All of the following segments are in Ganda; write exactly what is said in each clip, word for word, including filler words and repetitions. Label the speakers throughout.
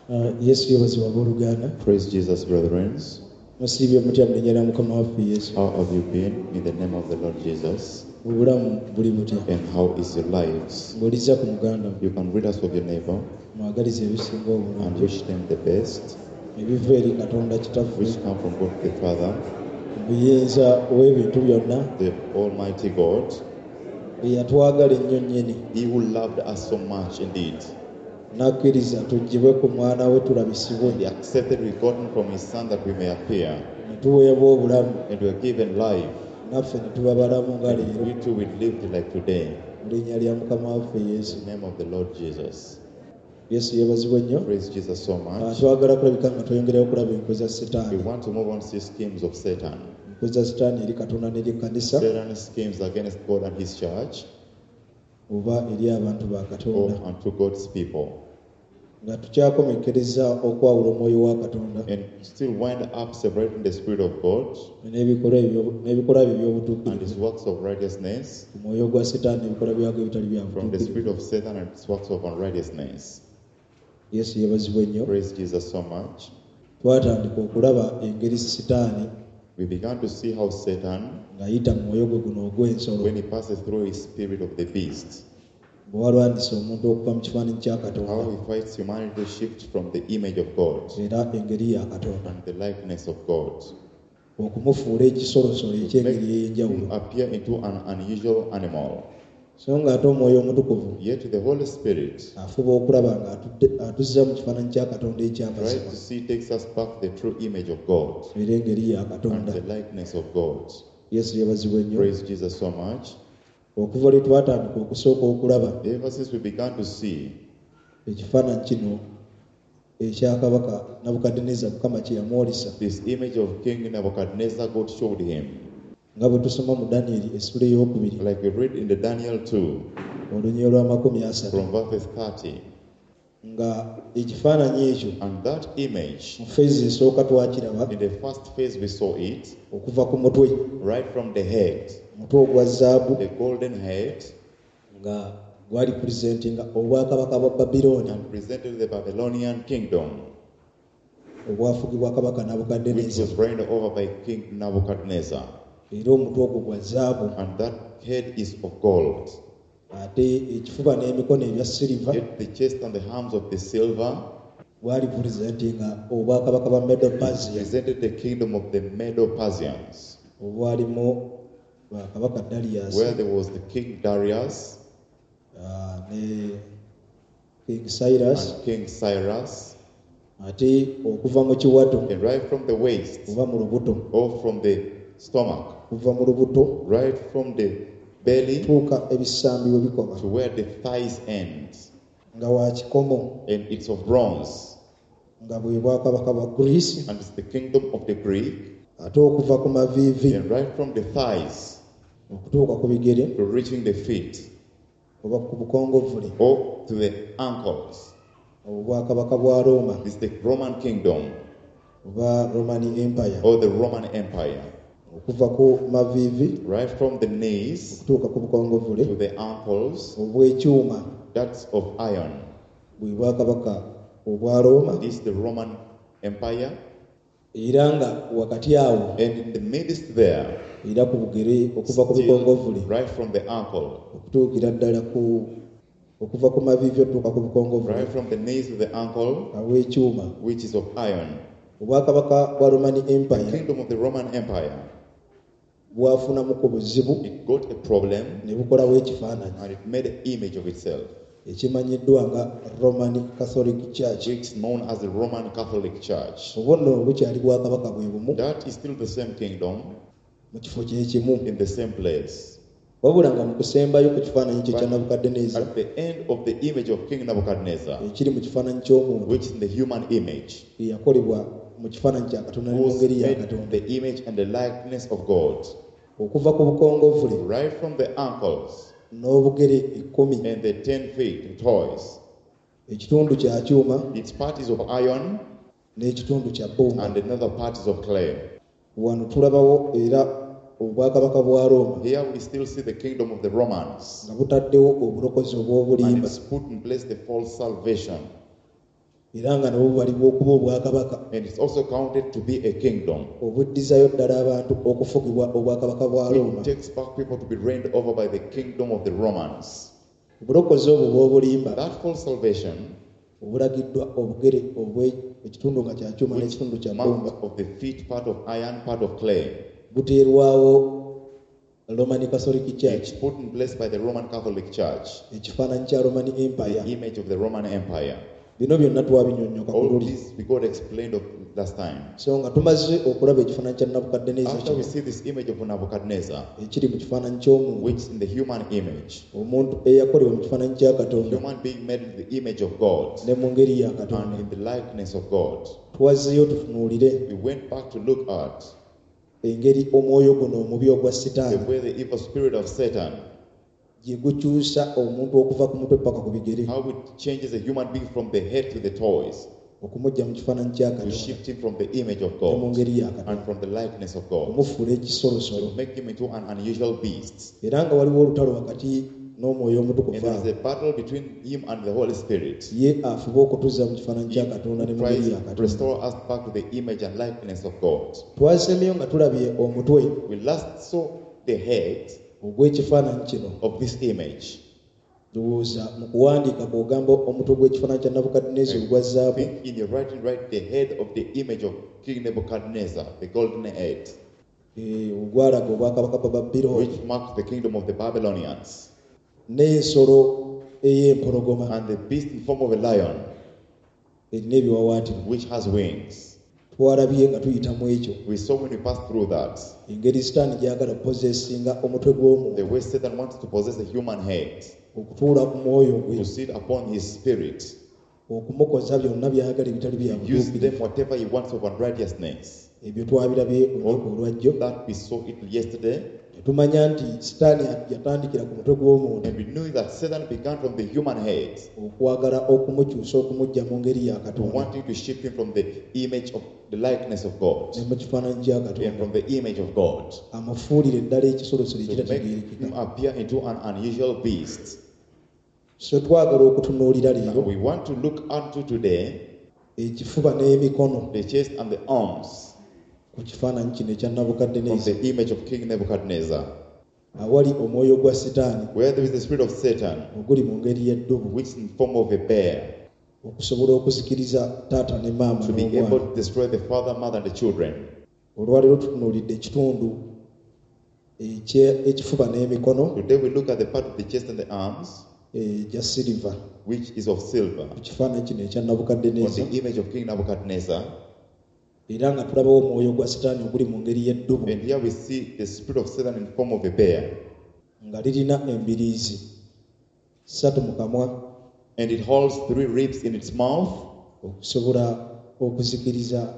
Speaker 1: Uh, Yesu yebazi wabooluganda.
Speaker 2: Praise Jesus, brethren.
Speaker 1: Musiibye mutya mu linnya lya Mukama waffe Yesu.
Speaker 2: How have you been in the name of the Lord Jesus?
Speaker 1: Obulamu buli butya?
Speaker 2: And how is your lives?
Speaker 1: Buuliza ku muganda
Speaker 2: You can read us of your neighbor
Speaker 1: mwagaliza ebisinga
Speaker 2: and
Speaker 1: obulungi
Speaker 2: wish them the best,
Speaker 1: ebiva eri Katonda Kitaffe
Speaker 2: which come from God the Father,
Speaker 1: buyinza ow'ebintu byonna,
Speaker 2: the Almighty God.
Speaker 1: eyatwagala ennyo nnyini
Speaker 2: He who loved us so much indeed.
Speaker 1: n'akkiriza tuggyibwe ku mwana we tulabisibwe,
Speaker 2: He accepted begotten from his Son that we may appear,
Speaker 1: ne tuweebwa obulamu,
Speaker 2: and we are given life.
Speaker 1: naffe ne tuba balamu nga
Speaker 2: And
Speaker 1: leero.
Speaker 2: we too will live like today.
Speaker 1: Mu linnya lya Mukama waffe
Speaker 2: In
Speaker 1: Yesu.
Speaker 2: the name of the Lord Jesus.
Speaker 1: Yesu yeebazibwe nnyo.
Speaker 2: Praise Jesus so much.
Speaker 1: Twagala kulabika nga tweyongerayo okulaba enkwe za
Speaker 2: We
Speaker 1: Setaani.
Speaker 2: want to move on to see schemes of Satan.
Speaker 1: Enkwe za Setaani eri Katonda n'eri Ekkanisa,
Speaker 2: Satan's schemes against God and his church,
Speaker 1: oba eri abantu ba
Speaker 2: or
Speaker 1: Katonda.
Speaker 2: unto God's people.
Speaker 1: Nga tukyakomekkereza okwawula omwoyo wa Katonda
Speaker 2: And still wind up separating the Spirit of God
Speaker 1: n'ebikolwa ebyo- n'ebikolwa bye
Speaker 2: and
Speaker 1: by'obutuukirivu
Speaker 2: his works of righteousness
Speaker 1: ku mwoyo gwa Setaani, ebikolwa byagwo ebitali bya
Speaker 2: from the
Speaker 1: butuukirivu.
Speaker 2: spirit of Satan and his works of unrighteousness.
Speaker 1: Yesu yeebazibwe nnyo.
Speaker 2: Praise Jesus so much.
Speaker 1: Twatandika okulaba engeri Setaani
Speaker 2: We began to see how Satan,
Speaker 1: ng'ayita mu mwoyo gwe guno ogw'ensolo,
Speaker 2: when he passes through his spirit of the beast,
Speaker 1: bwe walwandisa omuntu okuva mu kifaananyi kya
Speaker 2: how
Speaker 1: Katonda
Speaker 2: he fights humanity to shift from the image of God
Speaker 1: era engeri ya Katonda,
Speaker 2: and the likeness of God,
Speaker 1: okumufuula ekisolosolo eky'engeri
Speaker 2: him
Speaker 1: ey'enjawulo.
Speaker 2: appear into an unusual animal.
Speaker 1: So ng'ate omwoyo omutukuvu
Speaker 2: Yet the Holy Spirit
Speaker 1: afuba okulaba ng'atudde- atuzza mu kifaananyi kya Katonda
Speaker 2: tries
Speaker 1: ekyamazima
Speaker 2: to see, takes us back to the true image of God
Speaker 1: era engeri ya
Speaker 2: and
Speaker 1: Katonda.
Speaker 2: the likeness of God.
Speaker 1: Yesu yeebazibwe nnyo.
Speaker 2: Praise Jesus so much.
Speaker 1: Okuva lwe twatandika okusooka okulaba
Speaker 2: Ever since we began to see
Speaker 1: ekifaananyi kino ekya kabaka Nabukadineza Mukama kye yamwolesa,
Speaker 2: this image of King Nebuchadnezzar, God showed him,
Speaker 1: nga bwe tusoma mu Danyeri essula ey'okubiri
Speaker 2: like we read in the Daniel two,
Speaker 1: olunyiro lwa makumi asatu,
Speaker 2: from verse thirty.
Speaker 1: nga ekifaananyi ekyo
Speaker 2: And that image,
Speaker 1: mu feezi esooka twakiraba
Speaker 2: in the first phase we saw it,
Speaker 1: okuva ku mutwe,
Speaker 2: right from the head,
Speaker 1: omutwe ogwa zaabu,
Speaker 2: the golden head,
Speaker 1: nga gwali presentinga obwakabaka bwa Babilooni
Speaker 2: and presented the Babylonian kingdom,
Speaker 1: obwafugibwa kabaka
Speaker 2: which
Speaker 1: Nabukadineza,
Speaker 2: was reigned over by King Nebuchadnezzar.
Speaker 1: era omutwe ogwo gwa zaabu,
Speaker 2: And that head is of gold.
Speaker 1: ate ekifuba n'emikono ebya siliva
Speaker 2: Yet the chest and the arms of the silver
Speaker 1: bwali presentinga obwakabaka bwa Medo-Persia
Speaker 2: presented the kingdom of the Medo-Persians,
Speaker 1: obwalimu bakabaka Darius
Speaker 2: where there was the King Darius
Speaker 1: ah, ne King Cyrus,
Speaker 2: and King Cyrus,
Speaker 1: ate okuva mu kiwato
Speaker 2: and right from the waist,
Speaker 1: oba mu lubuto,
Speaker 2: or from the stomach,
Speaker 1: kuva mu lubuto
Speaker 2: right from the belly
Speaker 1: tuuka ebisambi we bikoma,
Speaker 2: to where the thighs end,
Speaker 1: nga wa kikomo,
Speaker 2: and it's of bronze,
Speaker 1: nga bwe bwakabaka bwa Greece,
Speaker 2: and it's the kingdom of the Greek,
Speaker 1: ate okuva ku maviivi
Speaker 2: and right from the thighs
Speaker 1: okutuuka ku bigere
Speaker 2: to reaching the feet,
Speaker 1: oba ku bukongovule
Speaker 2: or to the ankles.
Speaker 1: obwakabaka bwa Roma
Speaker 2: It's the Roman kingdom,
Speaker 1: oba Roman Empire,
Speaker 2: or the Roman Empire,
Speaker 1: okuva ku maviivi
Speaker 2: right from the knees
Speaker 1: okutuuka ku bukongovule
Speaker 2: to the ankles,
Speaker 1: obw'ekyuma
Speaker 2: that's of iron.
Speaker 1: bwe bwakabaka obwa Roma,
Speaker 2: This is the Roman Empire,
Speaker 1: era nga wakati awo
Speaker 2: and in the midst there,
Speaker 1: era ku bugere okuva ku
Speaker 2: still
Speaker 1: bukongovule
Speaker 2: right from the ankle,
Speaker 1: okutuukira ddala ku okuva ku maviivi okutuuka ku bukongovule
Speaker 2: right from the knees to the ankle,
Speaker 1: aw'ekyuma,
Speaker 2: which is of iron,
Speaker 1: obwakabaka bwa Roman
Speaker 2: the
Speaker 1: Empire
Speaker 2: kingdom of the Roman Empire,
Speaker 1: bwafunamu ku buzibu
Speaker 2: it got a problem
Speaker 1: ne bukolawo ekifaananyi
Speaker 2: and it made an image of itself,
Speaker 1: ekimanyiddwa nga Roman Catholic Church.
Speaker 2: which is known as the Roman Catholic Church.
Speaker 1: Obwo nno bukyali bwakabaka bwe bumu
Speaker 2: That is still the same kingdom
Speaker 1: mu kifo kye kimu,
Speaker 2: in the same place.
Speaker 1: wabula nga mu kusembayo ku kifaananyi kye kya
Speaker 2: But
Speaker 1: Nabukadineza
Speaker 2: at the end of the image of King Nebuchadnezzar,
Speaker 1: ekiri mu kifaananyi ky'omuntu
Speaker 2: which is the human image,
Speaker 1: eyakolebwa mu kifaananyi kya Katonda ne mu
Speaker 2: who's
Speaker 1: ngeri ya
Speaker 2: made
Speaker 1: Katonda,
Speaker 2: the image and the likeness of God,
Speaker 1: okuva ku bukongovule
Speaker 2: right from the ankles
Speaker 1: n'obugere ekkumi,
Speaker 2: and the ten feet toes.
Speaker 1: ekitundu kya kyuma
Speaker 2: Its part is of iron
Speaker 1: n'ekitundu kya bbumba.
Speaker 2: and another part is of clay.
Speaker 1: Wano tulabawo era obwakabaka bwa Roma
Speaker 2: Here we still see the kingdom of the Romans,
Speaker 1: nga butaddewo obulokozi
Speaker 2: and
Speaker 1: obw'obulimba,
Speaker 2: it's put in place the false salvation.
Speaker 1: era nga nabo bwaliwo okuba obwakabaka
Speaker 2: And it's also counted to be a kingdom.
Speaker 1: obuddizayo ddala abantu okufugibwa obwakabaka bwa Roma.
Speaker 2: It takes back people to be reigned over by the kingdom of the Romans.
Speaker 1: obulokozi obwo bw'obulimba
Speaker 2: That full salvation,
Speaker 1: obulagiddwa obugere obw'ekitundu nga kya kyuma n'ekitundu kya bbumba
Speaker 2: marked of the feet, part of iron, part of clay.
Speaker 1: buteerwawo Roman Catholic Church,
Speaker 2: It's put in place by the Roman Catholic Church,
Speaker 1: ekifaananyi kya Roman Empire.
Speaker 2: the image of the Roman Empire.
Speaker 1: Bino byonna twabinyonnyoka ku
Speaker 2: All
Speaker 1: luli.
Speaker 2: this we got explained of last time.
Speaker 1: So nga tumaze okulaba ekifaananyi kya Nabukadneeza
Speaker 2: After we
Speaker 1: kino
Speaker 2: see this image of Nebuchadnezzar,
Speaker 1: ekiri mu kifaananyi ky'omuntu,
Speaker 2: which is in the human image,
Speaker 1: omuntu eyakolebwa mu kifaananyi kya Katonda
Speaker 2: human being made in the image of God
Speaker 1: ne mu ngeri ya
Speaker 2: and
Speaker 1: Katonda,
Speaker 2: in the likeness of God,
Speaker 1: twazeeyo tutunuulire
Speaker 2: we went back to look at
Speaker 1: engeri omwoyo guno omubi ogwa
Speaker 2: the
Speaker 1: Setaani
Speaker 2: way the evil spirit of Satan,
Speaker 1: gye gukyusa omuntu okuva ku mutwe paka ku bigere,
Speaker 2: how it changes a human being from the head to the toes,
Speaker 1: okumujja mu kifaananyi kya
Speaker 2: to
Speaker 1: Katonda
Speaker 2: shift him from the image of
Speaker 1: ne mu
Speaker 2: God
Speaker 1: ngeri ya Katonda,
Speaker 2: and from the likeness of God,
Speaker 1: omufuula ekisolosolo.
Speaker 2: to make him into an unusual beast.
Speaker 1: Era nga waliwo olutalo wakati n'omwoyo omutukuvu
Speaker 2: And there is
Speaker 1: awo,
Speaker 2: a battle between him and the Holy Spirit.
Speaker 1: ye afuba okutuzza mu kifaananyi kya
Speaker 2: He
Speaker 1: Katonda ne mu
Speaker 2: tries
Speaker 1: ngeri ya
Speaker 2: to
Speaker 1: Katonda.
Speaker 2: restore us back to the image and likeness of God.
Speaker 1: Twasemyeyo nga tulabye omutwe
Speaker 2: We last saw the head
Speaker 1: ogw'ekifaananyi kino.
Speaker 2: of this image.
Speaker 1: Ndowooza mu kuwandiika bw'ogamba omutwe gw'ekifaananyi kya Nabukadneeza ogwa
Speaker 2: I
Speaker 1: zaabu,
Speaker 2: think in your writing, write the head of the image of King Nebuchadnezzar, the golden head,
Speaker 1: eh, ogwalaga obwakabaka bwa Babilooni,
Speaker 2: which marks the kingdom of the Babylonians,
Speaker 1: n'ensolo ey'empologoma
Speaker 2: and the beast in form of a lion,
Speaker 1: erina ebiwawaatiro.
Speaker 2: which has wings.
Speaker 1: Twalabye nga tuyita mu ekyo
Speaker 2: We saw when we passed through that,
Speaker 1: engeri Sitaani gy'agala pozesinga omutwe gw'omuntu,
Speaker 2: the way Satan wants to possess the human head,
Speaker 1: okutuula ku mwoyo gwe,
Speaker 2: to sit upon his spirit,
Speaker 1: okumukoza byonna by'ayagala ebitali bya
Speaker 2: use them
Speaker 1: butuukirivu.
Speaker 2: whatever he wants of unrighteousness.
Speaker 1: Ebyo twabirabye ku lunaku olwajjo.
Speaker 2: That we saw it yesterday,
Speaker 1: Tumanya nti Sitaani yatandikira ku mutwe gw'omuntu
Speaker 2: and we knew that Satan began from the human head,
Speaker 1: okwagala okumukyusa okumujja mu ngeri ya
Speaker 2: to
Speaker 1: Katonda
Speaker 2: wanting to shift him from the image of the likeness of God
Speaker 1: ne mu kifaananyi kya
Speaker 2: and
Speaker 1: Katonda,
Speaker 2: from the image of God,
Speaker 1: amufuulire ddala ekisolosolo
Speaker 2: to make
Speaker 1: ekirategeerekeka.
Speaker 2: him appear into an unusual beast.
Speaker 1: So twagala okutunuulira
Speaker 2: Now
Speaker 1: leero
Speaker 2: we want to look unto today
Speaker 1: ekifuba n'emikono
Speaker 2: the chest and the arms
Speaker 1: ku kifaananyi kino ekya
Speaker 2: from
Speaker 1: Nabukadneeza,
Speaker 2: the image of King Nebuchadnezzar,
Speaker 1: awali omwoyo gwa Sitaani
Speaker 2: where there is the spirit of Satan,
Speaker 1: oguli mu ngeri y'eddubu,
Speaker 2: which is in form of a bear,
Speaker 1: okusobola okuzikiriza taata ne maama
Speaker 2: to be able
Speaker 1: n'omwana.
Speaker 2: to destroy the father, mother, and the children.
Speaker 1: Olwaleero tutunuulidde ekitundu ekye- ekifuba n'emikono
Speaker 2: Today we look at the part of the chest and the arms,
Speaker 1: egya siliva
Speaker 2: which is of silver,
Speaker 1: ku kifaananyi kino ekya
Speaker 2: on
Speaker 1: Nabukadneeza,
Speaker 2: the image of King Nebuchadnezzar.
Speaker 1: era nga tulabawo omwoyo gwa Sitaani oguli mu ngeri y'eddubu
Speaker 2: And here we see the spirit of Satan in form of a bear,
Speaker 1: nga lirina embiriizi ssatu mu kamwa
Speaker 2: and it holds three ribs in its mouth,
Speaker 1: okusobola okuzikiriza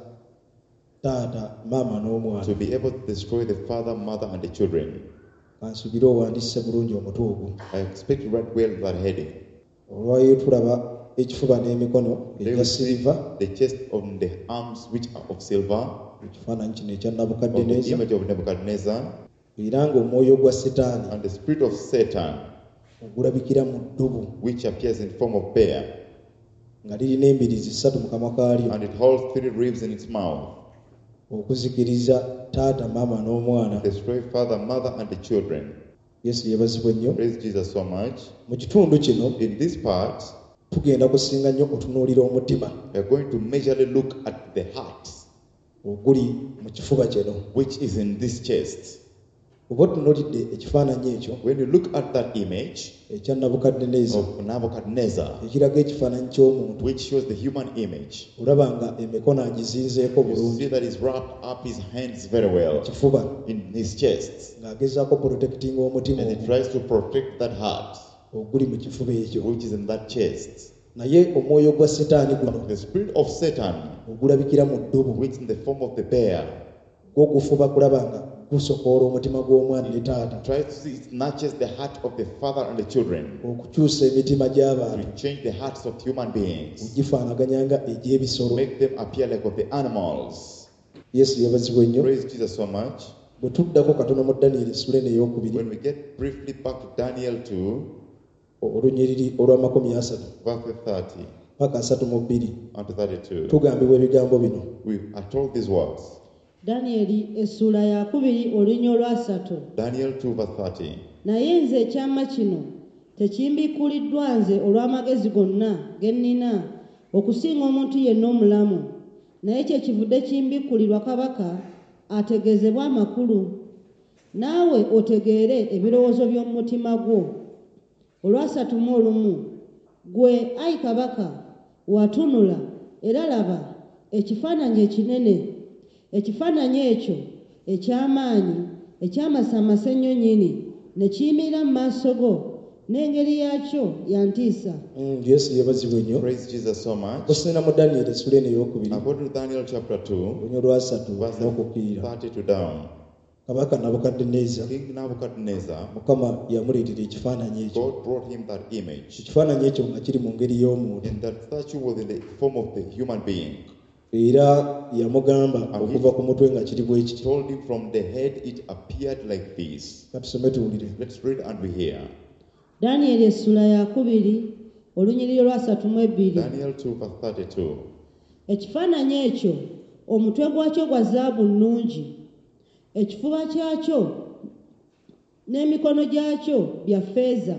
Speaker 1: taata maama
Speaker 2: to
Speaker 1: n'omwana.
Speaker 2: be able to destroy the father, mother, and the children.
Speaker 1: Kansubire owandiise bulungi omutwe ogwo.
Speaker 2: I expect to write well that heading.
Speaker 1: Olwayo tulaba ekifuba n'emikono
Speaker 2: Today
Speaker 1: egya
Speaker 2: we see
Speaker 1: siliva
Speaker 2: the chest on the arms, which are of silver,
Speaker 1: mu kifaananyi kino ekya
Speaker 2: of the
Speaker 1: Nabukadneeza,
Speaker 2: image of Nebuchadnezzar,
Speaker 1: era ng'omwoyo gwa Setaani
Speaker 2: and the spirit of Satan,
Speaker 1: ogulabikira mu ddubu
Speaker 2: which appears in form of bear,
Speaker 1: nga lirina embiriizi ssatu mu kamwa kaalyo,
Speaker 2: and it holds three ribs in its mouth,
Speaker 1: okuzikiriza taata maama n'omwana.
Speaker 2: destroy father, mother, and the children.
Speaker 1: Yesu yeebazibwe nnyo.
Speaker 2: Praise Jesus so much.
Speaker 1: Mu kitundu kino
Speaker 2: In this part,
Speaker 1: tugenda kusinga nnyo otunuulira omutima
Speaker 2: we are going to majorly look at the heart,
Speaker 1: oguli mu kifuba kino.
Speaker 2: which is in this chest.
Speaker 1: Oba otunuulidde ekifaananyi ekyo
Speaker 2: When you look at that image
Speaker 1: ekya Nabukadneeza
Speaker 2: of Nebuchadnezzar,
Speaker 1: ekiraga ekifaananyi ky'omuntu,
Speaker 2: which shows the human image,
Speaker 1: olaba nga emikono agizinzeeko
Speaker 2: you
Speaker 1: bulungi
Speaker 2: see that he's wrapped up his hands very well
Speaker 1: kifuba,
Speaker 2: in his chest,
Speaker 1: ng'agezaako protectinga omutima
Speaker 2: and he
Speaker 1: ogwo
Speaker 2: tries to protect that heart,
Speaker 1: oguli mu kifuba ekyo.
Speaker 2: which is in that chest.
Speaker 1: Naye omwoyo gwa Setaani guno
Speaker 2: The spirit of Satan,
Speaker 1: ogulabikira mu ddubu,
Speaker 2: which is in the form of the bear,
Speaker 1: gwo gufuba kulaba nga gusokoola omutima gw'omwana ne taata,
Speaker 2: tries to see, it snatches the heart of the father and the children,
Speaker 1: okukyusa emitima gy'abantu
Speaker 2: to change the hearts of human beings,
Speaker 1: ogifaanaganya nga egy'ebisolo.
Speaker 2: make them appear like of the animals.
Speaker 1: Yesu yeebazibwe nnyo.
Speaker 2: Praise Jesus so much.
Speaker 1: Bwe tuddako katono mu Danieri essula eno ey'okubiri
Speaker 2: When we get briefly back to Daniel two,
Speaker 1: olunyiriri olw'amakumi asatu
Speaker 2: verse thirty,
Speaker 1: paka asatu mu bbiri
Speaker 2: unto thirty-two.
Speaker 1: tugambibwa ebigambo bino.
Speaker 2: We are told these words.
Speaker 3: Danyeri essula ya kubiri olunya olwasatu.
Speaker 2: Daniel two verse thirty.
Speaker 3: Naye nze ekyama kino tekimbikkuliddwa nze olw'amagezi gonna ge nnina okusinga omuntu yenna omulamu, naye kyekivudde kimbikkulirwa kabaka ategeezebwa amakulu, naawe otegeere ebirowoozo by'omu mutima gwo. Olwasatu mu olumu, gwe ayi kabaka watunula era laba ekifaananyi ekinene, ekifaananyi ekyo eky'amaanyi ekyamasamasa ennyonnyini ne kiyimirira mu maaso go, n'engeri yakyo yantiisa.
Speaker 1: Mm, Yesu yeebazibwe nnyo.
Speaker 2: Praise Jesus so much.
Speaker 1: Okusinziira mu Danyeri essula eno ey'okubiri
Speaker 2: According to Daniel chapter two,
Speaker 1: olunya olwasatu
Speaker 2: verse
Speaker 1: n'okukirira,
Speaker 2: thirty to down,
Speaker 1: kabaka Nabukadduneeza
Speaker 2: King Nebuchadnezzar,
Speaker 1: Mukama yamuleetera ekifaananyi ekyo.
Speaker 2: God brought him that image,
Speaker 1: Ekifaananyi ekyo nga kiri mu ngeri y'omuntu,
Speaker 2: and that statue was in the form of the human being.
Speaker 1: era yamugamba okuva ku mutwe nga kiri bwe
Speaker 2: He
Speaker 1: kiti.
Speaker 2: told him from the head it appeared like this.
Speaker 1: Katusome tuwulire.
Speaker 2: Let's read and we hear.
Speaker 3: Danyeri essula ya kubiri olunyiriri olwasatu mu ebbiri.
Speaker 2: Daniel two verse thirty-two.
Speaker 3: Ekifaananyi ekyo omutwe gwakyo gwa zaabu nnungi, ekifuba kyakyo n'emikono gyakyo bya ffeeza,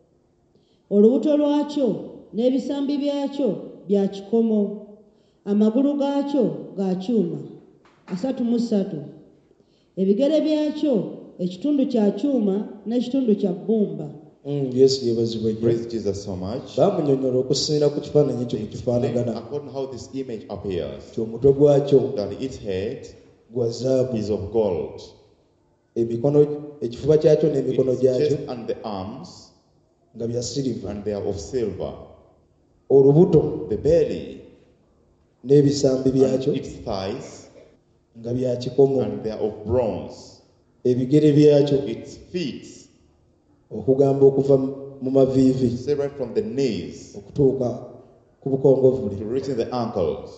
Speaker 3: olubuto lwakyo n'ebisambi byakyo bya kikomo, amagulu gaakyo ga kyuma asatu mu ssatu, ebigere byakyo ekitundu kya kyuma n'ekitundu kya bbumba.
Speaker 1: Mm, Yesu yeebazibwe nnyo.
Speaker 2: Praise Jesus so much.
Speaker 1: Baamunnyonnyola okusinziira ku kifaananyi ekyo bwe
Speaker 2: Explain
Speaker 1: kifaanagana,
Speaker 2: according to how this image appears,
Speaker 1: ky'omutwe gwakyo
Speaker 2: that its head
Speaker 1: gwa zaabu,
Speaker 2: is of gold,
Speaker 1: emikono ekifuba kyakyo n'emikono
Speaker 2: its
Speaker 1: gyakyo
Speaker 2: chest and the arms,
Speaker 1: nga bya siriva,
Speaker 2: and they are of silver,
Speaker 1: olubuto
Speaker 2: the belly,
Speaker 1: n'ebisambi
Speaker 2: and
Speaker 1: byakyo
Speaker 2: its thighs,
Speaker 1: nga bya kikomo,
Speaker 2: and they are of bronze,
Speaker 1: ebigere byakyo
Speaker 2: its feet,
Speaker 1: okugamba okuva mu maviivi
Speaker 2: say right from the knees
Speaker 1: okutuuka ku bukongovule
Speaker 2: to reaching the ankles,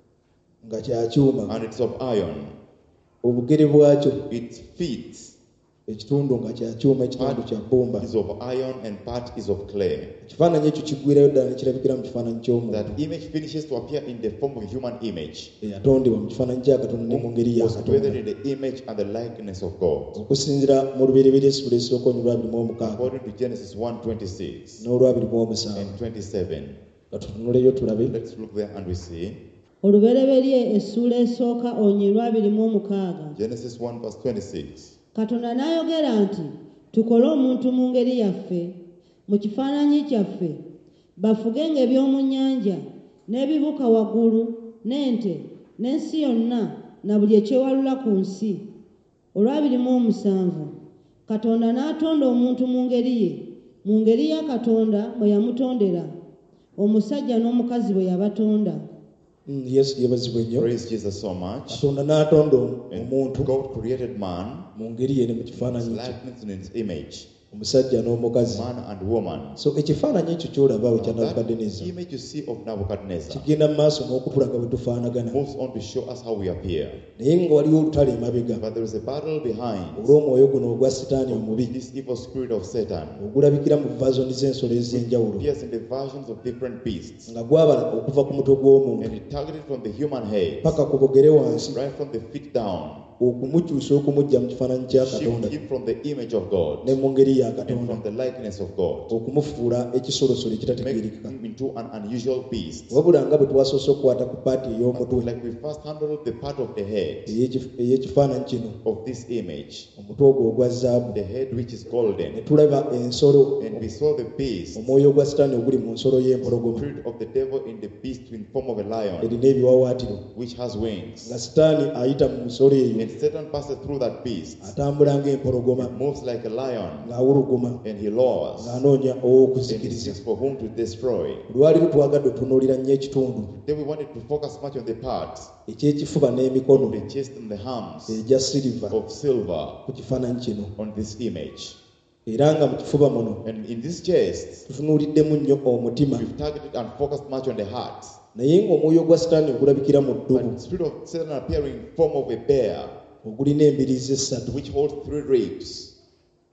Speaker 1: nga kya kyuma,
Speaker 2: and it's of iron,
Speaker 1: obugere bwakyo
Speaker 2: its feet,
Speaker 1: ekitundu nga kya kyuma, ekitundu kya bbumba.
Speaker 2: is of iron and part is of clay.
Speaker 1: Ekifaananyi ekyo kiggwirayo ddala ne kirabikira mu kifaananyi ky'omuntu
Speaker 2: That image finishes to appear in the form of a human image,
Speaker 1: eyatondebwa mu kifaananyi kya Katonda ne mu ngeri ya
Speaker 2: was created
Speaker 1: Katonda,
Speaker 2: in the image and the likeness of God.
Speaker 1: okusinziira mu lubereberye essula esooka olwabiri mu omukaaga
Speaker 2: According to Genesis one twenty-six
Speaker 1: n'olwabiri mu omusanvu.
Speaker 2: and twenty-seven.
Speaker 1: Katutunuleyo tulabe.
Speaker 2: Let's look there and we see.
Speaker 3: Olubereberye essula esooka olunyiriri lwabiri mu omukaaga.
Speaker 2: Genesis one verse twenty-six.
Speaker 3: Katonda n'ayogera nti tukole omuntu mu ngeri yaffe, mu kifaananyi kyaffe, bafugenga eby'omu nnyanja n'ebibuka waggulu n'ente n'ensi yonna na buli ekyewalula ku nsi. Olwabiri mu omusanvu Katonda n'atonda omuntu mu ngeri ye, mu ngeri ya Katonda mwe yamutondera, omusajja n'omukazi bwe yabatonda.
Speaker 1: Mm, Yesu yeebazibwe nnyo.
Speaker 2: Praise Jesus so much.
Speaker 1: Katonda n'atonda
Speaker 2: And
Speaker 1: omuntu
Speaker 2: God created man,
Speaker 1: mu ngeri ye ne mu
Speaker 2: his
Speaker 1: kifaananyi kye,
Speaker 2: likeness and his image,
Speaker 1: omusajja n'omukazi.
Speaker 2: man and woman.
Speaker 1: So ekifaananyi ekyo ky'olaba bwe kya
Speaker 2: Now, that
Speaker 1: Nabukadduneeza
Speaker 2: image you see of Nebuchadnezzar
Speaker 1: kigenda mu maaso n'okutulaga bwe tufaanagana,
Speaker 2: moves on to show us how we appear.
Speaker 1: naye nga waliwo olutale emabega
Speaker 2: But there is a battle behind
Speaker 1: olw'omwoyo guno ogwa Sitaani omubi
Speaker 2: this evil spirit of Satan.
Speaker 1: ogulabikira mu vaazoni z'ensolo ez'enjawulo,
Speaker 2: Appears in the versions of different beasts,
Speaker 1: nga gwabala okuva ku mutwe gw'omuntu
Speaker 2: and it targeted from the human head,
Speaker 1: paka ku bugere wansi,
Speaker 2: right from the feet down,
Speaker 1: okumukyusa okumujja mu kifaananyi kya Katonda
Speaker 2: shift him from the image of God
Speaker 1: ne mu ngeri ya
Speaker 2: and
Speaker 1: Katonda,
Speaker 2: from the likeness of God,
Speaker 1: okumufuula ekisolosolo
Speaker 2: make
Speaker 1: ekitategeerekeka.
Speaker 2: him into an unusual beast.
Speaker 1: Wabula nga bwe twasoose okukwata ku paati ey'omutwe
Speaker 2: Like we first handled the part of the head
Speaker 1: ey'ekif- ey'ekifaananyi kino,
Speaker 2: of this image,
Speaker 1: omutwe ogwo ogwa zaabu,
Speaker 2: the head which is
Speaker 1: ne
Speaker 2: golden,
Speaker 1: tulaba ensolo,
Speaker 2: and we saw the beast,
Speaker 1: omwoyo ogwa Sitaani oguli mu nsolo y'empologoma
Speaker 2: spirit of the devil in the beast in form of a lion,
Speaker 1: erina ebiwawaatiro,
Speaker 2: which has wings.
Speaker 1: nga Sitaani ayita mu nsolo eyo,
Speaker 2: And Satan passes through that beast,
Speaker 1: atambula ng'empologoma,
Speaker 2: moves like a lion,
Speaker 1: ng'awuluguma,
Speaker 2: and he roars,
Speaker 1: ng'anoonya
Speaker 2: and he
Speaker 1: ow'okuzikiriza.
Speaker 2: seeks for whom to destroy.
Speaker 1: Lwali twagadde otunuulira nnyo ekitundu
Speaker 2: Then we wanted to focus much on the parts,
Speaker 1: ekyekifuba n'emikono
Speaker 2: the chest and the arms
Speaker 1: egya siriva
Speaker 2: of silver
Speaker 1: ku kifaananyi kino,
Speaker 2: on this image.
Speaker 1: era nga mu kifuba muno
Speaker 2: And in this chest,
Speaker 1: tutunuuliddemu nnyo omutima,
Speaker 2: we've targeted and focused much on the heart.
Speaker 1: naye ng'omwoyo gwa Sitaani ogulabikira mu
Speaker 2: But
Speaker 1: ddubu,
Speaker 2: the spirit of Satan appearing in form of a bear,
Speaker 1: ogulina embiriizi essatu,
Speaker 2: which holds three ribs,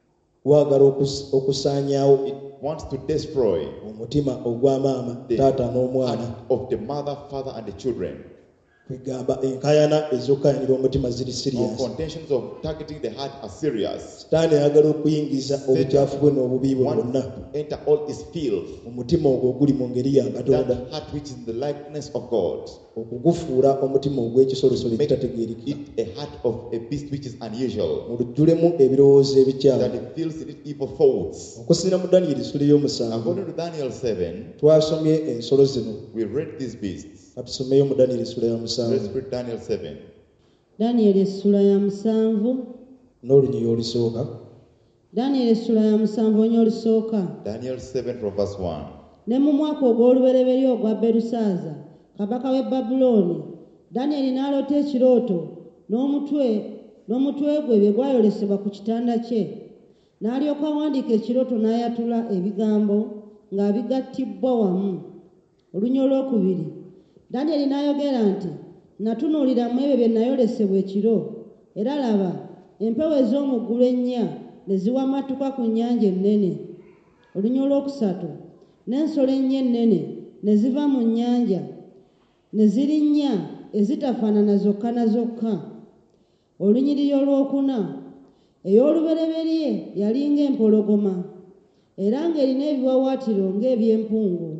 Speaker 1: gwagala okus- okusaanyaawo
Speaker 2: It wants to destroy
Speaker 1: omutima ogw'amaama
Speaker 2: the
Speaker 1: taata n'omwana
Speaker 2: heart of the mother, father, and the children.
Speaker 1: kwegamba enkayana ez'okkayanira omutima ziri
Speaker 2: Or
Speaker 1: serious.
Speaker 2: contentions of targeting the heart are serious.
Speaker 1: sitaani ayagala okuyingiza obukyafu bwe n'obubi bwe
Speaker 2: Wants
Speaker 1: bwonna
Speaker 2: to enter all his filth.
Speaker 1: omutima ogwo oguli mu ngeri ya katonda
Speaker 2: That heart which is in the likeness of God.
Speaker 1: okugufuula omutima ogw'ekisolosolo
Speaker 2: Make
Speaker 1: ekitategeerikika
Speaker 2: it a heart of a beast which is unusual.
Speaker 1: mulujjulemu ebirowoozo ebikyamu
Speaker 2: That it fills in it evil thoughts.
Speaker 1: okusinira mu daniyeli sula ey'omusanvu
Speaker 2: According to Daniel seven,
Speaker 1: twasomye ensolo zino
Speaker 2: we read these beasts.
Speaker 1: katusomeyo mu daniyeli sula ya
Speaker 2: Let's
Speaker 1: musanvu
Speaker 2: read Daniel seven.
Speaker 3: Danyeri essula ya musanvu.
Speaker 1: n'olunyi olusooka.
Speaker 3: Danyeri essula ya musanvu onyo olusooka.
Speaker 2: Daniel seven from verse one.
Speaker 3: Ne mu mwaka ogw'olubereberye ogwa Berusaaza kabaka w'e Babulooni, Danyeri n'aloota ekirooto n'omutwe n'omutwe gwe bye gwayolesebwa ku kitanda kye. N'alyoka awandiika ekirooto n'ayatula ebigambo ng'abigattibbwa wamu. Olunya olwokubiri, Danyeri n'ayogera nti, natunuulira mu ebyo bye nayolesebwa ekiro, era laba empewo ez'omu ggulu ennya ne ziwamatuka ku nnyanja ennene. Olunya olwokusatu, n'ensolo ennya ennene ne ziva mu nnyanja ne zirinnya ezitafaanana zokka na zokka. Olunyiriri olwokuna, ey'olubereberye yali ng'empologoma era ng'erina ebiwawaatiro ng'eby'empungu.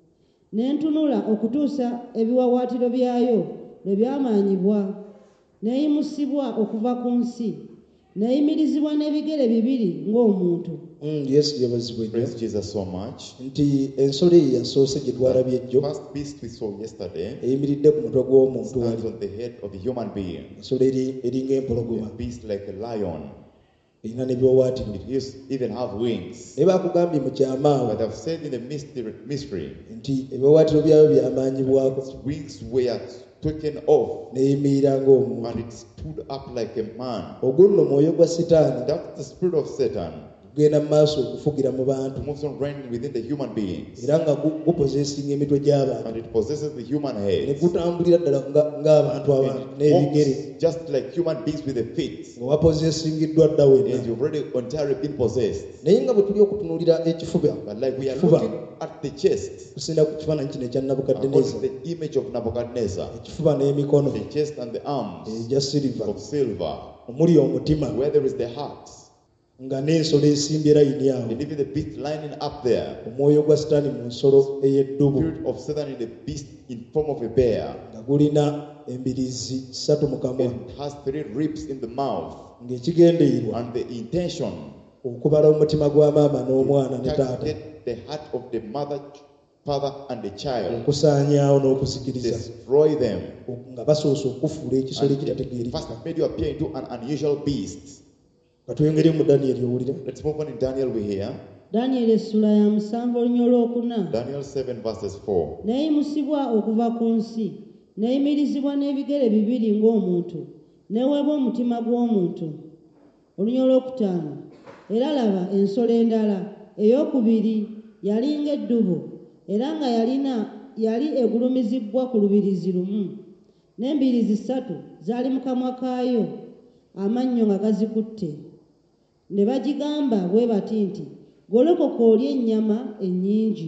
Speaker 3: Ne ntunula okutuusa ebiwawaatiro byayo lwe byamaanyibwa, n'eyimusibwa okuva ku nsi, n'eyimirizibwa n'ebigere bibiri ng'omuntu.
Speaker 1: Mm, yesu yabazibwa nnyo
Speaker 2: Praise Jesus so much.
Speaker 1: nti ensolo eyo yasoose gye twalabye ejjo
Speaker 2: First beast we saw yesterday
Speaker 1: eyimiridde ku mutwe gw'omuntu wali
Speaker 2: stands on the head of a human being.
Speaker 1: ensolo eri- eringa empologoma
Speaker 2: A beast like a lion.
Speaker 1: erina n'ebiwawaatiro.
Speaker 2: It used even have wings.
Speaker 1: naye bakugambye mu kyamaawo
Speaker 2: But I've said in the mystery, mystery
Speaker 1: nti ebiwawaatiro byayo byamaanyibwako
Speaker 2: its wings were taken off
Speaker 1: n'eyimirira ng'omuntu.
Speaker 2: and it stood up like a man.
Speaker 1: ogwo nno mwoyo gwa sitaani
Speaker 2: That's the spirit of Satan.
Speaker 1: gugenda mu maaso okufugira mu bantu
Speaker 2: It moves on reigning within the human beings.
Speaker 1: era nga gu- gupozeesinga emitwe gy'abantu
Speaker 2: And it possesses the human
Speaker 1: ne
Speaker 2: head.
Speaker 1: gutambulira ddala nga- ng'abantu
Speaker 2: And
Speaker 1: abantu
Speaker 2: it
Speaker 1: n'ebigere
Speaker 2: walks just like human beings with the feet.
Speaker 1: nga wapozeesingiddwa dda wenna.
Speaker 2: And you've already entirely been possessed.
Speaker 1: naye nga bwe tuli okutunuulira ekifuba
Speaker 2: But like we are
Speaker 1: ekifuba
Speaker 2: looking at the chest,
Speaker 1: kusinda ku kifaananyi kino ekya
Speaker 2: according
Speaker 1: nabukaddeneza
Speaker 2: to the image of Nebuchadnezzar,
Speaker 1: ekifuba n'emikono
Speaker 2: the chest and the arms
Speaker 1: egya siriva
Speaker 2: of silver,
Speaker 1: omuli omutima
Speaker 2: where there is the heart,
Speaker 1: nga n'ensolo esimbye layini awo.
Speaker 2: and even the beast lining up there,
Speaker 1: omwoyo gwa sitaani mu nsolo ey'eddubu
Speaker 2: spirit of Satan in the beast in form of a bear,
Speaker 1: nga gulina embirizi ssatu mu kamwa
Speaker 2: and has three ribs in the mouth,
Speaker 1: ng'ekigendeerwa
Speaker 2: and the intention
Speaker 1: okubala omutima gwa maama n'omwana ne
Speaker 2: to
Speaker 1: taata
Speaker 2: target the heart of the mother, father, and the child,
Speaker 1: okusaanyaawo n'okusikiriza
Speaker 2: destroy them,
Speaker 1: nga basoose okufuula ekisolo
Speaker 2: and
Speaker 1: ekitategeerika.
Speaker 2: first made you appear into an unusual beast.
Speaker 1: katwengere mu daniyeli owulira.
Speaker 2: Let's move on in Daniel. We hear
Speaker 3: Danyeri essula ya musanvu olunya olwokuna.
Speaker 2: Daniel seven verses four.
Speaker 3: N'eyimusibwa okuva ku nsi, n'eyimirizibwa n'ebigere bibiri ng'omuntu, n'eweebwa omutima gw'omuntu. Olunya olwokutaano, era laba ensolo endala ey'okubiri yali ng'eddubu, era nga yalina yali egulumizibbwa ku lubirizi lumu, n'embiriizi ssatu zaali mu kamwa kaayo, amannyo nga gazikutte. Ne bagigamba bwe bati nti, golokoka olye ennyama ennyingi.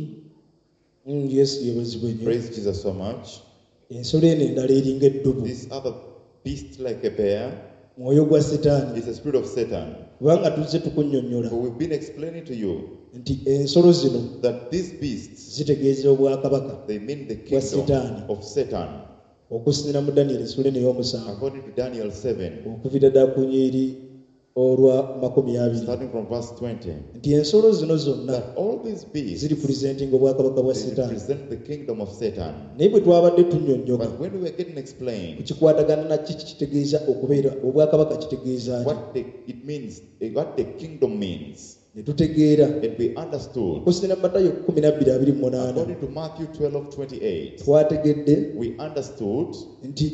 Speaker 1: Mm, yesu yebazibwa nnyo.
Speaker 2: Praise Jesus so much.
Speaker 1: ensolo eno endala eringa eddubu
Speaker 2: This other beast like a bear
Speaker 1: mwoyo gwa sitaani.
Speaker 2: is the spirit of Satan.
Speaker 1: kubanga tuzze tukunnyonnyola
Speaker 2: But we've been explaining to you
Speaker 1: nti ensolo zino
Speaker 2: that these beasts,
Speaker 1: zitegeeza obwakabaka
Speaker 2: they mean the
Speaker 1: Wa
Speaker 2: kingdom
Speaker 1: Satan.
Speaker 2: of Satan.
Speaker 1: okusinira mu daniyeli essula eno ey'omusanvu
Speaker 2: According to Daniel seven,
Speaker 1: okuviira ddala ku nnyiri olwa makumi abiri
Speaker 2: starting from verse twenty,
Speaker 1: nti ensolo zino zonna
Speaker 2: that all these beasts,
Speaker 1: ziri pulizentinga obwakabaka bwa
Speaker 2: they
Speaker 1: sitaani.
Speaker 2: represent the kingdom of Satan.
Speaker 1: naye bwe twabadde tunnyonnyola
Speaker 2: But when we were getting explained
Speaker 1: kukikwatagana nakiki kitegeeza okubeera obwakabaka kitegeeza ati
Speaker 2: what the, it means, eh, what the kingdom means,
Speaker 1: ne tutegeera
Speaker 2: and we understood,
Speaker 1: okusinira mu matayo kumi nabbiri abiri mu munaana
Speaker 2: according to Matthew twelve twenty-eight,
Speaker 1: twategedde
Speaker 2: we understood
Speaker 1: nti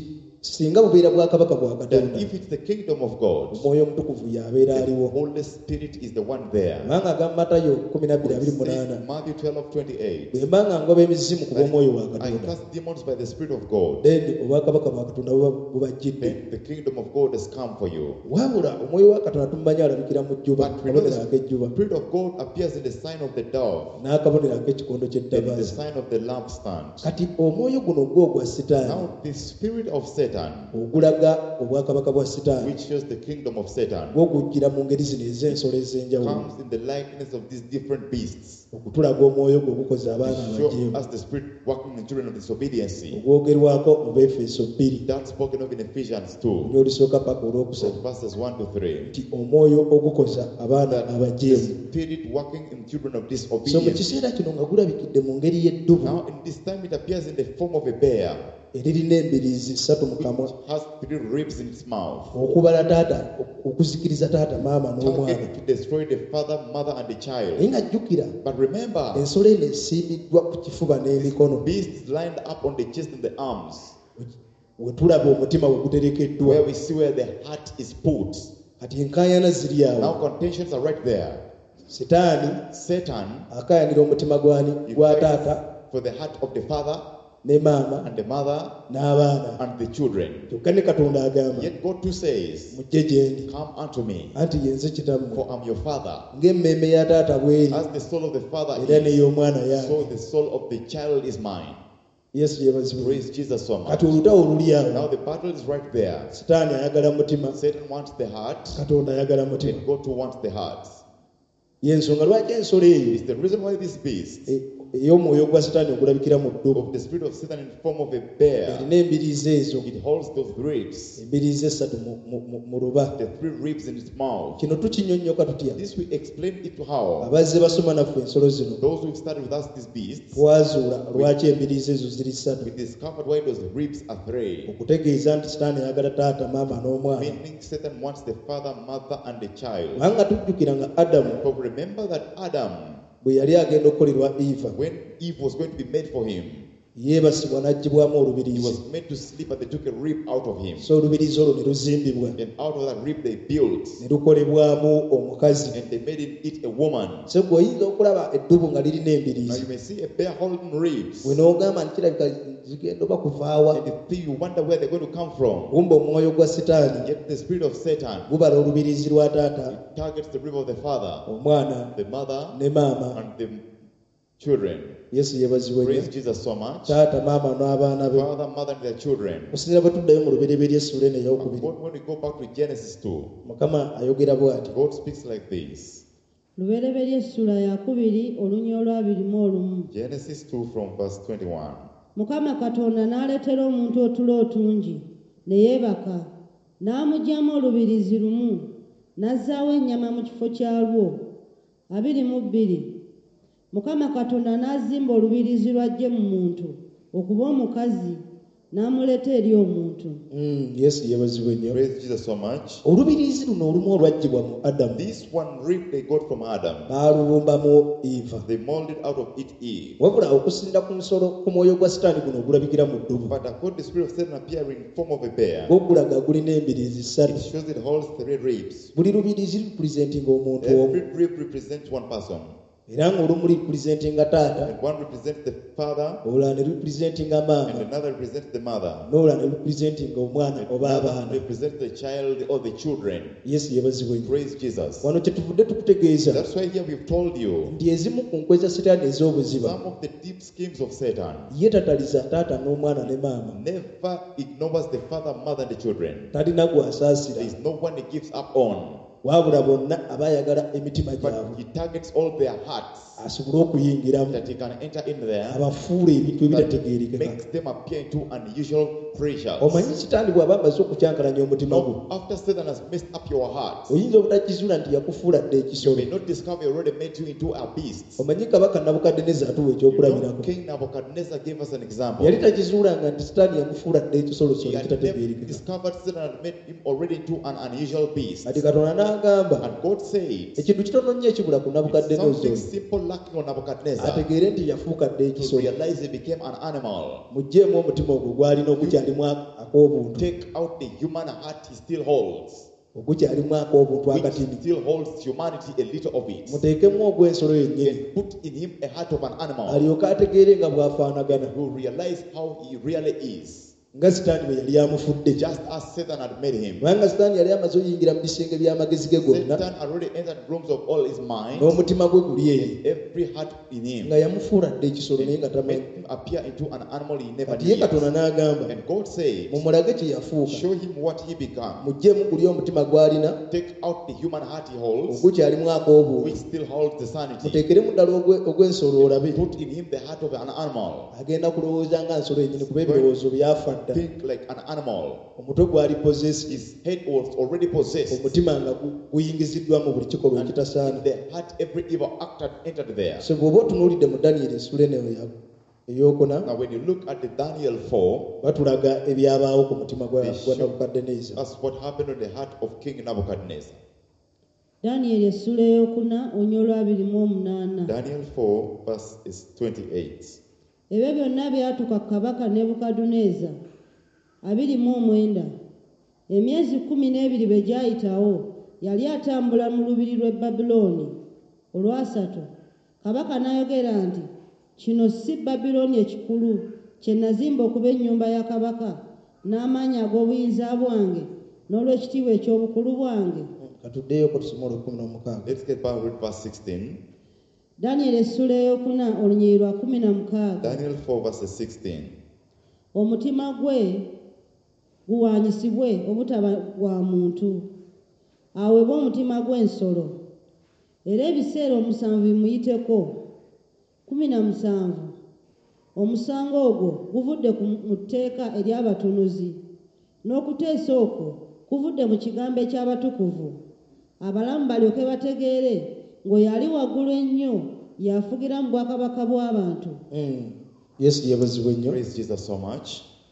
Speaker 1: singa bubeera bwakabaka bwa
Speaker 2: that
Speaker 1: Katonda
Speaker 2: if it's the kingdom of God,
Speaker 1: omwoyo omutukuvu y'abeera
Speaker 2: the
Speaker 1: aliwo.
Speaker 2: Holy Spirit is the one there.
Speaker 1: Kubanga agamba Matayo kumi na bbiri abiri mu
Speaker 2: Say
Speaker 1: munaana
Speaker 2: Matthew twelve twenty-eight.
Speaker 1: bwe mba nga ngoba emizimu ku bw'omwoyo wa
Speaker 2: I
Speaker 1: Katonda
Speaker 2: cast demons by the Spirit of God.
Speaker 1: then obwakabaka bwa Katonda buba bubajjidde.
Speaker 2: Then the kingdom of God has come for you.
Speaker 1: Wabula omwoyo wa Katonda tumumanyi alabikira mu jjuba,
Speaker 2: But we know
Speaker 1: akabonero
Speaker 2: the
Speaker 1: ak'ejjuba
Speaker 2: Spirit of God appears in the sign of the dove
Speaker 1: n'akabonero ak'ekikondo
Speaker 2: and in the
Speaker 1: ky'eddabaazi.
Speaker 2: sign of the lampstand.
Speaker 1: Kati omwoyo guno gwo gwa Sitaani
Speaker 2: Now the spirit of Satan,
Speaker 1: ogulaga obwakabaka bwa Sitaani
Speaker 2: which shows the kingdom of Satan,
Speaker 1: gwo gujjira mu ngeri zino ez'ensolo ez'enjawulo
Speaker 2: comes in the likeness of these different beasts.
Speaker 1: okutulaga omwoyo gwe gukoze abaana
Speaker 2: Show
Speaker 1: abajeemu
Speaker 2: us the spirit working in children of disobedience.
Speaker 1: ogwogerwako mu Befeso bbiri
Speaker 2: That's spoken of in Ephesians two,
Speaker 1: n'olusooka paka olwokusatu
Speaker 2: verses one to three.
Speaker 1: nti omwoyo ogukoza abaana
Speaker 2: That the
Speaker 1: abajeemu.
Speaker 2: spirit working in children of
Speaker 1: So mu
Speaker 2: disobedience.
Speaker 1: kiseera kino nga gulabikidde mu ngeri y'eddubu
Speaker 2: Now in this time it appears in the form of a bear,
Speaker 1: eririna embiriizi ssatu mu kamwa,
Speaker 2: which has three ribs in its mouth,
Speaker 1: okubala taata, okuzikiriza taata maama n'omwana.
Speaker 2: targeting to destroy the father, mother, and the
Speaker 1: Naye
Speaker 2: child.
Speaker 1: nga jjukira
Speaker 2: But remember,
Speaker 1: ensolo eno esiimiddwa ku kifuba n'emikono,
Speaker 2: beasts lined up on the chest and the arms,
Speaker 1: we tulaba omutima we guterekeddwa.
Speaker 2: where we see where the heart is put.
Speaker 1: Kati enkaayana ziri awo.
Speaker 2: Now contentions are right there.
Speaker 1: Sitaani
Speaker 2: Satan
Speaker 1: akaayanira omutima gwani
Speaker 2: he
Speaker 1: gwa
Speaker 2: fights
Speaker 1: taata
Speaker 2: for the heart of the father
Speaker 1: ne maama
Speaker 2: and the mother
Speaker 1: n'abaana.
Speaker 2: and the children.
Speaker 1: Kyokka ne Katonda agamba
Speaker 2: Yet God too says,
Speaker 1: mujje gye ndi
Speaker 2: "Come unto me,
Speaker 1: anti ye nze kitammwe,
Speaker 2: for I'm your father."
Speaker 1: ng'emmeeme ya taata bw'eri
Speaker 2: As the soul of the father
Speaker 1: era
Speaker 2: is,
Speaker 1: n'ey'omwana yange.
Speaker 2: so the soul of the child is mine.
Speaker 1: Yesu yeebazibwe.
Speaker 2: Praise Jesus so much.
Speaker 1: Kati olutawo luli awo.
Speaker 2: Now the battle is right there.
Speaker 1: Sitaani ayagala mutima,
Speaker 2: Satan wants the heart,
Speaker 1: Katonda ayagala mutima.
Speaker 2: and God too wants the heart.
Speaker 1: Y'ensonga lwaki ensolo eyo
Speaker 2: It's the reason why this beast
Speaker 1: e- ey'omwoyo gwa Sitaani ogulabikira mu ddubu
Speaker 2: of the spirit of Satan in the form of a bear,
Speaker 1: erina embiriizi ezo,
Speaker 2: it holds those ribs,
Speaker 1: embiriizi essatu mu- mu- mu- mu luba.
Speaker 2: the three ribs in its mouth.
Speaker 1: Kino tukinnyonnyoka tutya?
Speaker 2: This we explain it to how
Speaker 1: Abazze basoma naffe ensolo zino
Speaker 2: those who've studied with us these beasts,
Speaker 1: twazuula lwaki embiriizi ezo ziri ssatu,
Speaker 2: we discovered why those ribs are three.
Speaker 1: okutegeeza nti Sitaani ayagala taata, maama n'omwana.
Speaker 2: Meaning Satan wants the father, mother, and the child.
Speaker 1: Kubanga tujjukira nga Adamu
Speaker 2: But remember that Adam,
Speaker 1: bwe yali agenda okukolerwa Eva,
Speaker 2: when Eve was going to be made for him,
Speaker 1: yeebasibwa n'aggyibwamu
Speaker 2: he
Speaker 1: olubiriizi.
Speaker 2: was made to sleep, but they took a rib out of him.
Speaker 1: So olubiriizi olwo ne luzimbibwa
Speaker 2: And out of that rib they built,
Speaker 1: ne lukolebwamu omukazi.
Speaker 2: and they made it, it a woman.
Speaker 1: So gwe oyinza okulaba eddubu nga lirina
Speaker 2: Now
Speaker 1: embiriizi,
Speaker 2: you may see a bear holding ribs,
Speaker 1: bwe n'ogamba nti kirabika zigenda oba kuvaawa,
Speaker 2: and you think you wonder where they're going to come from.
Speaker 1: kumba omwoyo gwa Sitaani
Speaker 2: Yet the spirit of Satan
Speaker 1: gubala olubiriizi lwa taata,
Speaker 2: targets the rib of the father,
Speaker 1: omwana
Speaker 2: the mother,
Speaker 1: ne maama.
Speaker 2: and the children.
Speaker 1: Yesu yeebazibwe
Speaker 2: Praise
Speaker 1: nnyo.
Speaker 2: Jesus so much.
Speaker 1: Taata, maama n'abaana be.
Speaker 2: Father, mother, and their children.
Speaker 1: Okusinziira bwe tuddayo mu lubereberye essula eno ey'okubiri,
Speaker 2: But when we go back to Genesis two,
Speaker 1: Mukama ayogera bw'ati:
Speaker 2: God speaks like this.
Speaker 3: lubereberye essula yakubiri olunya olwabiri mu olumu.
Speaker 2: Genesis two from verse twenty-one.
Speaker 3: Mukama Katonda n'aleetera omuntu otulo otungi ne yeebaka, n'amuggyamu olubiriizi lumu, n'azzaawo ennyama mu kifo kyalwo abiri mu bbiri. Mukama Katonda n'azimba olubiriizi lw'aggye mu muntu okuba omukazi, n'amuleeta eri omuntu.
Speaker 1: Mm, Yesu yeebazibwe nnyo.
Speaker 2: Praise Jesus so much.
Speaker 1: Olubiriizi luno olumu olwaggyibwa mu Adamu
Speaker 2: This one rib they got from Adam,
Speaker 1: baalulumbamu Eva.
Speaker 2: they molded out of it Eve.
Speaker 1: Wabula okusinda ku nsolo ku mwoyo gwa Sitaani guno ogulabikira mu ddubu,
Speaker 2: But according to the spirit of Satan appearing in form of a bear,
Speaker 1: gwo gulaga gulina embiriizi ssatu.
Speaker 2: it shows it holds three ribs.
Speaker 1: Buli lubiriizi lupulizentinga omuntu omu,
Speaker 2: Every rib represents one person,
Speaker 1: era ng'olumu lupulizentinga taata,
Speaker 2: and one represents the father,
Speaker 1: olulala ne lupulizentinga
Speaker 2: and
Speaker 1: maama,
Speaker 2: another represents the mother,
Speaker 1: n'olulala ne lupulizentinga omwana
Speaker 2: and
Speaker 1: oba
Speaker 2: another
Speaker 1: abaana.
Speaker 2: represents the child or the children.
Speaker 1: Yesu yeebazibwe nnyo.
Speaker 2: Praise Jesus.
Speaker 1: Wano kyetuvudde tukutegeeza
Speaker 2: That's why here we've told you
Speaker 1: nti ezimu ku nkwe za Sitaani ez'obuziba
Speaker 2: some of the deep schemes of Satan
Speaker 1: ye tataliza taata n'omwana ne maama,
Speaker 2: never ignores the father, mother, and the children.
Speaker 1: talina gw'asaasira,
Speaker 2: There is no one he gives up on,
Speaker 1: wabula bonna abaayagala emitima
Speaker 2: but
Speaker 1: gyabwe
Speaker 2: he targets all their hearts
Speaker 1: asobole okuyingiramu,
Speaker 2: that he can enter in there,
Speaker 1: abafuula ebintu
Speaker 2: that
Speaker 1: ebitategeerekeka.
Speaker 2: makes them appear into unusual pressures.
Speaker 1: Omanyi Sitaani bw'aba amaze okukyankalanya omutima gwo,
Speaker 2: Now, after Satan has messed up your heart,
Speaker 1: oyinza obutakizuula nti yakufuula dda
Speaker 2: you
Speaker 1: ekisolo.
Speaker 2: may not discover he already made you into a beast.
Speaker 1: Omanyi kabaka Nabukaddeneza atuwa
Speaker 2: You
Speaker 1: ekyokulabirako,
Speaker 2: know, King Nebuchadnezzar gave us an example.
Speaker 1: yali takizuulanga nti Sitaani yamufuula dda ekisolosolo
Speaker 2: He had never
Speaker 1: ekitategeerekeka.
Speaker 2: discovered Satan had made him already into an unusual beast.
Speaker 1: Kati Katonda n'agamba
Speaker 2: And God said,
Speaker 1: ekintu kitono nnyo ekibula ku Nabukaddeneza
Speaker 2: something
Speaker 1: oyo,
Speaker 2: simple lacking on Nebuchadnezzar
Speaker 1: ategeere nti yafuuka dda
Speaker 2: to
Speaker 1: ekisolo.
Speaker 2: realize he became an animal.
Speaker 1: Muggyeemu omutima ogwo gwalina ogukyalimu ak'obuntu
Speaker 2: take out the human heart he still holds,
Speaker 1: ogukyalimu ak'obuntu
Speaker 2: which
Speaker 1: akatini
Speaker 2: still holds humanity, a little of it,
Speaker 1: muteekemu ogw'ensolo yennyini
Speaker 2: and put in him a heart of an animal.
Speaker 1: alyoke ategeere nga bw'afaanagana
Speaker 2: You will realize how he really is,
Speaker 1: nga sitaani bwe yali amufudde
Speaker 2: just as Satan had made him.
Speaker 1: kubanga sitaani yali amaze oyingira mu bisenge by'amagezi ge gonna
Speaker 2: Satan already entered rooms of all his mind,
Speaker 1: n'omutima gwe guli eri
Speaker 2: every heart in him,
Speaker 1: nga yamufuula dde ekisolo naye nga
Speaker 2: and made
Speaker 1: tamanyi
Speaker 2: him appear into an animal he never
Speaker 1: kati ye katonda
Speaker 2: knew.
Speaker 1: n'agamba
Speaker 2: And God said,
Speaker 1: mumulage kye yafuuka
Speaker 2: show him what he became.
Speaker 1: muggyemu guli omutima gw'alina
Speaker 2: Take out the human heart he holds,
Speaker 1: ogukyalimu ak'obuntu
Speaker 2: which still holds the sanity.
Speaker 1: muteekeremu ddala ogwe- ogw'ensolo olabe
Speaker 2: Put in him the heart of an animal.
Speaker 1: agenda kulowooza nga nsolo yennyini kuba ebirowoozo byafa dda
Speaker 2: Think like an animal.
Speaker 1: omutwe gwali possessed
Speaker 2: His head was already possessed.
Speaker 1: omutima nga gu- guyingiziddwa mu buli kikolwa
Speaker 2: And
Speaker 1: ekitasaana
Speaker 2: in the heart, every evil act had entered there.
Speaker 1: so bw'oba otunuulidde mu daniyeli esula eno eya- eyokuna
Speaker 2: Now, when you look at the Daniel four,
Speaker 1: batulaga ebyabaawo ku mutima gwa
Speaker 2: They
Speaker 1: gwa
Speaker 2: show-
Speaker 1: nabukaddeneza
Speaker 2: that's what happened on the heart of King Nebuchadnezzar.
Speaker 3: danyeri essula eyokuna onywa olwabiri mu omunaana.
Speaker 2: Daniel four, verse is twenty-eight.
Speaker 3: ebyo byonna byatuka ku kabaka nebukadduneeza abiri mu omwenda. emyezi kkumi n'ebiri bwe gyayitawo yali atambula mu lubiri lw'e babulooni olwasatu. kabaka n'ayogera nti kino si babulooni ekikulu kye nazimba okuba ennyumba ya kabaka n'amaanyi ag'obuyinza bwange n'olw'ekitiibwa eky'obukulu bwange.
Speaker 1: katuddeyo ko tusome olw'ekkumi n'omukaaga
Speaker 2: Let's get back with verse sixteen.
Speaker 3: danyeri essula eyokuna olunyiri lwa kumi na mukaaga.
Speaker 2: Daniel four, verse sixteen.
Speaker 3: omutima gwe guwanyisibwe obutaba bwa muntu aweebwe omutima gw'ensolo era ebiseera omusanvu bimuyiteko. kumi na musanvu omusango ogwo guvudde ku mu tteeka ery'abatunuzi n'okuteesa okwo kuvudde mu kigambo eky'abatukuvu abalamu balyoke bategeere ng'oyo ali waggulu ennyo yafugira mu bwakabaka bw'abantu.
Speaker 1: Mm. yesu yeebazibwa ennyo
Speaker 2: Praise Jesus so much.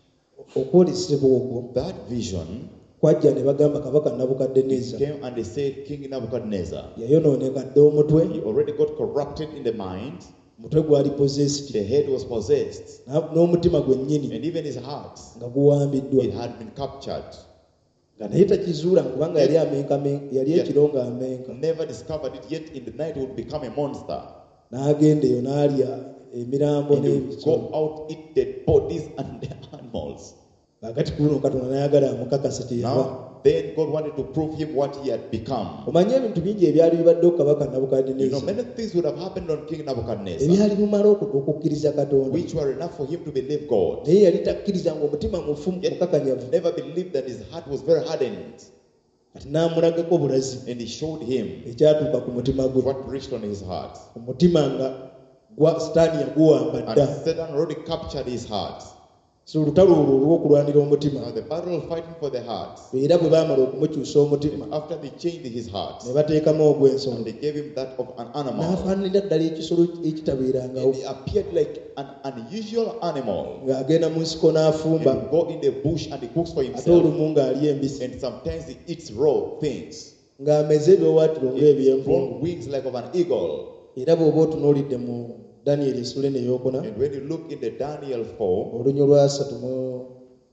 Speaker 1: okwolesebwa okwo
Speaker 2: That vision
Speaker 1: kwajja ne bagamba kabaka nabukaddeneza
Speaker 2: came and they said, King Nebuchadnezzar,
Speaker 1: yayonooneka dde omutwe
Speaker 2: he already got corrupted in the mind,
Speaker 1: omutwe gwali possessed
Speaker 2: the head was possessed,
Speaker 1: na- n'omutima gwennyini
Speaker 2: and even his heart,
Speaker 1: nga guwambiddwa
Speaker 2: it had been captured.
Speaker 1: nga naye takizuula kubanga yali amenkame yali ekiro nga amenka
Speaker 2: Never discovered it, yet in the night would become a monster.
Speaker 1: n'agenda eyo n'alya emirambo
Speaker 2: And he would
Speaker 1: n'ebisolo
Speaker 2: go out, eat dead bodies and the animals.
Speaker 1: kakati kuno katonda n'ayagala amukakase teyava
Speaker 2: Now, then God wanted to prove him what he had become.
Speaker 1: omanye ebintu bingi ebyali bibaddeho kabaka
Speaker 2: You know,
Speaker 1: nabukaddeneza
Speaker 2: many things would have happened on King Nebuchadnezzar,
Speaker 1: ebyali bimala oku- okukkiriza katonda
Speaker 2: which were enough for him to believe God.
Speaker 1: naye yali takkiriza ngaomutima mufu
Speaker 2: Yet
Speaker 1: mukakanyavu
Speaker 2: never believed that his heart was very hardened.
Speaker 1: kati n'amulagako bulazi
Speaker 2: And he showed him
Speaker 1: ekyatuuka ku mutima gwe
Speaker 2: what reached on his heart.
Speaker 1: omutima nga gwa sitaani yaguwamba
Speaker 2: And
Speaker 1: dda
Speaker 2: Satan already captured his heart.
Speaker 1: so olutalo olwo olw'okulwanira omutima
Speaker 2: Now the battle fighting for the heart.
Speaker 1: era bwe baamala okumukyusa omutima
Speaker 2: After they changed his heart,
Speaker 1: ne bateekamu ogw'ensolo
Speaker 2: and they gave him that of an animal,
Speaker 1: n'afaananira ddala ekisolo ekitabeerangawo
Speaker 2: and he appeared like an unusual animal.
Speaker 1: ng'agenda mu nsiko n'afumba
Speaker 2: And go in the bush and he cooks for
Speaker 1: ate
Speaker 2: himself.
Speaker 1: olumu ng'ali embisi
Speaker 2: And sometimes he eats raw things.
Speaker 1: ng'ameze ebyowaatiro
Speaker 2: He
Speaker 1: ng'ebyenvungu
Speaker 2: grown wings like of an eagle.
Speaker 1: era bw'oba otunuulidde mu daniyeli essula eno eyokuna
Speaker 2: And when you look in the Daniel four,
Speaker 1: olunyo lwasatu mu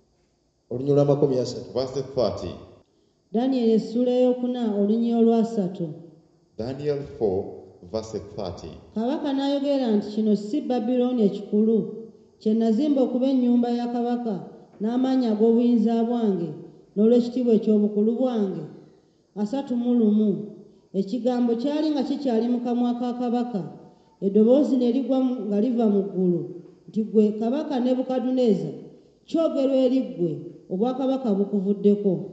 Speaker 1: olunyo lw'amakumi asatu
Speaker 2: verse thirty.
Speaker 3: danyeri essula eyokuna olunyiri olwasatu.
Speaker 2: Daniel four, verse thirty.
Speaker 3: kabaka n'ayogera nti kino si babulooni ekikulu kye nazimba okuba ennyumba ya kabaka n'amaanyi ag'obuyinza bwange n'olw'ekitiibwa eky'obukulu bwange. asatu mu lumu ekigambo kyali nga kikyali mu kamwa ka kabaka eddoboozi ne ligwa mu- nga liva mu ggulu nti ggwe kabaka nebukadduneeza kyogerwa eri ggwe obwakabaka bukuvuddeko.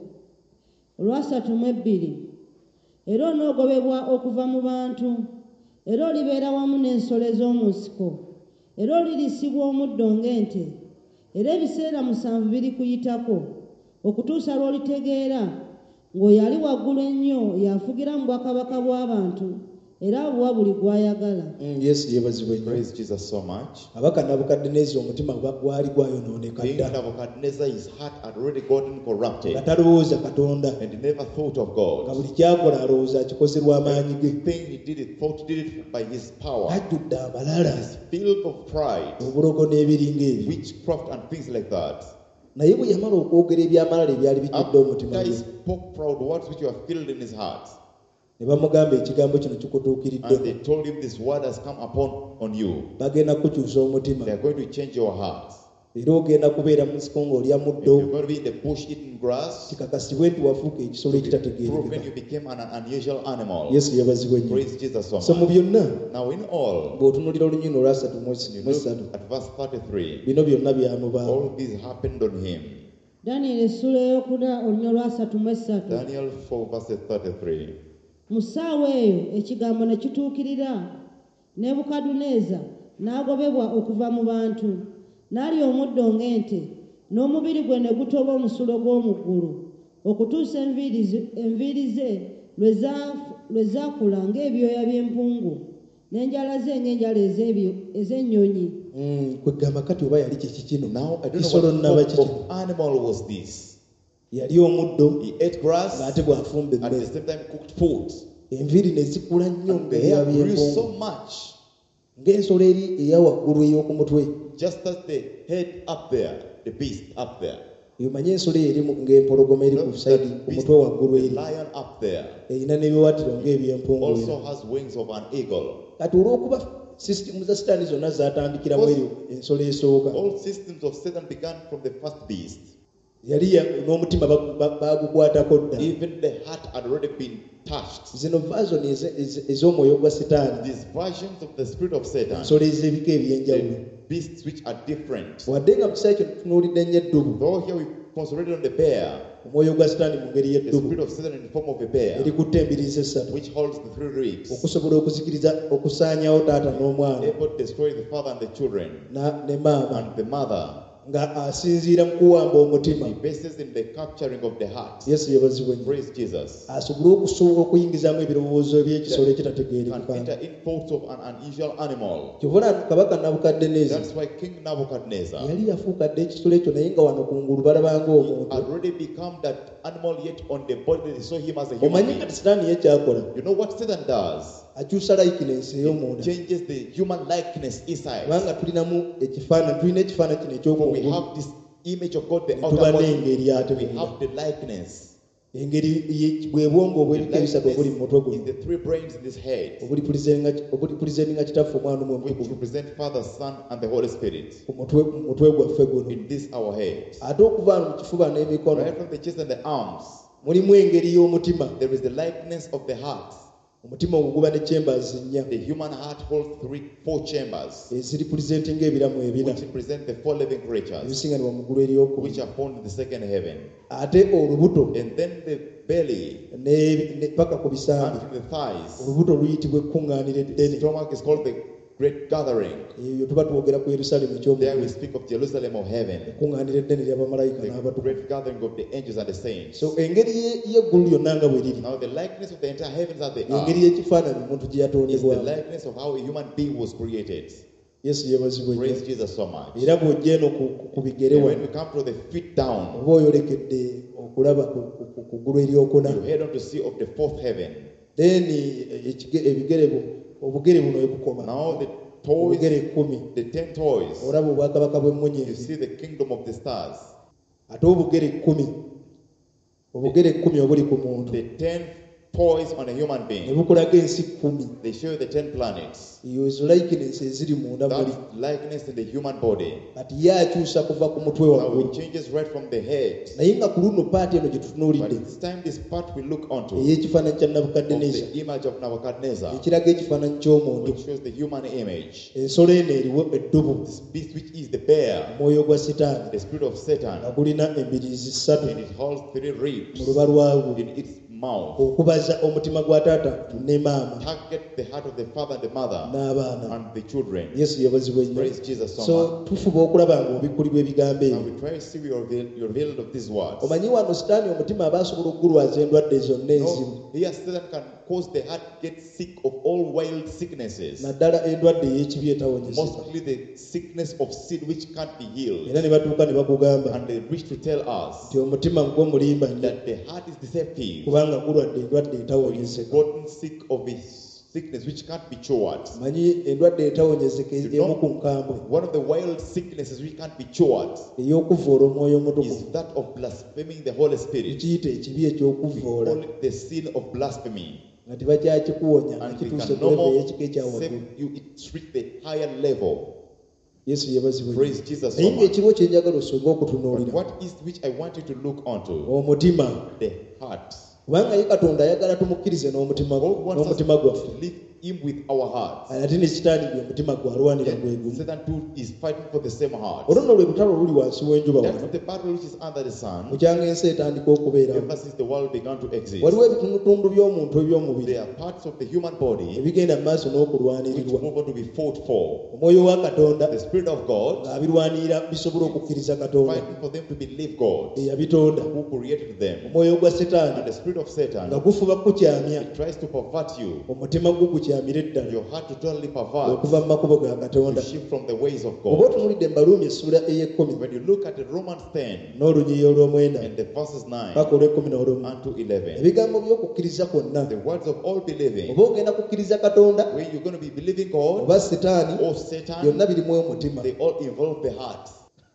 Speaker 3: olwasatu mu ebbiri era onoogobebwa okuva mu bantu era olibeera wamu n'ensolo ez'omu nsiko era olirisibwa omuddo ng'ente era ebiseera musanvu birikuyitako okutuusa lw'olitegeera ng'oyo ali waggulu ennyo yafugira mu bwakabaka bw'abantu era abuwa buli gw'ayagala.
Speaker 1: Mm, yesu yeebazibwa ennyo
Speaker 2: Praise Jesus so much.
Speaker 1: kabaka nabukaddeneza omutima gwa- gwali gwayonooneka
Speaker 2: King
Speaker 1: dda
Speaker 2: Nebuchadnezzar, his heart had already gotten corrupted.
Speaker 1: nga talowooza katonda
Speaker 2: And he never thought of
Speaker 1: nga
Speaker 2: God.
Speaker 1: buli kyakola alowooza akikoze lw'amaanyi ge
Speaker 2: Everything he did, it thought he did it by his power.
Speaker 1: ajjudde abalala
Speaker 2: He's filled of pride,
Speaker 1: obulogo n'ebiringa ebyo
Speaker 2: witchcraft, and things like that.
Speaker 1: naye bwe yamala okwogera ebyamalala ebyali bijjudde omutima
Speaker 2: After he
Speaker 1: gwe
Speaker 2: spoke proud words which were filled in his heart,
Speaker 1: ne bamugamba ekigambo kino
Speaker 2: and
Speaker 1: kikutuukiriddeko
Speaker 2: they told him, this word has come upon on you.
Speaker 1: bagenda kukyusa omutima
Speaker 2: They are going to change your heart.
Speaker 1: era ogenda kubeera mu nsiko ng'olya
Speaker 2: If
Speaker 1: muddo
Speaker 2: you're going to be in the bush eating grass,
Speaker 1: kikakasibwe nti wafuuka ekisolo
Speaker 2: proven
Speaker 1: ekitategeerekeka
Speaker 2: you became an unusual animal.
Speaker 1: yesu yabazibwa nnyo
Speaker 2: Praise Jesus so
Speaker 1: so mu
Speaker 2: much.
Speaker 1: byonna
Speaker 2: Now in all,
Speaker 1: bw'otunuulira olunyino olwasatu mu
Speaker 2: you
Speaker 1: mu
Speaker 2: look
Speaker 1: esatu
Speaker 2: at verse thirty-three.
Speaker 1: bino byonna byamubaawo
Speaker 2: All this happened on him.
Speaker 3: danyeri essula ey'okuna olunya olwasatu mu essatu.
Speaker 2: Daniel four verse thirty-three.
Speaker 3: Mu ssaawa eyo ekigambo ne kituukirira, Nebukadduneeza n'agobebwa okuva mu bantu, n'alya omuddo ng'ente, n'omubiri gwe ne gutoba omusulo gw'omu ggulu, okutuusa enviiri ze- enviiri ze lwe za- lwe zaakula ng'ebyoya by'empungu, n'enjala ze ng'enjala ez'ebyo- ez'ennyonyi.
Speaker 1: Mm, kwegamba kati oba yali kiki kino
Speaker 2: Now I don't
Speaker 1: kisolo
Speaker 2: know
Speaker 1: nnaba
Speaker 2: what
Speaker 1: kiki
Speaker 2: type of animal was this.
Speaker 1: yali omuddo
Speaker 2: He ate grass
Speaker 1: ng'ate bw'afumba
Speaker 2: at the
Speaker 1: emmere
Speaker 2: same time cooked food.
Speaker 1: enviiri ne zikula nnyo
Speaker 2: And the hair
Speaker 1: ng'ebya
Speaker 2: grew so
Speaker 1: by'empungu
Speaker 2: much,
Speaker 1: ng'ensolo eri eya waggulu ey'oku mutwe
Speaker 2: just as the head up there, the beast up there,
Speaker 1: omanye ensolo eyo eri mu- ng'empologoma eri ku
Speaker 2: Look,
Speaker 1: saidi
Speaker 2: that
Speaker 1: ku
Speaker 2: beast,
Speaker 1: mutwe waggulu
Speaker 2: the
Speaker 1: eri
Speaker 2: lion up there,
Speaker 1: erina n'ebiwatiro ng'eby'empungu
Speaker 2: also
Speaker 1: era.
Speaker 2: has wings of an eagle.
Speaker 1: kati olw'okuba sisitimu za sitaani zonna zatandikiramu eryo ensolo esooka
Speaker 2: All systems of Satan began from the first beast.
Speaker 1: yali ya- n'omutima bagu- ba- bagukwatako dda
Speaker 2: Even the heart had already been touched.
Speaker 1: zino vaazoni eze- eze- ez'omwoyo gwa sitaani
Speaker 2: These versions of the spirit of Satan,
Speaker 1: ensolo ez'ebika eby'enjawulo
Speaker 2: the beasts which are different.
Speaker 1: wadde nga mu kiseera kino tutunuulidde nnyo eddubu
Speaker 2: Though here we concentrated on the bear,
Speaker 1: omwoyo gwa sitaani mu ngeri
Speaker 2: the
Speaker 1: y'eddubu
Speaker 2: spirit of Satan in the form of a bear,
Speaker 1: erikutte embiriizi essatu
Speaker 2: which holds the three ribs,
Speaker 1: okusobola okuzikiriza okusaanyawo taata n'omwana
Speaker 2: able to destroy the father and the children,
Speaker 1: na- ne maama
Speaker 2: and the mother.
Speaker 1: nga asinziira mu kuwamba omutima
Speaker 2: He bases in the capturing of the heart.
Speaker 1: yesu yabazibwa nnyo
Speaker 2: Praise Jesus.
Speaker 1: asobole okusobola okuyingizaamu ebirowoozo by'ekisolo
Speaker 2: Can
Speaker 1: ekitategeerekeka
Speaker 2: enter in thoughts of an unusual animal.
Speaker 1: kyovula kabaka nabukaddeneeza
Speaker 2: That's why King Nebuchadnezzar
Speaker 1: yali yafuuka dde ekisolo ekyo naye nga wano kungulu balabanga omuntu
Speaker 2: had already become that animal, yet on the body they saw him as a human
Speaker 1: omanyi
Speaker 2: being.
Speaker 1: kati sitaani ye kyakola
Speaker 2: You know what Satan does?
Speaker 1: akyusa likenensi
Speaker 2: It
Speaker 1: ey'omunda
Speaker 2: changes the human likeness inside.
Speaker 1: kubanga tulinamu ekifaananyi tulina ekifaananyi kino
Speaker 2: For we
Speaker 1: ekyokungulu
Speaker 2: have this image of God, the
Speaker 1: tuba
Speaker 2: outer body.
Speaker 1: n'engeri ate
Speaker 2: We
Speaker 1: munda.
Speaker 2: have the likeness.
Speaker 1: engeri ye- bwe bwongo
Speaker 2: The
Speaker 1: obw'ebika ebisatu obuli mu mutwe
Speaker 2: likeness is
Speaker 1: guno
Speaker 2: the three brains in this head,
Speaker 1: obulipulizeninga kitaffe omwana omwe
Speaker 2: which
Speaker 1: omutukuvu
Speaker 2: represent Father, Son, and the Holy Spirit
Speaker 1: ku mutwe mu mutwe gwaffe guno
Speaker 2: in this our head.
Speaker 1: ate okuva mu kifuba n'emikono
Speaker 2: Right from the chest and the arms,
Speaker 1: mulimu engeri y'omutima
Speaker 2: there is the likeness of the heart.
Speaker 1: omutima ogwo guba ne chambers nnya
Speaker 2: The human heart holds three, four chambers,
Speaker 1: eziripulizentinga ebiramu ebina
Speaker 2: which represent the four living creatures,
Speaker 1: ebisinganibwa mu ggulu eryokubiri
Speaker 2: which are found in the second heaven.
Speaker 1: ate olubuto
Speaker 2: And then the belly
Speaker 1: ne- ne- paka ku bisambi
Speaker 2: and from the thighs.
Speaker 1: olubuto luyitibwa ekkuŋŋaaniro
Speaker 2: The
Speaker 1: eddene
Speaker 2: stomach is called the great gathering.
Speaker 1: eyo tuba twogera ku yerusalemu
Speaker 2: There
Speaker 1: ekyomugulu
Speaker 2: we speak of Jerusalem of heaven,
Speaker 1: ekkuŋŋaaniro eddene ly'abamalayika
Speaker 2: the
Speaker 1: n'abatukuvu
Speaker 2: great gathering of the angels and the saints.
Speaker 1: so engeri ye- y'eggulu lyonna nga bwe liri
Speaker 2: Now the likeness of the entire heavens as they
Speaker 1: engeri
Speaker 2: are
Speaker 1: y'ekifaananyi omuntu gye
Speaker 2: is the
Speaker 1: yatondebwamu
Speaker 2: likeness of how a human being was created.
Speaker 1: yesu yeebazibwe nnyo
Speaker 2: Praise Jesus so much.
Speaker 1: era bw'ojja eno ku- ku- ku bigere
Speaker 2: And when
Speaker 1: wano
Speaker 2: we come to the feet down,
Speaker 1: oba oyolekedde okulaba ku- ku- ku- ku ggulu eryokuna
Speaker 2: you head on to see of the fourth heaven.
Speaker 1: then ekige- ebigere bu- obugere buno ebukoma
Speaker 2: Now the toys,
Speaker 1: obugere ekkumi
Speaker 2: the ten toys,
Speaker 1: olaba obwakabaka
Speaker 2: you
Speaker 1: bw'emmunyeenzi
Speaker 2: see the kingdom of the stars.
Speaker 1: ate obugere ekkumi obugere ekkumi obuli ku muntu
Speaker 2: The ten toys on a human
Speaker 1: ne
Speaker 2: being.
Speaker 1: bukulaga ensi kkumi
Speaker 2: They show you the ten planets.
Speaker 1: eyo ezo likeness eziri munda muli
Speaker 2: That likeness in the human body.
Speaker 1: kati ye akyusa kuva ku mutwe
Speaker 2: Now
Speaker 1: waggulu
Speaker 2: it changes right from the head.
Speaker 1: naye nga ku luno paati eno gye
Speaker 2: But
Speaker 1: tutunuulidde
Speaker 2: this time, this part we look onto of
Speaker 1: ey'ekifaananyi kya nabukaddeneeza
Speaker 2: the image of Nebuchadnezzar,
Speaker 1: ekiraga ekifaananyi ky'omuntu
Speaker 2: which shows the human image.
Speaker 1: ensolo eno eriwo eddubu
Speaker 2: This beast, which is the bear,
Speaker 1: omwoyo gwa sitaani
Speaker 2: the spirit of Satan,
Speaker 1: nga gulina embiriizi ssatu
Speaker 2: and it holds three ribs
Speaker 1: mu luba lwagwo
Speaker 2: in its mouth.
Speaker 1: okubaza omutima gwa taata ne maama
Speaker 2: Target the heart of the father and the mother
Speaker 1: n'abaana
Speaker 2: and the children.
Speaker 1: yesu yabazibwa nnyo
Speaker 2: Praise Jesus so much.
Speaker 1: so tufuba okulaba ng'obikkulibwa ebigambo
Speaker 2: Now
Speaker 1: ebyo
Speaker 2: we try to see we are revealed, you're revealed of these words.
Speaker 1: omanyi wano sitaani omutima aba asobola okugulwaza endwadde zonna enzimu
Speaker 2: No, here Satan can cause the heart to get sick of all wild sicknesses.
Speaker 1: naddala endwadde ey'ekibi etawonyezeka
Speaker 2: Mostly the sickness of sin which can't be healed.
Speaker 1: era ne batuuka ne bakugamba
Speaker 2: And they wish to tell us
Speaker 1: nti omutima gw'omulimba nnyo
Speaker 2: that the heart is deceptive.
Speaker 1: kubanga gulwadde endwadde
Speaker 2: It's
Speaker 1: etawonyezeka
Speaker 2: gotten sick of a sickness which can't be cured.
Speaker 1: manyi endwadde etawonyezeka
Speaker 2: You know,
Speaker 1: emu ku nkambwe
Speaker 2: one of the wild sicknesses which can't be cured
Speaker 1: ey'okuvoola omwoyo
Speaker 2: is
Speaker 1: omutukuvu
Speaker 2: that of blaspheming the Holy Spirit.
Speaker 1: tukiyita ekibi
Speaker 2: We
Speaker 1: eky'okuvoola
Speaker 2: call it the sin of blasphemy.
Speaker 1: nga tebakyakikuwonya nga
Speaker 2: And we
Speaker 1: kituuse
Speaker 2: can
Speaker 1: ku
Speaker 2: no
Speaker 1: level
Speaker 2: more
Speaker 1: ey'ekika ekyawaggulu
Speaker 2: save you, it's reached the higher level.
Speaker 1: yesu yebazibwe
Speaker 2: Praise Jesus so
Speaker 1: naye
Speaker 2: much.
Speaker 1: ngaekiriwo kyenjagala osonga
Speaker 2: But
Speaker 1: okutunuulira
Speaker 2: what is which I want you to look onto?
Speaker 1: omutima
Speaker 2: The heart.
Speaker 1: kubanga ye katonda ayagala tumukkirize n'omutima
Speaker 2: God wants us
Speaker 1: n'omutima gwaffe
Speaker 2: to live Him with our hearts.
Speaker 1: ate ne kitaani gwe omutima gwalwanira gwe
Speaker 2: Yet
Speaker 1: gumu
Speaker 2: Satan too is fighting for the same heart.
Speaker 1: olwo nno lwe lutalo oluli wansi w'enjuba
Speaker 2: That's
Speaker 1: wano
Speaker 2: the battle which is under the sun.
Speaker 1: mukyanga ensi etandika okubeerawo
Speaker 2: Ever since the world began to exist,
Speaker 1: waliwo ebitundutundu by'omuntu eby'omubiri
Speaker 2: there are parts of the human body
Speaker 1: ebigenda mu maaso
Speaker 2: which
Speaker 1: n'okulwanirirwa
Speaker 2: move on to be fought for.
Speaker 1: omwoyo wa katonda
Speaker 2: The Spirit of God
Speaker 1: ng'abirwanirira bisobola okukkiriza katonda
Speaker 2: fighting for them to believe God
Speaker 1: eyabitonda
Speaker 2: who created them.
Speaker 1: omwoyo gwa
Speaker 2: And
Speaker 1: setaani
Speaker 2: the Spirit of Satan,
Speaker 1: nga gufuba kukyamya
Speaker 2: it tries to pervert you,
Speaker 1: omutima gwo gukyamira eddala
Speaker 2: your heart to totally pervert,
Speaker 1: okuva mu makubo ga
Speaker 2: to
Speaker 1: katonda
Speaker 2: shift from the ways of
Speaker 1: oba
Speaker 2: God.
Speaker 1: otunulidde mu baluumi essula ey'ekkumi
Speaker 2: When you look at the Romans ten
Speaker 1: n'olunyiyi olw'omwenda
Speaker 2: and the verses nine
Speaker 1: paka olw'ekkumi n'olumu
Speaker 2: unto eleven,
Speaker 1: ebigambo by'okukkiriza kwonna
Speaker 2: the words of all believing,
Speaker 1: oba ogenda kukkiriza katonda
Speaker 2: where you're going to be believing God
Speaker 1: oba setaani
Speaker 2: or Satan,
Speaker 1: byonna birimu omutima
Speaker 2: they all involve the heart.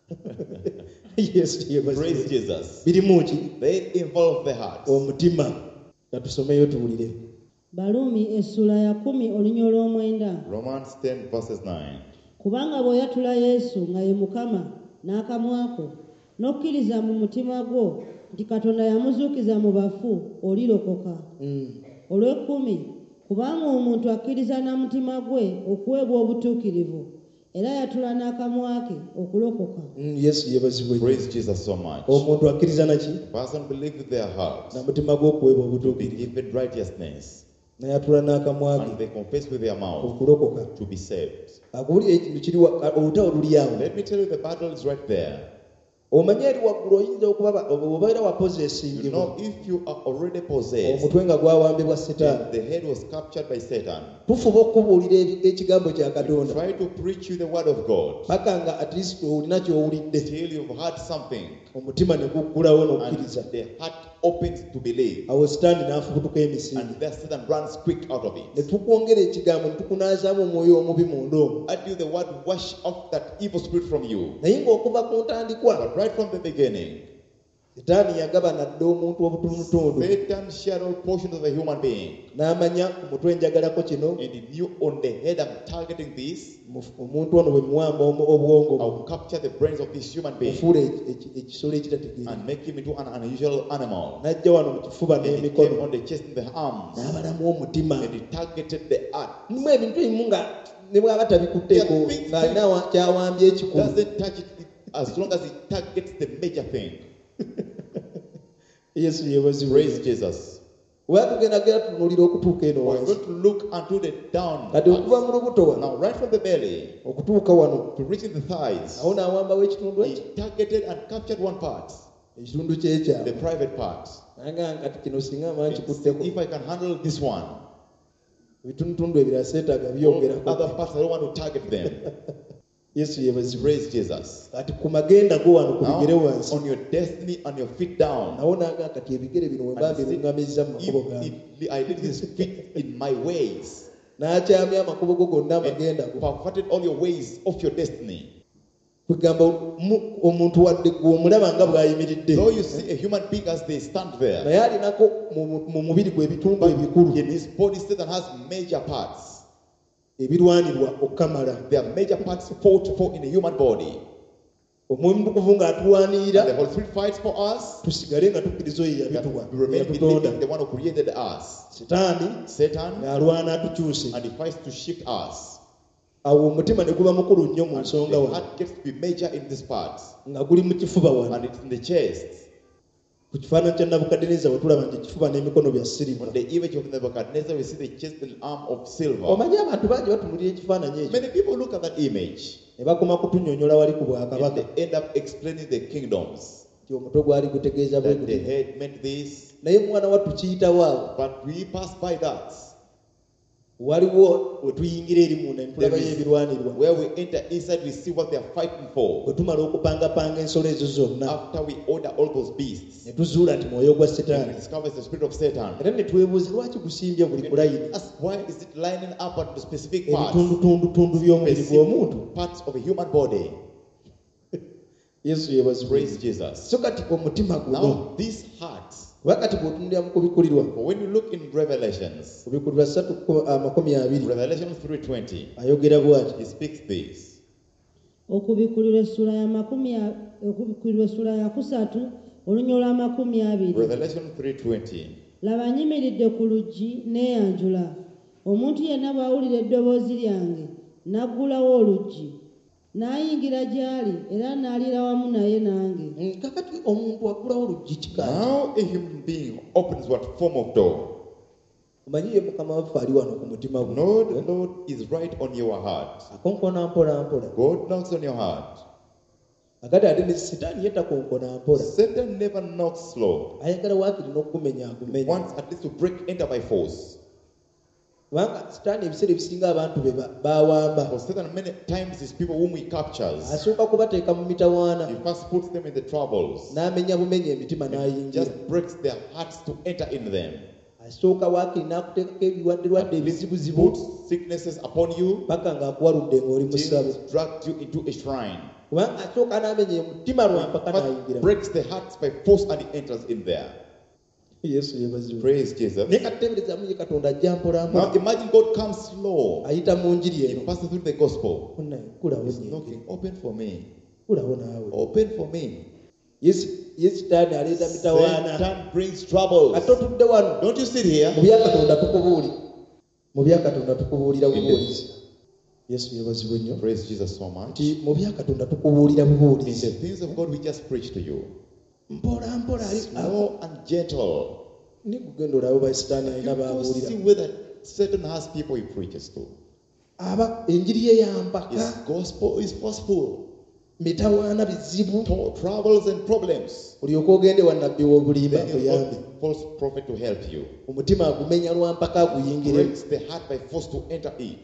Speaker 1: yesu yebazibwe.
Speaker 2: Praise Jesus.
Speaker 1: birimu ki
Speaker 2: They involve the heart.
Speaker 1: omutima nga tusomeyo tuwulire
Speaker 3: baluumi essula ya kumi olunya olw'omwenda.
Speaker 2: Romans ten verses nine.
Speaker 3: Kubanga bw'oyatula Yesu nga ye Mukama n'akamwako n'okkiriza mu mutima gwo nti Katonda yamuzuukiza mu bafu olirokoka.
Speaker 1: Mm.
Speaker 3: Olw'ekkumi kubanga omuntu akkiriza na mutima gwe okuweebwa obutuukirivu era yatula n'akamwa ke okulokoka.
Speaker 1: Mm, yesu yebazibwe
Speaker 2: Praise Jesus so much.
Speaker 1: omuntu akkiriza naki
Speaker 2: Person believe with their heart
Speaker 1: na mutima gwe okuweebwa
Speaker 2: to be
Speaker 1: obutuukirivu
Speaker 2: given righteousness,
Speaker 1: nayatula n'akamwa
Speaker 2: and
Speaker 1: ge
Speaker 2: they confess with their mouth
Speaker 1: okulokoka
Speaker 2: to be saved.
Speaker 1: akubulira ekintu kiri wa- olutawo luli awo
Speaker 2: Let me tell you, the battle is right there.
Speaker 1: omanye eri waggulu oyinza okuba obaera
Speaker 2: You
Speaker 1: wapozeesingibwa
Speaker 2: know, if you are already possessed,
Speaker 1: omutwe nga gwawambibwa setaani
Speaker 2: and the head was captured by Satan,
Speaker 1: tufuba okubuulira ebi- ekigambo kya
Speaker 2: we
Speaker 1: katonda
Speaker 2: try to preach you the word of God
Speaker 1: paka nga at least olina kyowulidde
Speaker 2: till you've heard something,
Speaker 1: omutima ne guggulawo
Speaker 2: and
Speaker 1: n'okkiriza
Speaker 2: the heart opens to believe,
Speaker 1: awo sitaani n'afubutuka emisingi
Speaker 2: and there Satan runs quick out of
Speaker 1: ne
Speaker 2: it.
Speaker 1: tukwongera ekigambo ne tukunaazaamu omwoyo omubi munda omwo
Speaker 2: Add you the word, wash out that evil spirit from you.
Speaker 1: naye ng'okuva ku ntandikwa
Speaker 2: But right from the beginning,
Speaker 1: sitaani yagaba nadde omuntu obutunutundu
Speaker 2: Satan shared all portions of the human being,
Speaker 1: n'amanya ku mutwe njagalako kino
Speaker 2: and he knew on the head I'm targeting this,
Speaker 1: mu- omuntu ono bwe muwamba omu- obwongo bwe,
Speaker 2: I'll capture the brains of this human being
Speaker 1: mufuula eki- eki- ekisolo ekitategeera
Speaker 2: and make him into an unusual animal.
Speaker 1: n'ajja wano mu kifuba
Speaker 2: And he came
Speaker 1: n'emikono
Speaker 2: on the chest and the arms,
Speaker 1: n'abalamu omutima
Speaker 2: and he targeted the heart.
Speaker 1: mulimu ebintu ebimu nga ne bw'aba tabikutteeko ng'alina wa- kyawambye ekikulu
Speaker 2: Doesn't touch it as long as it targets the major thing.
Speaker 1: yesu yebazibwe
Speaker 2: Praise Jesus.
Speaker 1: oba tugenda gera tutunuulira okutuuka eno
Speaker 2: We're
Speaker 1: wansi
Speaker 2: going to look unto the down.
Speaker 1: kati okuva mu lubuto wano
Speaker 2: Now, right from the belly
Speaker 1: okutuuka wano
Speaker 2: to reaching the thighs,
Speaker 1: awo n'awambawo ekitundu
Speaker 2: he
Speaker 1: eki
Speaker 2: targeted and captured one part,
Speaker 1: ekitundu
Speaker 2: the
Speaker 1: kyekyawe
Speaker 2: private part.
Speaker 1: naga kati kino singa amanyi kikutteko
Speaker 2: If I can handle this one,
Speaker 1: ebitundutundu ebirala seetaaga
Speaker 2: all
Speaker 1: byongerako
Speaker 2: other parts, I don't want to target them.
Speaker 1: yesu yebazibwe
Speaker 2: Praise Jesus.
Speaker 1: kati ku magenda go wano ku
Speaker 2: Now,
Speaker 1: bigere wansi
Speaker 2: on your destiny and your feet down,
Speaker 1: nawo naga kati ebigere bino we
Speaker 2: and
Speaker 1: babiruŋŋamizza mu makubo
Speaker 2: if,
Speaker 1: gange
Speaker 2: if I did his feet in my ways,
Speaker 1: n'akyamya amakubo go gonna amagenda
Speaker 2: and
Speaker 1: go
Speaker 2: perverted all your ways of your destiny.
Speaker 1: kugamba mu- omuntu wadde gwe omulaba nga bw'ayimiridde
Speaker 2: Though you see a human being as they stand there,
Speaker 1: naye alinako mu- mu- mu mubiri gwe ebitundu
Speaker 2: but
Speaker 1: ebikulu
Speaker 2: in his body, Satan has major parts.
Speaker 1: ebirwanirwa okukamala
Speaker 2: There are major parts fought for in the human body.
Speaker 1: omwoyo mutukuvu ng'atulwanirira
Speaker 2: And the Holy Spirit fights for us.
Speaker 1: tusigale nga tukkiriza oyo
Speaker 2: That
Speaker 1: yabituwa
Speaker 2: we remain
Speaker 1: yatutonda
Speaker 2: believing the one who created us.
Speaker 1: sitaani
Speaker 2: Satan,
Speaker 1: ng'alwana atukyuse
Speaker 2: and he fights to shift us.
Speaker 1: awo omutima ne guba mukulu nnyo mu
Speaker 2: And
Speaker 1: nsonga
Speaker 2: the
Speaker 1: wano
Speaker 2: heart gets to be major in this part.
Speaker 1: nga guli mu kifuba wano
Speaker 2: And it's in the chest.
Speaker 1: ku kifaananyi kya nabukadineza bwe tulaba nti ekifuba n'emikono bya siriva
Speaker 2: On the image of Nebuchadnezzar, we see the chest and arm of silver.
Speaker 1: omanyi abantu bangi batunulira ekifaananyi ekyo
Speaker 2: Many people look at that image
Speaker 1: ne bakoma kutunyonyola wali ku
Speaker 2: and
Speaker 1: bwakabaka
Speaker 2: they end up explaining the kingdoms.
Speaker 1: nti omutwe gwali gutegeeza bwe
Speaker 2: That the
Speaker 1: guli
Speaker 2: head meant this,
Speaker 1: naye mwana wattu kiyitawo awo
Speaker 2: but we pass by that.
Speaker 1: waliwo we tuyingira eri munda ne
Speaker 2: There
Speaker 1: tulabayo
Speaker 2: is-
Speaker 1: ebirwanirwa
Speaker 2: where we enter inside, we see what they are fighting for.
Speaker 1: bwe tumala okupangapanga ensolo ezo zonna
Speaker 2: After we order all those beasts,
Speaker 1: ne tuzuula nti mwoyo gwa
Speaker 2: we
Speaker 1: setaani
Speaker 2: discover it's the spirit of Satan.
Speaker 1: era ne twebuuza lwaki gusimbye buli ku layini
Speaker 2: Ask why is it lining up at the specific parts,
Speaker 1: ebitundutundutundu by'omubiri gw'omuntu
Speaker 2: specific parts of a human body?
Speaker 1: yesu yeebazibwe
Speaker 2: Praise Jesus.
Speaker 1: so kati omutima guno
Speaker 2: Now, this heart,
Speaker 1: kuba kati bw'otunulira mu kubikulirwa
Speaker 2: but when you look in Revelations,
Speaker 1: ku bikulirwa ssatu ku- amakumi abiri
Speaker 2: Revelation three twenty,
Speaker 1: ayogera bw'ati
Speaker 2: he speaks this.
Speaker 3: okubikulirwa essula ya makumi a- okubikulirwa essula ya kusatu olunya olw'amakumi abiri.
Speaker 2: Revelation three twenty.
Speaker 3: Laba nyimiridde ku luggi neeyanjula, omuntu yenna bw'awulira eddoboozi lyange n'aggulawo oluggi n'ayingira gy'ali era n'aliira wamu naye nange.
Speaker 1: Mm, kakati omuntu agulawo oluggi kikaaki
Speaker 2: Now a human being opens what form of door?
Speaker 1: omanyi ye mukama waffe ali wano ku mutima gwo
Speaker 2: No, the Lord is right on your heart.
Speaker 1: akonkona mpola mpola
Speaker 2: God knocks on your heart.
Speaker 1: akati ate ne sitaani yetakonkona mpola
Speaker 2: Satan never knocks slow.
Speaker 1: ayagala waakiri n'okumenya
Speaker 2: He
Speaker 1: akumenya
Speaker 2: wants at least to break enter by force.
Speaker 1: kubanga sitaani ebiseera ebisinga abantu be ba- bawamba
Speaker 2: For Satan many times is people whom he captures.
Speaker 1: asooka kubateeka mu mitawaana
Speaker 2: He first puts them in the troubles.
Speaker 1: n'amenya bumenya emitima
Speaker 2: He
Speaker 1: n'ayingira
Speaker 2: just breaks their hearts to enter in them.
Speaker 1: asooka waakiri n'akuteekako ebiwaddelwadde ebizibuzibu
Speaker 2: Puts sicknesses upon you.
Speaker 1: paka ng'akuwaludde ng'oli mu ssabo
Speaker 2: Jesus dragged you into a shrine.
Speaker 1: kubanga asooka n'amenya omutima lwampaka
Speaker 2: First
Speaker 1: n'ayingira
Speaker 2: breaks the hearts by force and he enters in there.
Speaker 1: yesu yeebazibwe
Speaker 2: Praise Jesus.
Speaker 1: naye kateeberezaamu ye katonda ajja mpola
Speaker 2: Now
Speaker 1: mpola
Speaker 2: imagine God comes slow.
Speaker 1: ayita mu njiri
Speaker 2: He
Speaker 1: eno
Speaker 2: passes through the gospel.
Speaker 1: Munnange, kulawo
Speaker 2: He's
Speaker 1: nnyenge.
Speaker 2: knocking. Open for me.
Speaker 1: kulawo naawe
Speaker 2: Open for me.
Speaker 1: yesu ye sitaani aleeta mitawaana
Speaker 2: Satan brings troubles.
Speaker 1: ate otudde wano
Speaker 2: Don't you sit here?
Speaker 1: mu byakatonda tukubuuli mu byakatonda tukubuulira bubuulizi yesu yeebazibwe nnyo
Speaker 2: Praise Jesus so much.
Speaker 1: nti mu byakatonda tukubuulira
Speaker 2: In the
Speaker 1: bubuulizi
Speaker 2: things of God we just preach to you.
Speaker 1: mpola mpola ali
Speaker 2: Slow and gentle.
Speaker 1: ne kugenda olabo ba sitaani alina
Speaker 2: You go
Speaker 1: baabuulira
Speaker 2: see whether Satan has people he preaches to.
Speaker 1: aba enjiri ye yampaka
Speaker 2: His gospel is forceful.
Speaker 1: mitawaana bizibu
Speaker 2: To- Troubles and problems.
Speaker 1: olyoka ogende wa nabbi w'obulimba
Speaker 2: Then you
Speaker 1: akuyambe
Speaker 2: got false prophet to help you.
Speaker 1: omutima agumenya lwampaka aguyingire
Speaker 2: Breaks the heart by force to enter it.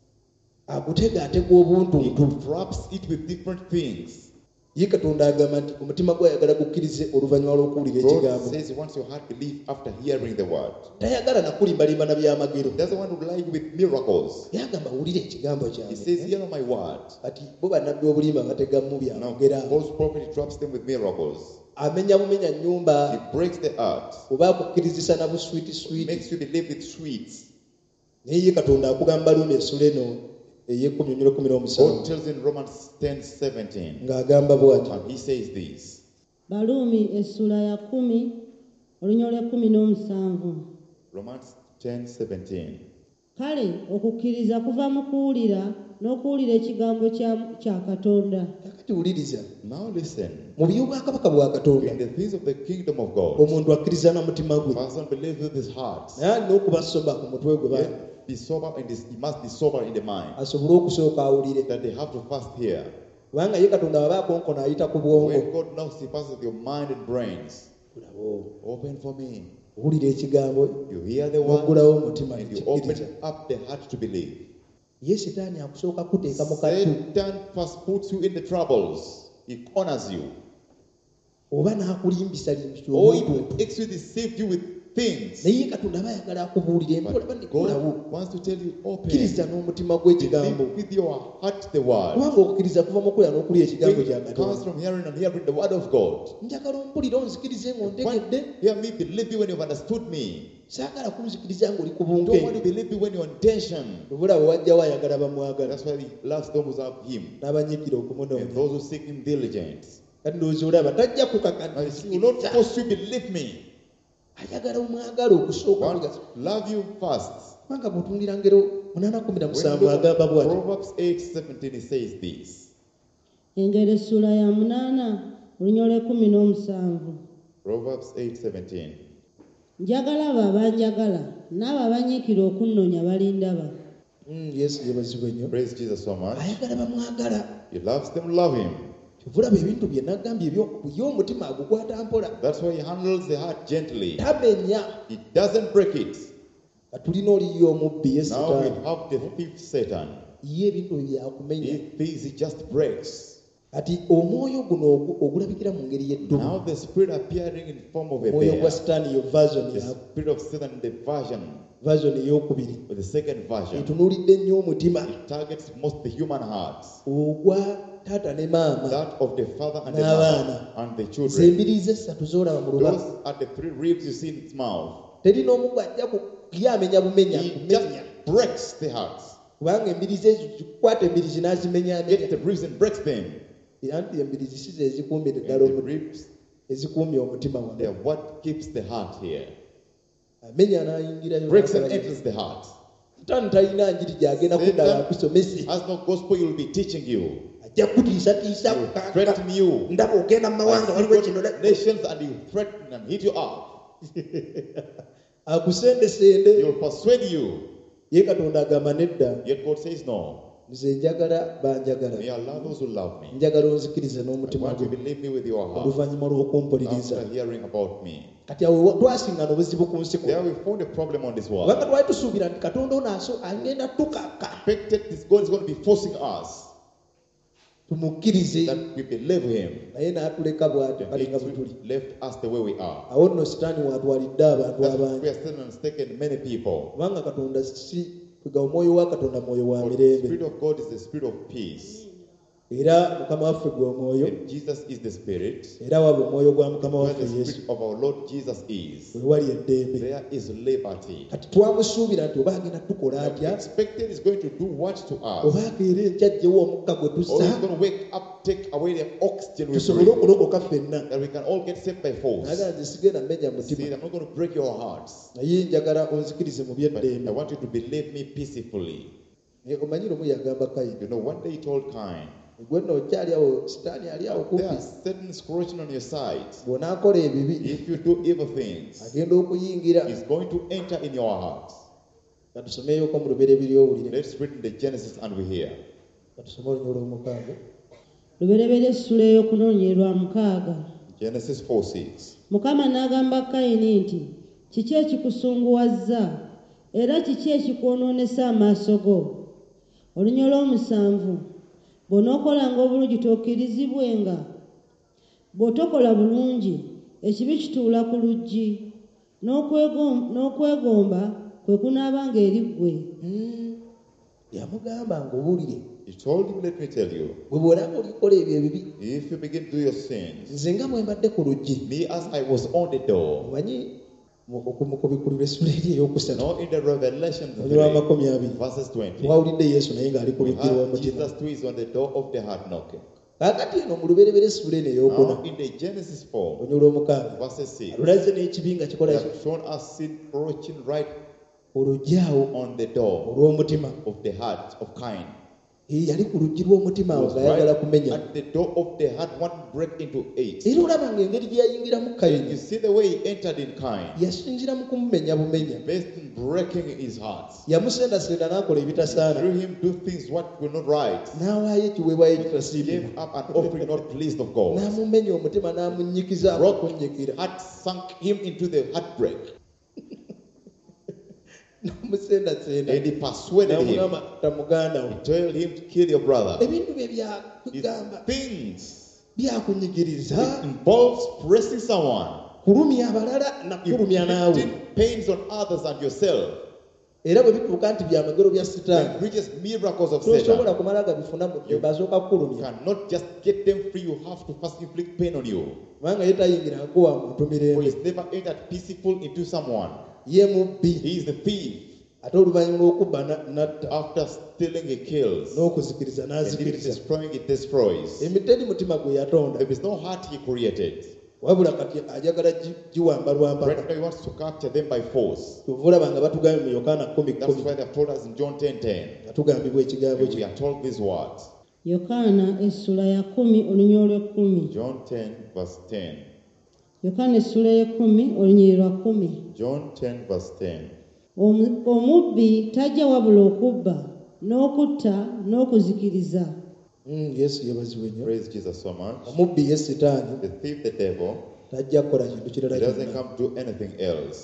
Speaker 1: agutegaatega obuntu
Speaker 2: He
Speaker 1: ntu
Speaker 2: wraps it with different things.
Speaker 1: ye katonda agamba nti omutima gwe ayagala gukkirize oluvannyuma lw'okuwulira
Speaker 2: God
Speaker 1: ekigambo
Speaker 2: says he wants your heart to believe after hearing the word.
Speaker 1: tayagala nakulimbalimba na byamagero
Speaker 2: He doesn't want to lie with miracles.
Speaker 1: yagamba wulira ekigambo
Speaker 2: He
Speaker 1: kyange
Speaker 2: says, hear my word.
Speaker 1: kati bo bannabbi b'obulimba bategamu
Speaker 2: Now,
Speaker 1: byamagera
Speaker 2: false prophet traps them with miracles.
Speaker 1: amenya bumenya nnyumba
Speaker 2: He breaks the heart.
Speaker 1: oba akukkirizisa na buswiti switi
Speaker 2: Makes you believe with sweets.
Speaker 1: naye ye katonda akugamba luumi essula eno ey'ekumi omuliro kumi n'omusanvu
Speaker 2: God tells in Romans ten seventeen,
Speaker 1: ng'agamba bw'ati
Speaker 2: and he says this.
Speaker 3: Baluumi essula ya kumi olunya olw'ekkumi n'omusanvu.
Speaker 2: Romans ten seventeen.
Speaker 3: Kale okukkiriza kuva mu kuwulira n'okuwulira ekigambo kya kya Katonda.
Speaker 1: kakati wuliriza
Speaker 2: Now listen.
Speaker 1: mu by'obwakabaka bwa katonda
Speaker 2: In the things of the kingdom of God,
Speaker 1: omuntu akkiriza na mutima gwe
Speaker 2: person believes with his heart.
Speaker 1: naye alina okuba soba ku mutwe gwe bana
Speaker 2: Yet be sober in this, he must be sober in the mind.
Speaker 1: asobole okusooka awulire
Speaker 2: That they have to fast here.
Speaker 1: kubanga ye katonda waba akonkona ayita ku bwongo
Speaker 2: When God knocks, he passes with your mind and brains.
Speaker 1: Kulawo.
Speaker 2: Open for me.
Speaker 1: owulira ekigambo
Speaker 2: You hear the word
Speaker 1: n'oggulawo omutima
Speaker 2: and you
Speaker 1: nekikkiriza
Speaker 2: open up the heart to believe.
Speaker 1: ye sitaani akusooka kuteeka mu kattu
Speaker 2: Satan first puts you in the troubles. He corners you.
Speaker 1: oba n'akulimbisa limbisa
Speaker 2: Or
Speaker 1: obuntu
Speaker 2: he makes you deceive you with things.
Speaker 1: naye ye katonda aba ayagala akubuulire empola
Speaker 2: But
Speaker 1: bandikulawo
Speaker 2: God wants to tell you open.
Speaker 1: kkiriza n'omutima gw'ekigambo
Speaker 2: Believe with your heart the word.
Speaker 1: kubanga okukkiriza kuva mu kulya n'okulya ekigambo kya
Speaker 2: It comes
Speaker 1: katonda
Speaker 2: from hearing and hearing the word of God.
Speaker 1: njagala ompulira onzikirize ng'ontegedde
Speaker 2: When- Hear me, believe me when you've understood me.
Speaker 1: saagala kunzikiriza ng'oli ku
Speaker 2: Don't want to
Speaker 1: bunke
Speaker 2: believe me when you're on tension.
Speaker 1: obula bwe wajjawo ayagala bamwagala
Speaker 2: That's why he loves those who have him.
Speaker 1: n'abanyikira
Speaker 2: And
Speaker 1: okumunoonya
Speaker 2: those who seek him diligent.
Speaker 1: kati ndowooza olaba tajja
Speaker 2: Now, he will not
Speaker 1: kukakatiza
Speaker 2: force you believe me.
Speaker 1: ayagala omwagala okusooka
Speaker 2: Want love you first.
Speaker 1: kubanga bw'otunulira ngero munaana kumi na
Speaker 2: When you
Speaker 1: musanvu
Speaker 2: look at
Speaker 1: agamba bw'ati
Speaker 2: Proverbs eight seventeen, he says this.
Speaker 3: Engero essula ya munaana olunya olw'ekkumi n'omusanvu.
Speaker 2: Proverbs eight seventeen.
Speaker 3: Njagala abo abanjagala n'abo abanyiikira okunnoonya balindaba.
Speaker 1: Mm, yesu yebazibwe nnyo
Speaker 2: Praise Jesus so much.
Speaker 1: ayagala bamwagala
Speaker 2: He loves them, love him.
Speaker 1: kyovulaba ebintu bye nagambye by'omutima agukwata mpola
Speaker 2: That's why he handles the heart gently.
Speaker 1: tabenya
Speaker 2: He doesn't break it.
Speaker 1: tulina oliyo omubbi ye
Speaker 2: Now we
Speaker 1: Setaani.
Speaker 2: have the fifth Satan.
Speaker 1: Ye ebintu byakumenya.
Speaker 2: If this it just breaks.
Speaker 1: Kati omwoyo guno ogu- ogulabikira mu ngeri y'eddubu.
Speaker 2: Now the spirit appearing in form of a
Speaker 1: Omwoyo
Speaker 2: bear.
Speaker 1: gwa Setaani yo version
Speaker 2: The
Speaker 1: ya
Speaker 2: spirit of Satan, the version,
Speaker 1: version ey'okubiri.
Speaker 2: or the second version.
Speaker 1: Etunuulidde nnyo omutima
Speaker 2: It targets most the human hearts.
Speaker 1: ogwa taata ne maama.
Speaker 2: That of the father and the
Speaker 1: N'abaana.
Speaker 2: mother and the children.
Speaker 1: Zembiriizi essatu z'olaba mu
Speaker 2: Those
Speaker 1: lubaku.
Speaker 2: are the three ribs you see in its mouth.
Speaker 1: Teri n'omu gw'ajja ku ye amenya bumenya
Speaker 2: He just
Speaker 1: kumenya.
Speaker 2: breaks the hearts.
Speaker 1: Kubanga embiriizi ezo zikwata embiriizi n'azimenya
Speaker 2: Gets
Speaker 1: amenya.
Speaker 2: the ribs and breaks them.
Speaker 1: Era nti embiriizi si ze ezikuumira
Speaker 2: And
Speaker 1: ddala
Speaker 2: the
Speaker 1: omutima.
Speaker 2: ribs,
Speaker 1: Ezikuumya omutima
Speaker 2: they
Speaker 1: wano.
Speaker 2: are what keeps the heart here.
Speaker 1: Amenya n'ayingirayo.
Speaker 2: Breaks and
Speaker 1: n'akola-
Speaker 2: enters the heart.
Speaker 1: Sitaani talina njiri gy'agenda kudda
Speaker 2: Satan
Speaker 1: akusomese.
Speaker 2: has no gospel he will be teaching you.
Speaker 1: Ajja kutiisatiisa
Speaker 2: He will
Speaker 1: kukanga.
Speaker 2: threaten you.
Speaker 1: Ndaba ogenda mu mawanga
Speaker 2: As
Speaker 1: waliwo
Speaker 2: he
Speaker 1: kino.
Speaker 2: goes to nations and he will threaten and hit you up.
Speaker 1: Akusendesende.
Speaker 2: He will persuade you.
Speaker 1: Ye Katonda agamba nedda.
Speaker 2: Yet God says no.
Speaker 1: Nze njagala banjagala.
Speaker 2: May Allah those who love me.
Speaker 1: Njagala onzikirize
Speaker 2: I
Speaker 1: n'omutima
Speaker 2: want you
Speaker 1: gwo.
Speaker 2: to believe me with your heart.
Speaker 1: Oluvannyuma lw'okumpuliriza.
Speaker 2: After hearing about me.
Speaker 1: Kati awo twasingana obuzibu ku nsi
Speaker 2: There
Speaker 1: kuno.
Speaker 2: we found a problem on this world.
Speaker 1: Kubanga twali tusuubira nti Katonda ono aso agenda tukaka.
Speaker 2: Expected this God is going to be forcing us
Speaker 1: Tumukkirize.
Speaker 2: that we believe him.
Speaker 1: Naye n'atuleka bw'atyo kali nga bwe
Speaker 2: He
Speaker 1: tuli.
Speaker 2: left us the way we are.
Speaker 1: Awo nno Sitaani w'atwalidde abantu
Speaker 2: That's why
Speaker 1: abangi.
Speaker 2: we are still mistaken many people.
Speaker 1: Kubanga Katonda si kwega omwoyo wa Katonda mwoyo wa
Speaker 2: For the
Speaker 1: mirembe.
Speaker 2: Spirit of God is the Spirit of peace.
Speaker 1: Era Mukama waffe gwe omwoyo.
Speaker 2: And Jesus is the Spirit.
Speaker 1: Era waba omwoyo gwa Mukama
Speaker 2: Where
Speaker 1: waffe
Speaker 2: the
Speaker 1: Yesu.
Speaker 2: Spirit of our Lord Jesus is,
Speaker 1: We wali eddembe.
Speaker 2: there is liberty.
Speaker 1: Kati twamusuubira nti oba agenda tukola atya.
Speaker 2: Expected is going to do what to us?
Speaker 1: Oba akeera enkya ajjewo omukka gwe
Speaker 2: Or he's
Speaker 1: tussa.
Speaker 2: going to wake up, take away the oxygen we
Speaker 1: Tusobole
Speaker 2: breathe,
Speaker 1: okulokoka ffenna.
Speaker 2: that we can all get saved by force.
Speaker 1: Naga nze sigenda mmenya
Speaker 2: See,
Speaker 1: mutima.
Speaker 2: I'm not going to break your hearts,
Speaker 1: Naye njagala onzikirize mu
Speaker 2: but I
Speaker 1: by'eddembe.
Speaker 2: want you to believe me peacefully.
Speaker 1: Naye omanyi lumu yagamba Kayini.
Speaker 2: You know, one day he told Cain,
Speaker 1: Gwe nno okyali awo Sitaani ali awo
Speaker 2: there
Speaker 1: kumpi.
Speaker 2: are certain scorching on your side.
Speaker 1: Bw'onaakola ebibi
Speaker 2: If you do evil things,
Speaker 1: agenda okuyingira.
Speaker 2: he's going to enter in your heart.
Speaker 1: Katusomeeyoko mu lubereberye owulire.
Speaker 2: Let's read in the Genesis and we hear.
Speaker 1: Katusome olunya olw'omukaaga.
Speaker 3: lubereberye essula ey'okunoonyerwa mukaaga.
Speaker 2: Genesis four six.
Speaker 3: Mukama n'agamba Kayini nti, kiki ekikusunguwazza era kiki ekikwonoonesa amaaso go? Olunya olw'omusanvu, bw'onookolanga obulungi tokkirizibwenga. Bw'otokola bulungi, ekibi kituula ku luggi, n'okwegom- n'okwegomba kwe kunaabanga eri ggwe.
Speaker 1: Hmm. Yamugamba ng'owulire.
Speaker 2: He told him, let me tell you,
Speaker 1: Bwe bw'olaba olikola ebyo ebibi.
Speaker 2: if you begin to do your sins,
Speaker 1: Nze nga bwe mbadde ku luggi.
Speaker 2: me as I was on the door,
Speaker 1: Omanyi okumukubikulira essula eri ey'okusatu.
Speaker 2: now in the Revelation
Speaker 1: Olunya
Speaker 2: three,
Speaker 1: lw'amakumi abiri.
Speaker 2: verses twenty,
Speaker 1: Twawulidde Yesu naye ng'ali ku
Speaker 2: we
Speaker 1: luggi
Speaker 2: have
Speaker 1: lw'omutima.
Speaker 2: Jesus who is on the door of the heart knocking.
Speaker 1: Kaakati eno mu lubereberye essula eno ey'okuna.
Speaker 2: Now in the Genesis four,
Speaker 1: Olunya olw'omukaaga.
Speaker 2: verses six,
Speaker 1: Alulaze n'ekibi nga
Speaker 2: they
Speaker 1: kikola
Speaker 2: have shown us sin approaching right
Speaker 1: oluggi awo
Speaker 2: on the door
Speaker 1: olw'omutima.
Speaker 2: of the heart of Cain.
Speaker 1: Ee, yali ku luggi lw'omutima
Speaker 2: He
Speaker 1: awo
Speaker 2: was
Speaker 1: ng'ayagala
Speaker 2: right
Speaker 1: kumenya.
Speaker 2: at the door of the heart, one break into eight.
Speaker 1: Era olaba ng'engeri gye yayingiramu
Speaker 2: You
Speaker 1: Kayini
Speaker 2: see the way he entered in Cain,
Speaker 1: yasinzira mu kumumenya bumenya.
Speaker 2: based in breaking his heart.
Speaker 1: Yamusendasenda n'akola ebitasaana.
Speaker 2: Through him do things what were not right.
Speaker 1: N'awaayo ekiweebwayo
Speaker 2: He
Speaker 1: ekitasiimibwa.
Speaker 2: gave up an offering not pleased of God.
Speaker 1: N'amumenya omutima n'amunyikiza
Speaker 2: Broke
Speaker 1: okunyikira.
Speaker 2: heart sunk him into the heartbreak.
Speaker 1: N'amusendasenda.
Speaker 2: And he persuaded him.
Speaker 1: N'amugamba ta muganda wo.
Speaker 2: He told him to kill your brother.
Speaker 1: Ebintu bye
Speaker 2: It's
Speaker 1: byakugamba
Speaker 2: things.
Speaker 1: byakunyigiriza.
Speaker 2: It involves pressing someone.
Speaker 1: Kulumya abalala na kulumya naawe.
Speaker 2: Inflicting pains on others and yourself.
Speaker 1: Era bwe bituuka nti byamagero bya Sitaani.
Speaker 2: And reaches miracles of
Speaker 1: Tosobola
Speaker 2: Satan.
Speaker 1: kumala gabifuna mu
Speaker 2: You-
Speaker 1: ddembe asooka
Speaker 2: You
Speaker 1: kukulumya.
Speaker 2: cannot just get them free. You have to first inflict pain on you.
Speaker 1: Kubanga ye tayingirako wa muntu
Speaker 2: For
Speaker 1: mirembe.
Speaker 2: he's never entered peaceful into someone.
Speaker 1: Ye mubbi.
Speaker 2: He is the thief.
Speaker 1: Ate oluvannyuma lw'okubba na- n'atta
Speaker 2: After stealing, he kills.
Speaker 1: n'okuzikiriza
Speaker 2: And if
Speaker 1: n'azikiriza.
Speaker 2: destroying, it destroys.
Speaker 1: Emiteni mutima gwe yatonda.
Speaker 2: There is no heart he created.
Speaker 1: Wabula kati ajagala gi- giwamba lwampaka.
Speaker 2: Right now he wants to capture them by force.
Speaker 1: Kyova olaba nga batugambye mu Yokaana kumi
Speaker 2: That's
Speaker 1: kumi
Speaker 2: why they've told us in John ten ten.
Speaker 1: nga tugambibwa ekigambo
Speaker 2: We
Speaker 1: kino.
Speaker 2: are told these words.
Speaker 3: Yokaana essula ya kumi olunya olw'ekkumi.
Speaker 2: John ten verse ten.
Speaker 3: Yokaana essula y'ekkumi olunyiri lwa kumi.
Speaker 2: John ten verse ten.
Speaker 3: Omu- omubbi tajja wabula okubba n'okutta n'okuzikiriza.
Speaker 1: Mm, Yesu yeebazibwe nnyo.
Speaker 2: Praise Jesus so much.
Speaker 1: Omubbi ye Sitaani
Speaker 2: The thief, the devil,
Speaker 1: tajja kukola kintu
Speaker 2: he
Speaker 1: kirala
Speaker 2: doesn't
Speaker 1: kyonna.
Speaker 2: come to do anything else.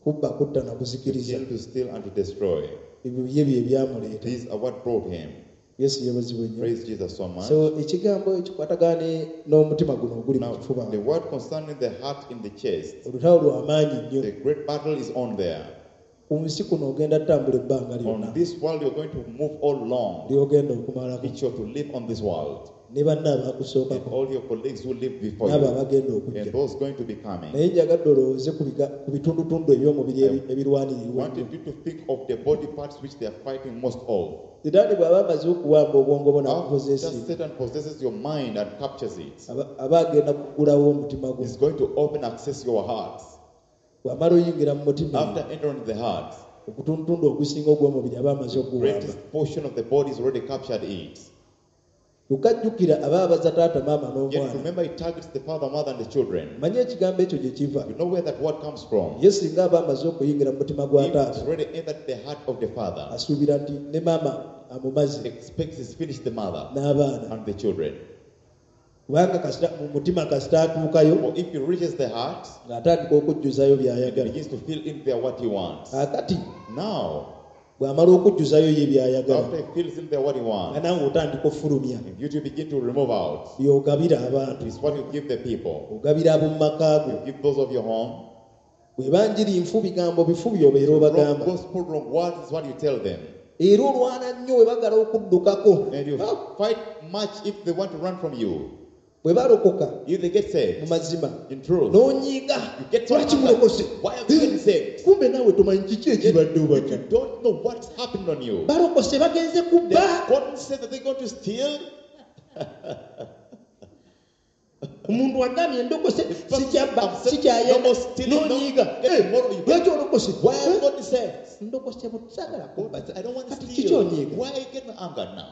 Speaker 1: kubba kutta na
Speaker 2: to
Speaker 1: kuzikiriza
Speaker 2: kill, to steal, and to destroy.
Speaker 1: ebyo ye bye byamuleeta.
Speaker 2: These are what brought him.
Speaker 1: Yesu yebazibwe nnyo.
Speaker 2: Praise Jesus so much.
Speaker 1: So ekigambo ekikwatagane n'omutima guno oguli mu
Speaker 2: Now,
Speaker 1: kifuba,
Speaker 2: the word concerning the heart in the chest,
Speaker 1: olutalo lw'amaanyi nnyo.
Speaker 2: the great battle is on there.
Speaker 1: Ku nsi kuno ogenda ttambula ebbanga
Speaker 2: On
Speaker 1: lyonna
Speaker 2: this world, you're going to move all along.
Speaker 1: ly'ogenda okumalako,
Speaker 2: Each you're to live on this world.
Speaker 1: ne banna
Speaker 2: And
Speaker 1: abaakusookako
Speaker 2: all your colleagues who live before
Speaker 1: n'abo
Speaker 2: you.
Speaker 1: abagenda
Speaker 2: And
Speaker 1: okujja.
Speaker 2: those going to be coming.
Speaker 1: Naye njagadde olowooze ku biga- ku bitundutundu eby'omubiri ebi-
Speaker 2: I
Speaker 1: ebirwanirirwa ennyo.
Speaker 2: wanted you to think of the body parts which they are fighting most of.
Speaker 1: Sitaani bw'aba amaze okuwamba obwongo bwo
Speaker 2: After
Speaker 1: n'abukozesa,
Speaker 2: Satan possesses your mind and captures it,
Speaker 1: aba aba agenda kugulawo omutima gwo.
Speaker 2: he's going to open access your heart.
Speaker 1: Bw'amala oyingira mu mutima,
Speaker 2: After entering the heart,
Speaker 1: ogutundutundu ogusinga ogw'omubiri aba amaze
Speaker 2: the
Speaker 1: okuguwamba.
Speaker 2: greatest portion of the body has already captured it.
Speaker 1: Tukajjukira aba abaza taata maama
Speaker 2: Yet
Speaker 1: n'omwana.
Speaker 2: remember, it targets the father, mother, and the children.
Speaker 1: Manye ekigambo ekyo gye kiva.
Speaker 2: You know where that word comes from.
Speaker 1: Ye singa aba amaze okuyingira mu mutima gwa
Speaker 2: If it's
Speaker 1: taata,
Speaker 2: already entered the heart of the father,
Speaker 1: asuubira nti ne maama amumaze
Speaker 2: expects he's finished the mother
Speaker 1: n'abaana.
Speaker 2: and the children.
Speaker 1: Kubanga kasita mu mutima kasita atuukayo
Speaker 2: For if he reaches the heart,
Speaker 1: ng'atandika okujjuzayo
Speaker 2: he
Speaker 1: by'ayagala.
Speaker 2: begins to fill in there what he wants.
Speaker 1: Akati
Speaker 2: Now,
Speaker 1: bw'amala okujjuzayo ye by'ayagala,
Speaker 2: after he fills in there what he
Speaker 1: nga
Speaker 2: wants,
Speaker 1: naawe otandika ofulumya
Speaker 2: you to begin to remove out.
Speaker 1: by'ogabira abantu,
Speaker 2: It's what you give the people.
Speaker 1: ogabira ab'omu maka go.
Speaker 2: You give those of your home.
Speaker 1: Bw'ebanjiri nfu bigambo bifu by'obeera obagamba.
Speaker 2: Wrong gospel, wrong words is what you tell them.
Speaker 1: Era olwana nnyo we bagala okuddukako.
Speaker 2: And you
Speaker 1: Ah,
Speaker 2: fight much if they want to run from you.
Speaker 1: bwe balokoka
Speaker 2: If they get
Speaker 1: mu
Speaker 2: saved,
Speaker 1: mazima
Speaker 2: in truth,
Speaker 1: n'onyiiga
Speaker 2: you get so
Speaker 1: lwaki
Speaker 2: angry.
Speaker 1: mulokose.
Speaker 2: Why are you getting saved?
Speaker 1: Kumbe naawe tomanyi kiki ekibadde
Speaker 2: You
Speaker 1: obadde.
Speaker 2: don't know what's happened on you.
Speaker 1: Balokose bagenze
Speaker 2: They
Speaker 1: kubba.
Speaker 2: God said that they're going to steal.
Speaker 1: Omuntu agambye endokose
Speaker 2: person
Speaker 1: sikyabba
Speaker 2: upset,
Speaker 1: sikyayenda
Speaker 2: no more stealing, no-
Speaker 1: n'onyiiga.
Speaker 2: Get
Speaker 1: Eh,
Speaker 2: tomorrow you-
Speaker 1: lwaki olokose?
Speaker 2: Why are you not saved?
Speaker 1: Ndokose bwe saagala kubba.
Speaker 2: I don't want to
Speaker 1: Kati
Speaker 2: steal.
Speaker 1: kiki onyiiga?
Speaker 2: Why are you getting angry now?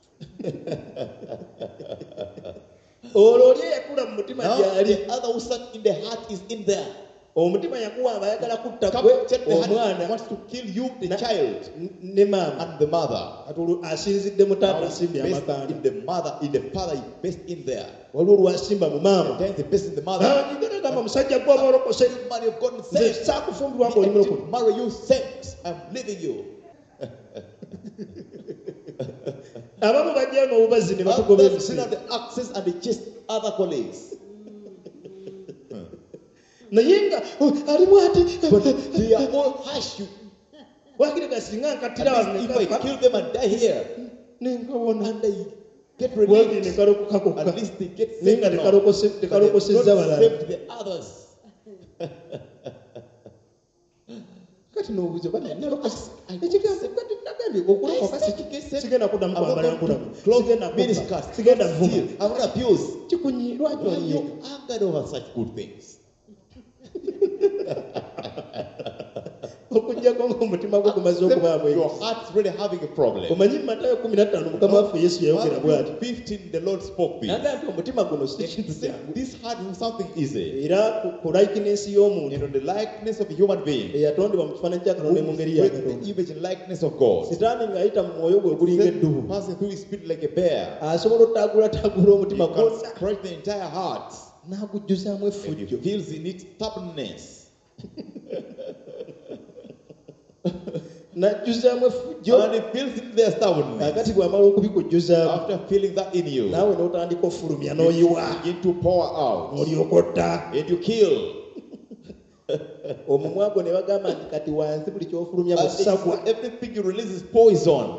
Speaker 1: Olwo oli eyakula mu mutima
Speaker 2: Now
Speaker 1: gy'ali.
Speaker 2: the other who sat in the heart is in there.
Speaker 1: Omutima yakuwamba ayagala kutta gwe
Speaker 2: Captured the heart,
Speaker 1: omwana
Speaker 2: wants to kill you, the
Speaker 1: Na-
Speaker 2: child,
Speaker 1: n- ne maama.
Speaker 2: and the mother.
Speaker 1: Kati olwo asinzidde mu taata
Speaker 2: Now
Speaker 1: asimbye
Speaker 2: he's based
Speaker 1: amakanda.
Speaker 2: in the mother, in the father, he's based in there.
Speaker 1: Waliwo olwasimba mu maama.
Speaker 2: Then the based in the mother.
Speaker 1: Nyigana gamba musajja gwe oba olokose.
Speaker 2: This man you've gotten
Speaker 1: Nze
Speaker 2: saved.
Speaker 1: saakufumbirwa
Speaker 2: Me,
Speaker 1: ng'oli
Speaker 2: I
Speaker 1: mulokole.
Speaker 2: didn't marry you saved. I'm leaving you.
Speaker 1: Abamu bajjayo n'obubazi ne batugoba
Speaker 2: Others sin
Speaker 1: emisi.
Speaker 2: of the access and they chase other colleagues.
Speaker 1: Naye nga oh, alimu ati
Speaker 2: But they are all harsh. You,
Speaker 1: wakiri gasinga
Speaker 2: at
Speaker 1: nkattira
Speaker 2: least
Speaker 1: wano
Speaker 2: if
Speaker 1: ne
Speaker 2: I
Speaker 1: kafa,
Speaker 2: kill them and die here,
Speaker 1: ne nkawona.
Speaker 2: and they get
Speaker 1: Wabiri ne
Speaker 2: relieved,
Speaker 1: kalokoka kokka.
Speaker 2: at least they get
Speaker 1: Naye
Speaker 2: saved.
Speaker 1: nga
Speaker 2: now.
Speaker 1: tekalokose-
Speaker 2: But they've
Speaker 1: tekalokosezza
Speaker 2: not
Speaker 1: balala.
Speaker 2: saved the others.
Speaker 1: Kati n'obuuza bana nalokose.
Speaker 2: I-
Speaker 1: Ekigambo kati nagambye okulokoka
Speaker 2: I said you get saved.
Speaker 1: sigenda kuddamu
Speaker 2: I'm not
Speaker 1: kwambala
Speaker 2: going
Speaker 1: nkulamu.
Speaker 2: to close
Speaker 1: Sigenda
Speaker 2: miniskirts,
Speaker 1: kubba. Sigenda vuma.
Speaker 2: steal, I will abuse.
Speaker 1: Kikunyi lwaki
Speaker 2: Why are
Speaker 1: onyiiga?
Speaker 2: you angered over such good things?
Speaker 1: Okuggyako ng'omutima gwo gumaze okubaamu
Speaker 2: Your
Speaker 1: ebyo.
Speaker 2: heart's really having a problem.
Speaker 1: Omanyi mu Matayo kumi na ttaano Mukama waffe Yesu yayogera bw'ati.
Speaker 2: Matthew fifteen, the Lord spoke this.
Speaker 1: N'agamba nti omutima guno si
Speaker 2: He
Speaker 1: kintu
Speaker 2: said,
Speaker 1: kyangu.
Speaker 2: this heart is something easy.
Speaker 1: Era ku- ku likeness y'omuntu
Speaker 2: And on the likeness of a human being,
Speaker 1: eyatondebwa mu kifaananyi kya Katonda ne mu ngeri
Speaker 2: who
Speaker 1: ya
Speaker 2: is the
Speaker 1: Katonda.
Speaker 2: image and likeness of God.
Speaker 1: Sitaani ng'ayita mu mwoyo gwe gulinga eddubu.
Speaker 2: Passing through his spirit like a bear.
Speaker 1: Asobola ottaagulataagula
Speaker 2: You
Speaker 1: omutima
Speaker 2: can
Speaker 1: gwonna
Speaker 2: scratch the entire heart.
Speaker 1: n'agujjuzaamu
Speaker 2: And he
Speaker 1: effujjo.
Speaker 2: feels in it stubbornness.
Speaker 1: N'ajjuzaamu effujjo.
Speaker 2: And he feels in their stubbornness.
Speaker 1: Kaakati bw'amala okubikujjuzaamu
Speaker 2: After feeling that in you,
Speaker 1: naawe n'otandika ofulumya
Speaker 2: you
Speaker 1: n'oyiwa
Speaker 2: begin to pour out.
Speaker 1: n'olyoka otta.
Speaker 2: And you kill.
Speaker 1: Omumwa gwo ne bagamba nti kati wansi buli ky'ofulumya
Speaker 2: And
Speaker 1: busagwa.
Speaker 2: everything you release is poison.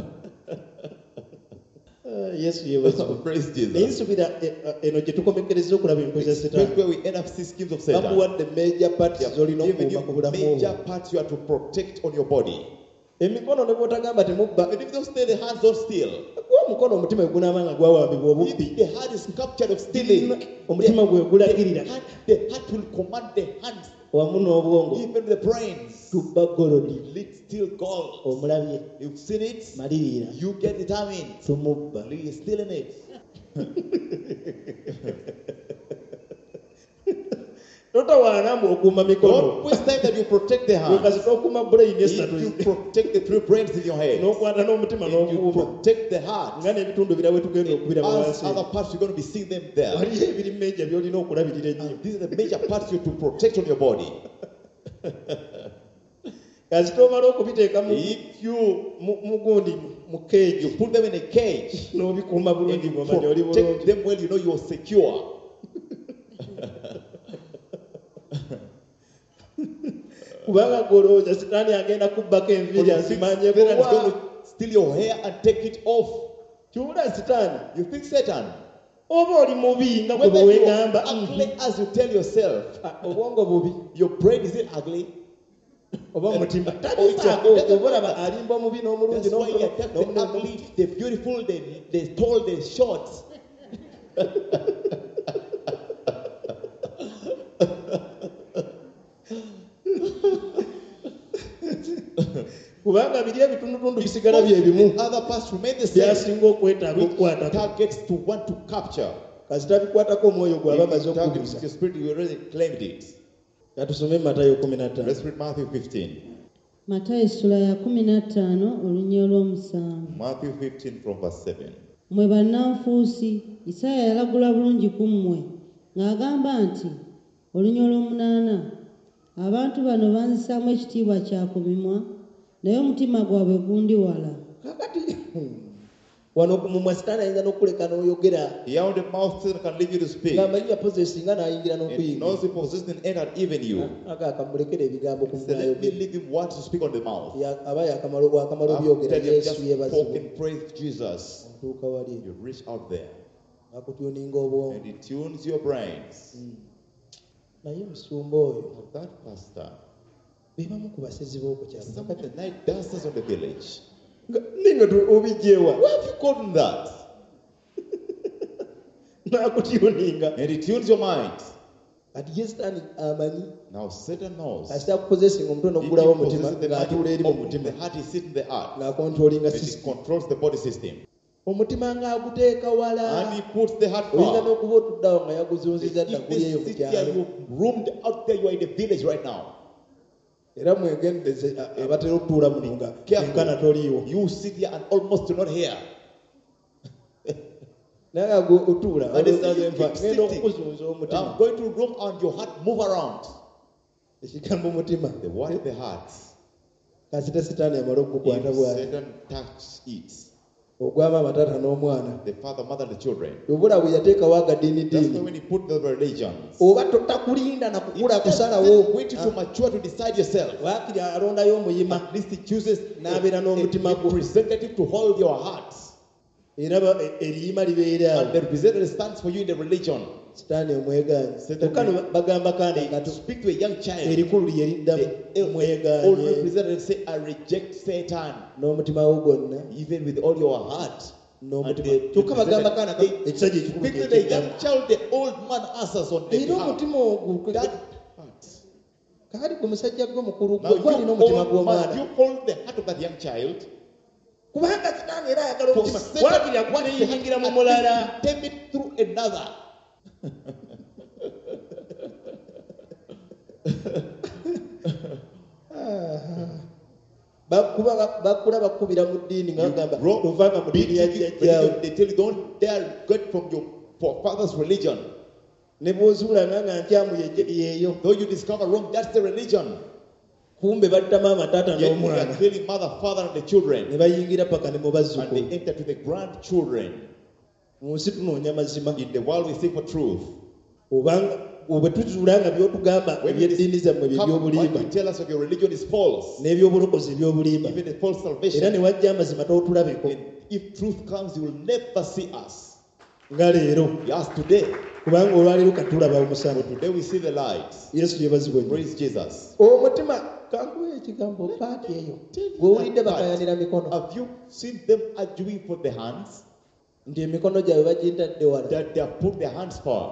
Speaker 1: Ah, Yesu yeebazibwe.
Speaker 2: Praise
Speaker 1: Naye
Speaker 2: Jesus.
Speaker 1: nsubira eh, eh, eno gye tukomekereza okulaba enkozi za
Speaker 2: That's
Speaker 1: Setaani.
Speaker 2: where we end up seeing schemes of Satan.
Speaker 1: Bamuwadde major parts
Speaker 2: They have
Speaker 1: z'olina
Speaker 2: given
Speaker 1: okuuma ku
Speaker 2: you
Speaker 1: bulamu
Speaker 2: major
Speaker 1: obwo.
Speaker 2: parts you are to protect on your body.
Speaker 1: Emikono ne bw'otagamba temubba,
Speaker 2: But if those stay, the hands don't steal.
Speaker 1: gwa omukono omutima gwe gunaaba nga gwawambibwa obubbi.
Speaker 2: If the hand is captured of stealing,
Speaker 1: Omutima gwe gulagirira
Speaker 2: the, hand, the heart will command the hands,
Speaker 1: wamu n'obwongo.
Speaker 2: even the brains.
Speaker 1: Tubba golodi.
Speaker 2: Let steal gold.
Speaker 1: Omulabye
Speaker 2: You've seen it.
Speaker 1: malirira
Speaker 2: You get determined.
Speaker 1: tumubba.
Speaker 2: You're stealing it.
Speaker 1: Totawaana mbu okuuma mikono.
Speaker 2: Don't waste time that you protect the
Speaker 1: Wekazi
Speaker 2: hands.
Speaker 1: n'okuuma brain esatu
Speaker 2: If you protect the three brains in your head,
Speaker 1: n'okwata n'omutima
Speaker 2: if you
Speaker 1: n'okuuma
Speaker 2: protect the heart,
Speaker 1: nga n'ebitundu birabwe tugenda okubira mu
Speaker 2: as
Speaker 1: wansi.
Speaker 2: other parts you're going to be seeing them there.
Speaker 1: Waliyo ebiri meja by'olina okulabirira ennyo.
Speaker 2: And these are the major parts you're to protect on your body.
Speaker 1: kasita omala okubiteeka mu-
Speaker 2: If you
Speaker 1: mu- mugundi mu keegi
Speaker 2: you put them in a cage
Speaker 1: n'obikuuma
Speaker 2: and
Speaker 1: bulungi
Speaker 2: you
Speaker 1: ng'omanya oli
Speaker 2: protect
Speaker 1: bulungi
Speaker 2: them well, you know you're secure.
Speaker 1: kubanga gwolowooza sitaani agenda kubbako enviiri
Speaker 2: Satan is
Speaker 1: azimanyeko
Speaker 2: going
Speaker 1: wa
Speaker 2: to steal your hair and take it off.
Speaker 1: kiwula sitaani
Speaker 2: You think Satan,
Speaker 1: oba oli mubi nga bwe
Speaker 2: whether you are
Speaker 1: weegamba
Speaker 2: ugly as you tell yourself,
Speaker 1: obwongo bubi
Speaker 2: your brain is it ugly?
Speaker 1: oba mutima
Speaker 2: Oh, it's
Speaker 1: tabisaako
Speaker 2: ugly.
Speaker 1: oba olaba alimba omubi n'omulungi
Speaker 2: That's why you attack the
Speaker 1: n'omubi
Speaker 2: ugly, the beautiful, the, the tall, the short.
Speaker 1: kubanga biri ebitundutundu bisigala bye bimu
Speaker 2: The other parts remain the same.
Speaker 1: byasinga okwetaaga
Speaker 2: Which
Speaker 1: okukwatako
Speaker 2: targets to want to capture.
Speaker 1: kasita bikwatako omwoyo gwaba
Speaker 2: If
Speaker 1: amaze
Speaker 2: it targets
Speaker 1: okuguliza
Speaker 2: your spirit, you already claimed it.
Speaker 1: katusome matayo kumi na ttaano
Speaker 2: Let's read Matthew fifteen.
Speaker 3: matayo essula ya kumi na ttaano olunya olw'omusanvu.
Speaker 2: Matthew fifteen from verse seven.
Speaker 3: Mmwe bannanfuusi, Isaaya yalagula bulungi ku mmwe ng'agamba nti olunya olw'omunaana, abantu bano banzisaamu ekitiibwa kya ku mimwa naye omutima gwabwe gundi wala.
Speaker 1: kakati wano kumumwa sitaani ayinza n'okuleka n'oyogera
Speaker 2: Here on the mouth Satan can leave you to speak.
Speaker 1: ng'amanyi yapozesinga n'ayingira
Speaker 2: And
Speaker 1: n'okuyingira
Speaker 2: knows the position entered even you.
Speaker 1: aga akamulekera ebigambo ku
Speaker 2: So
Speaker 1: munwa
Speaker 2: let me
Speaker 1: ayogera.
Speaker 2: leave him what to speak on the mouth.
Speaker 1: Ya- aba yakamala wakamala
Speaker 2: After
Speaker 1: obyogera
Speaker 2: you have
Speaker 1: yesu
Speaker 2: just
Speaker 1: yeebazibwa
Speaker 2: spoken, praise Jesus.
Speaker 1: otuuka wali
Speaker 2: You reach out there
Speaker 1: akutuninga obwongo
Speaker 2: and it tunes your brains.
Speaker 1: naye omusumba oyo
Speaker 2: Of that pastor,
Speaker 1: be bamu ku basezi b'okukyalo
Speaker 2: some of the night dancers on the village.
Speaker 1: ninga obijjewa
Speaker 2: Why have you called him that?
Speaker 1: nakutuninga
Speaker 2: And it tunes your mind.
Speaker 1: kati ye sitaani amanyi
Speaker 2: Now Satan knows.
Speaker 1: kasita akupozesinga omutwe
Speaker 2: If
Speaker 1: n'oggulawo
Speaker 2: he
Speaker 1: omutima
Speaker 2: possesses the
Speaker 1: ng'atuula eri mu
Speaker 2: mind
Speaker 1: mutima
Speaker 2: of the heart, he sits in the heart.
Speaker 1: ng'akontrolinga
Speaker 2: And he
Speaker 1: system
Speaker 2: controls the body system.
Speaker 1: omutima ng'aguteeka wala
Speaker 2: And he puts the heart
Speaker 1: oyinza
Speaker 2: far.
Speaker 1: n'okuba otuddawo nga yaguzunziza dda
Speaker 2: If
Speaker 1: kuli eyo
Speaker 2: they
Speaker 1: mu
Speaker 2: sit here,
Speaker 1: kyalo
Speaker 2: you roomed out there, you are in the village right now.
Speaker 1: era mwegendeze a- abatera okutuula muno nga
Speaker 2: Careful.
Speaker 1: enkana toliiwo
Speaker 2: You sit here and almost do not hear.
Speaker 1: naye nga gwe otuula
Speaker 2: And they say
Speaker 1: olowooza
Speaker 2: you
Speaker 1: nfa
Speaker 2: keep
Speaker 1: ngenda
Speaker 2: sitting.
Speaker 1: okukuzunza omutima
Speaker 2: I'm going to room and your heart move around.
Speaker 1: ekigambo mutima
Speaker 2: The word of the heart.
Speaker 1: kasita sitaani amala okukukwata
Speaker 2: If
Speaker 1: bwati
Speaker 2: Satan touches it,
Speaker 1: ogwama amataata n'omwana
Speaker 2: the father, mother, and the children.
Speaker 1: obula bwe yateekawo agadiini
Speaker 2: That's why
Speaker 1: diini
Speaker 2: when he put the religions,
Speaker 1: oba to- takulinda nakukula
Speaker 2: instead
Speaker 1: kusalawo
Speaker 2: of waiting to mature to decide yourself,
Speaker 1: waakiri alondayo omuyima
Speaker 2: at least he chooses
Speaker 1: N'abeera
Speaker 2: a,
Speaker 1: n'omutima
Speaker 2: a
Speaker 1: gwo.
Speaker 2: representative to hold your heart.
Speaker 1: era ba- e- eriyima libeera
Speaker 2: And the representative stands for you in the religion.
Speaker 1: sitaani omwegaanyi
Speaker 2: Satan-
Speaker 1: kyokka no bagamba kandi
Speaker 2: They
Speaker 1: kato
Speaker 2: speak to a young child.
Speaker 1: erikulu lye liddamu
Speaker 2: The old
Speaker 1: omwegaanye
Speaker 2: representative say, I reject Satan,
Speaker 1: n'omutima wo gwonna
Speaker 2: even with all your heart. And
Speaker 1: n'omutima
Speaker 2: the
Speaker 1: kyokka bagamba kaana
Speaker 2: representative- they
Speaker 1: ekisajja ekikulu
Speaker 2: speak to the
Speaker 1: kyekiddamu
Speaker 2: young child, the old man answers on the
Speaker 1: era
Speaker 2: behalf.
Speaker 1: omutima ogwo
Speaker 2: That part.
Speaker 1: kaali gwe musajja gwe mukulu
Speaker 2: Now
Speaker 1: gwe gwalina
Speaker 2: you
Speaker 1: omutima
Speaker 2: hold, man,
Speaker 1: gw'omwana
Speaker 2: you hold the heart of that young child.
Speaker 1: kubanga sitaani era ayagala
Speaker 2: For
Speaker 1: omutima
Speaker 2: Satan
Speaker 1: waakiri
Speaker 2: wants the
Speaker 1: akuteyingira mu
Speaker 2: heart
Speaker 1: mulala
Speaker 2: and take it through another.
Speaker 1: bakuba bakula bakubira mu ddiini nga bagamba
Speaker 2: Grow-
Speaker 1: ovanga mu ddiini ya
Speaker 2: Beat you-
Speaker 1: jjajjaawo
Speaker 2: They tell you don't dare get from your forefather's religion.
Speaker 1: ne bw'ozuula nga nga nkyamu ye- yeeyo
Speaker 2: Though you discover wrong, that's the religion.
Speaker 1: kumbe battamu amataata
Speaker 2: Yet you
Speaker 1: n'omwana
Speaker 2: are killing mother, father, and the children.
Speaker 1: ne bayingira paka ne mu
Speaker 2: And they
Speaker 1: bazzukulu
Speaker 2: enter to the grandchildren.
Speaker 1: mu nsi tunoonya mazima
Speaker 2: In the world, we seek for truth.
Speaker 1: obanga bwe tuzuula nga by'otugamba
Speaker 2: When you
Speaker 1: ebyeddiini zammwe
Speaker 2: discover what
Speaker 1: by'ebyobulimba
Speaker 2: you tell us of your religion is false,
Speaker 1: n'ebyobulokozi eby'obulimba
Speaker 2: even the false
Speaker 1: era
Speaker 2: salvation.
Speaker 1: ne wajja amazima tootulabeko
Speaker 2: And if truth comes, you will never see us.
Speaker 1: nga leero
Speaker 2: Yes, today.
Speaker 1: kubanga olwaleero katulaba omusana
Speaker 2: Today we see the light.
Speaker 1: yesu yebazibwa nnyo
Speaker 2: Praise Jesus.
Speaker 1: omutima kankuwa ekigambo paati eyo gwewulidde bakayanira mikono
Speaker 2: Have you seen them arguing for the hands?
Speaker 1: nti emikono gyabwe bagintadde wala
Speaker 2: That they have put their hands for.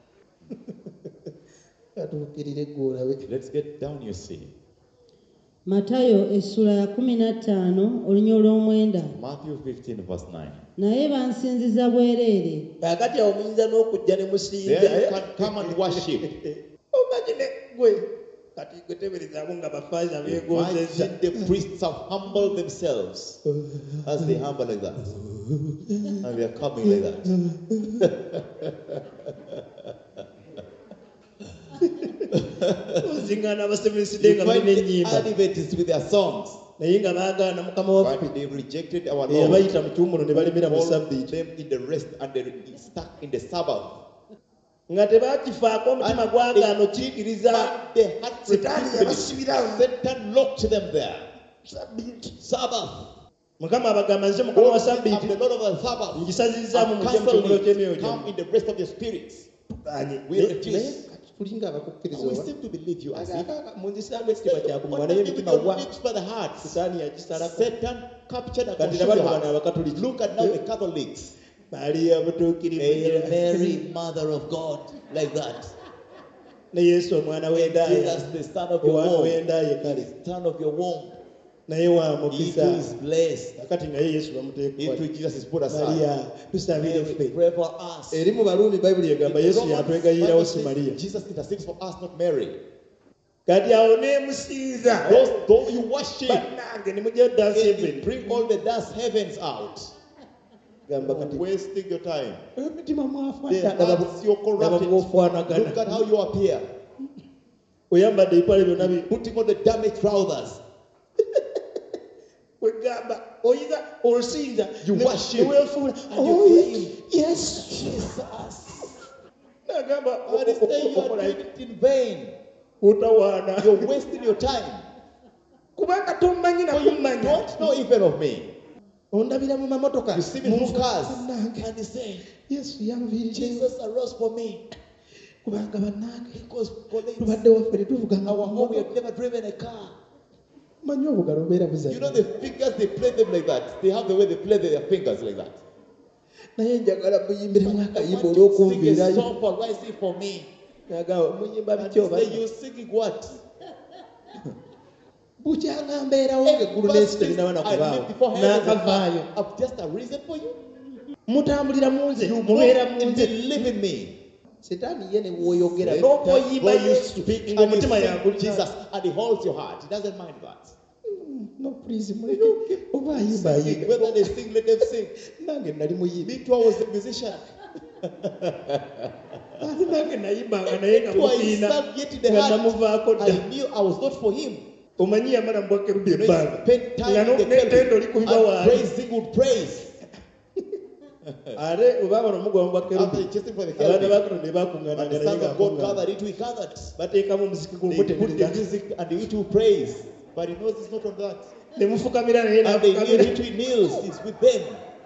Speaker 1: katuukirire gwolabe
Speaker 2: Let's get down, you see.
Speaker 3: Matayo essula ya kumi na ttaano olunya olw'omwenda.
Speaker 2: Matthew fifteen, verse nine.
Speaker 3: Naye bansinziza bwereere.
Speaker 1: kakati awo muyinza n'okujja ne musinza
Speaker 2: There you can come and worship.
Speaker 1: omanyi ne gwe kati gwe teberezaako nga bafaaza beegonzeza
Speaker 2: Imagine the priests have humbled themselves as they humble like that. And they are coming like that.
Speaker 1: Ozingana abaseventh
Speaker 2: You
Speaker 1: nga
Speaker 2: find
Speaker 1: balina
Speaker 2: the
Speaker 1: ennyimba
Speaker 2: Adventists with their songs.
Speaker 1: naye nga baagaana mukama waffe
Speaker 2: But they rejected our Lord.
Speaker 1: eyabayita mu kiwumulo ne balemera mu
Speaker 2: All
Speaker 1: sabbiiti
Speaker 2: them in the rest and they stuck in the Sabbath.
Speaker 1: nga tebakifaako omutima gwagaana okiikiriza
Speaker 2: But they had
Speaker 1: Setaani yabasibirawo.
Speaker 2: Satan locked them there.
Speaker 1: sabbiiti
Speaker 2: Sabbath.
Speaker 1: mukama abagamba nze mukama wa
Speaker 2: I'm
Speaker 1: sabbiiti
Speaker 2: the Lord of the Sabbath.
Speaker 1: ngisazizaamu
Speaker 2: I'm
Speaker 1: mujje mu kiwumulo
Speaker 2: canceling
Speaker 1: ky'emyoyo
Speaker 2: it. Come
Speaker 1: gyammwe
Speaker 2: in the rest of your spirits.
Speaker 1: tuganye
Speaker 2: We
Speaker 1: naye
Speaker 2: refuse.
Speaker 1: naye tulinga abakukkiriza
Speaker 2: We
Speaker 1: oba
Speaker 2: seem to believe you as if.
Speaker 1: munzisanga ekitiibwa kyakumwa
Speaker 2: What
Speaker 1: naye
Speaker 2: they did with
Speaker 1: emitima
Speaker 2: your
Speaker 1: wa
Speaker 2: lips by the heart.
Speaker 1: setaani yagisalako
Speaker 2: Satan captured and
Speaker 1: kati
Speaker 2: consumed
Speaker 1: nabano
Speaker 2: your
Speaker 1: bano
Speaker 2: heart.
Speaker 1: abakatoliki
Speaker 2: Look at now the Catholics.
Speaker 1: bali abutuukirivu
Speaker 2: Hail Mary, Mother of God, like that.
Speaker 1: ne yesu omwana w'endaaya
Speaker 2: Jesus, the son of your
Speaker 1: omwana
Speaker 2: womb,
Speaker 1: w'endaaya kale
Speaker 2: son of your womb.
Speaker 1: naye
Speaker 2: He
Speaker 1: wamukisa
Speaker 2: too is blessed.
Speaker 1: kakati naye yesu
Speaker 2: He too,
Speaker 1: bamuteeka
Speaker 2: Jesus is put aside.
Speaker 1: mariya tusabire
Speaker 2: Mary,
Speaker 1: ffe
Speaker 2: pray for us.
Speaker 1: eri mu baluumi bayibuli egamba
Speaker 2: In
Speaker 1: yesu
Speaker 2: Romans,
Speaker 1: yatwegayirirawo
Speaker 2: Bible
Speaker 1: si
Speaker 2: says
Speaker 1: mariya
Speaker 2: Jesus intercedes for us, not Mary.
Speaker 1: kati awo neemusinza
Speaker 2: Those, those you worship,
Speaker 1: bannange ne mujja dance
Speaker 2: and you
Speaker 1: heaven
Speaker 2: bring all the dust heavens out.
Speaker 1: gamba
Speaker 2: You're
Speaker 1: kati
Speaker 2: wasting your time.
Speaker 1: emitima
Speaker 2: The
Speaker 1: mwafaanana
Speaker 2: hearts you're corrupted. Look
Speaker 1: bwofaanagana
Speaker 2: at how you appear.
Speaker 1: oyambadde ebipale byonna bi-
Speaker 2: Putting on the damaged trousers.
Speaker 1: wegamba oyinza osinza
Speaker 2: You
Speaker 1: ne-
Speaker 2: worship.
Speaker 1: ne weefuula
Speaker 2: And you
Speaker 1: "Oh,
Speaker 2: claim,
Speaker 1: yes
Speaker 2: Jesus.
Speaker 1: nagamba
Speaker 2: But it's saying you are doing it in vain.
Speaker 1: otawaana
Speaker 2: You're wasting your time.
Speaker 1: kubanga tommanyi
Speaker 2: For you
Speaker 1: nakummanya
Speaker 2: don't know even of me.
Speaker 1: ondabira mu mamotoka
Speaker 2: You see me through cars.
Speaker 1: bannange
Speaker 2: And he said,
Speaker 1: yesu yanviiridde
Speaker 2: Jesus arose for me.
Speaker 1: kubanga bannange
Speaker 2: Because police,
Speaker 1: tubadde waffe tetuvuganga
Speaker 2: our home, we have never driven a car.
Speaker 1: manyi obugalo obeera
Speaker 2: You know
Speaker 1: buzannya
Speaker 2: the fingers, they play them like that. They have the way they play their fingers like that.
Speaker 1: naye njagala muyimbiremu
Speaker 2: I
Speaker 1: akayimba
Speaker 2: want to sing a
Speaker 1: olw'okunviirayo
Speaker 2: song for rising for me.
Speaker 1: nagamba muyimba
Speaker 2: And
Speaker 1: bityo
Speaker 2: he
Speaker 1: oba
Speaker 2: said, you singing what?
Speaker 1: bukyanga mbeerawo ng'eggulu n'ensi terinawa na
Speaker 2: I
Speaker 1: kubaawo
Speaker 2: live before heaven and
Speaker 1: n'akavaayo
Speaker 2: earth. I've just a reason for you.
Speaker 1: mutambulira mu nze
Speaker 2: You
Speaker 1: mubeera mu
Speaker 2: must
Speaker 1: nze
Speaker 2: believe in me.
Speaker 1: setaani ye ne bw'oyogera
Speaker 2: Satan,
Speaker 1: n'oba oyimba
Speaker 2: when you
Speaker 1: yesu
Speaker 2: speak and you
Speaker 1: ng'omutima
Speaker 2: sing
Speaker 1: yagulina
Speaker 2: Jesus and he holds your heart. He doesn't mind that.
Speaker 1: no please muleke oba ayimba
Speaker 2: Sing.
Speaker 1: ayimba
Speaker 2: Whether they sing, let them sing.
Speaker 1: nange nali muyimbi
Speaker 2: Me too, I was a musician.
Speaker 1: ate nange nayimbanga naye nga
Speaker 2: Too, I
Speaker 1: mukiina
Speaker 2: sang yet in the
Speaker 1: nga
Speaker 2: heart.
Speaker 1: namuvaako dda
Speaker 2: I knew I was not for him.
Speaker 1: omanyi yamala mu bwakerubi
Speaker 2: You know,
Speaker 1: ebbanga
Speaker 2: he spent time
Speaker 1: nga
Speaker 2: in the
Speaker 1: n'etendo
Speaker 2: temple
Speaker 1: likubiba
Speaker 2: and
Speaker 1: waali
Speaker 2: praising would praise.
Speaker 1: ate obabona omugwa mu
Speaker 2: After
Speaker 1: bwakerubi
Speaker 2: chasing for the
Speaker 1: abaana
Speaker 2: cherubim,
Speaker 1: bakono ne
Speaker 2: and
Speaker 1: bakuŋŋaananga
Speaker 2: the
Speaker 1: naye
Speaker 2: sons of God
Speaker 1: ng'akuŋŋaana
Speaker 2: gathered, it we gathered.
Speaker 1: bateekamu omuziki
Speaker 2: They put the
Speaker 1: gumutemereza
Speaker 2: music and they to praise. But he knows it's not on that.
Speaker 1: ne mufukamira naye
Speaker 2: And they
Speaker 1: nafukamira
Speaker 2: kneel, he kneels. It's with them.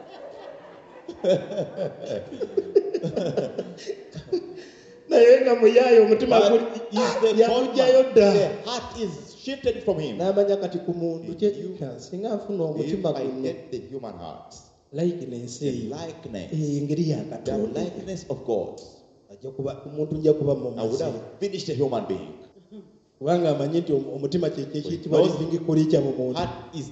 Speaker 1: naye nga muyaayo omutima
Speaker 2: But
Speaker 1: guli
Speaker 2: is the
Speaker 1: yakugjayo
Speaker 2: God,
Speaker 1: dda
Speaker 2: the heart is shifted from him.
Speaker 1: n'amanya kati ku muntu kye singa nfuna
Speaker 2: If
Speaker 1: omutima
Speaker 2: I
Speaker 1: guno
Speaker 2: get the human heart,
Speaker 1: likeness
Speaker 2: the
Speaker 1: eyo
Speaker 2: likeness,
Speaker 1: Eh, engeri
Speaker 2: the
Speaker 1: yakatonda
Speaker 2: likeness of God,
Speaker 1: ajja kuba omuntu nja kuba
Speaker 2: I would
Speaker 1: mumuzi
Speaker 2: have finished a human being.
Speaker 1: kubanga amanyi nti om- omutima kyekyo ekiyitibwa
Speaker 2: Because
Speaker 1: living creature mu muntu
Speaker 2: Heart is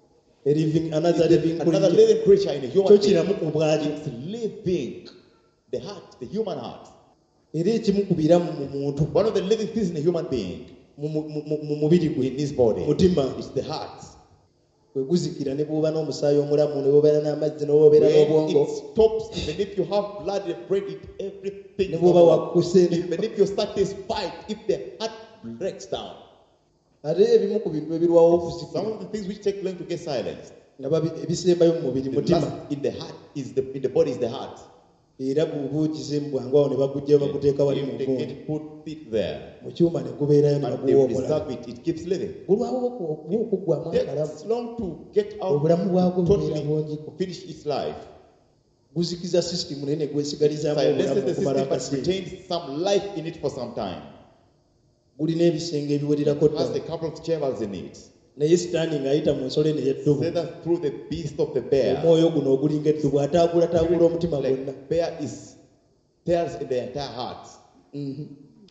Speaker 1: A living- another living
Speaker 2: another
Speaker 1: creature
Speaker 2: living creature in a
Speaker 1: kyo
Speaker 2: human being.
Speaker 1: kiramu ku bwakyo
Speaker 2: It's living. The heart, the human heart.
Speaker 1: era ekimu ku biramu mu muntu
Speaker 2: One of the living things in a human being,
Speaker 1: mu- mu mu- mu mubiri gwe
Speaker 2: in his body,
Speaker 1: mutima
Speaker 2: is the heart.
Speaker 1: bwe guzikira ne bw'oba n'omusaayi omulamu ne bw'obeera n'amazzi ne bw'obeera
Speaker 2: When
Speaker 1: n'obwongo
Speaker 2: it stops, even if you have blood in the brain, it, everything
Speaker 1: ne
Speaker 2: is
Speaker 1: bw'oba
Speaker 2: normal.
Speaker 1: wakkuse ne-
Speaker 2: Even if you're satisfied, if the heart breaks down.
Speaker 1: ate ebimu ku bintu ebirwawo
Speaker 2: Some
Speaker 1: okuzikira
Speaker 2: of the things which take long to get silenced.
Speaker 1: nga babi- ebisembayo mu mubiri
Speaker 2: The
Speaker 1: mutima
Speaker 2: last in the heart is the in the body is the heart.
Speaker 1: era bw'oba okize mu bwangu awo ne bagugjayo baguteeka wali mu
Speaker 2: If they
Speaker 1: bwongo
Speaker 2: can put it there
Speaker 1: mu kyuma ne gubeerayo ne
Speaker 2: and they
Speaker 1: baguwookola
Speaker 2: preserve it, it keeps living.
Speaker 1: bulwawo okuba okuggwamu akalamu
Speaker 2: Takes long to get out
Speaker 1: obulamu bwagwo bubeera
Speaker 2: totally
Speaker 1: bwongiko
Speaker 2: finish its life.
Speaker 1: guzikiza sisitimu naye ne gwesigalizaamu
Speaker 2: Silences
Speaker 1: obulamu
Speaker 2: the
Speaker 1: okumala
Speaker 2: system but
Speaker 1: akaseera
Speaker 2: retains some life in it for some time.
Speaker 1: gulina ebisenge ebiwererako
Speaker 2: It has a
Speaker 1: ddala
Speaker 2: couple of chambers in it.
Speaker 1: naye sitaani ng'ayita mu nsolo eno ey'eddubu
Speaker 2: Satan through the beast of the bear.
Speaker 1: omwoyo guno ogulinga eddubu ataagulataagula omutima gwonna
Speaker 2: Like bear is tears in the entire heart.
Speaker 1: Mhm.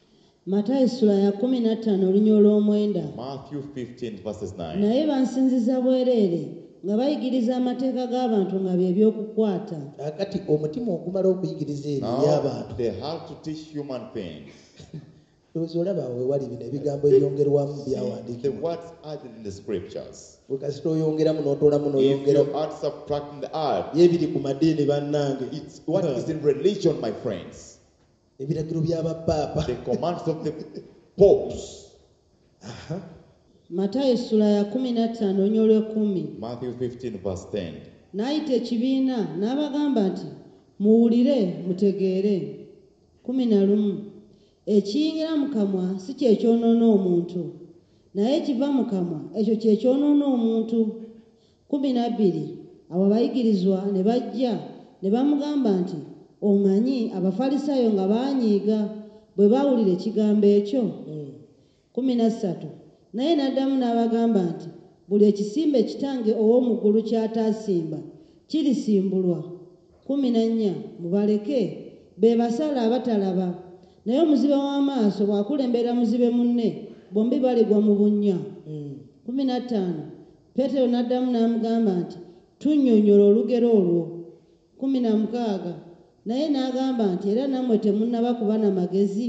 Speaker 3: matayo essula ya kumi na ttaano olunya olw'omwenda.
Speaker 2: Matthew fifteen verses nine.
Speaker 3: naye bansinziza bwereere nga bayigiriza amateeka g'abantu nga bye by'okukwata.
Speaker 1: akati omutima ogumala okuyigiriza ebyo
Speaker 2: Now
Speaker 1: by'abantu
Speaker 2: they have to teach human beings.
Speaker 1: lowooza olaba awo wewali bino ebigambo ebyongerwamu
Speaker 2: The
Speaker 1: byawandiikibwa
Speaker 2: words added in the scriptures.
Speaker 1: bwe kasita oyongeramu n'otoolamu
Speaker 2: If
Speaker 1: n'oyongeramu
Speaker 2: you add subtracting the add,
Speaker 1: ye ebiri ku madiini bannange
Speaker 2: it's what is in religion, my friends.
Speaker 1: ebiragiro by'abapaapa
Speaker 2: The commands of the popes.
Speaker 1: Aha.
Speaker 3: Matayo essula ya kumi na ttaano olw'ekumi.
Speaker 2: Matthew fifteen verse ten.
Speaker 3: N'ayita ekibiina n'abagamba nti muwulire mutegeere. kumi na lumu ekiyingira mu kamwa si kye kyonoona omuntu naye ekiva mu kamwa ekyo kye kyonoona omuntu. kumi na bbiri abo abayigirizwa ne bajja ne bamugamba nti omanyi abafalisaayo nga baanyiiga bwe baawulira ekigambo ekyo. kumi na ssatu naye n'addamu n'abagamba nti buli ekisimbe kitange ow'omu ggulu ky'ataasimba kirisimbulwa. kumi na nnya mubaleke be basala abatalaba naye omuzibe w'amaaso bw'akulembera muzibe munne bombi baligwa mu bunnya. kumi na ttaano Peetero n'addamu n'amugamba nti tunnyonnyola olugero olwo. kumi na mukaaga naye n'agamba nti era nammwe temunnaba kuba na magezi.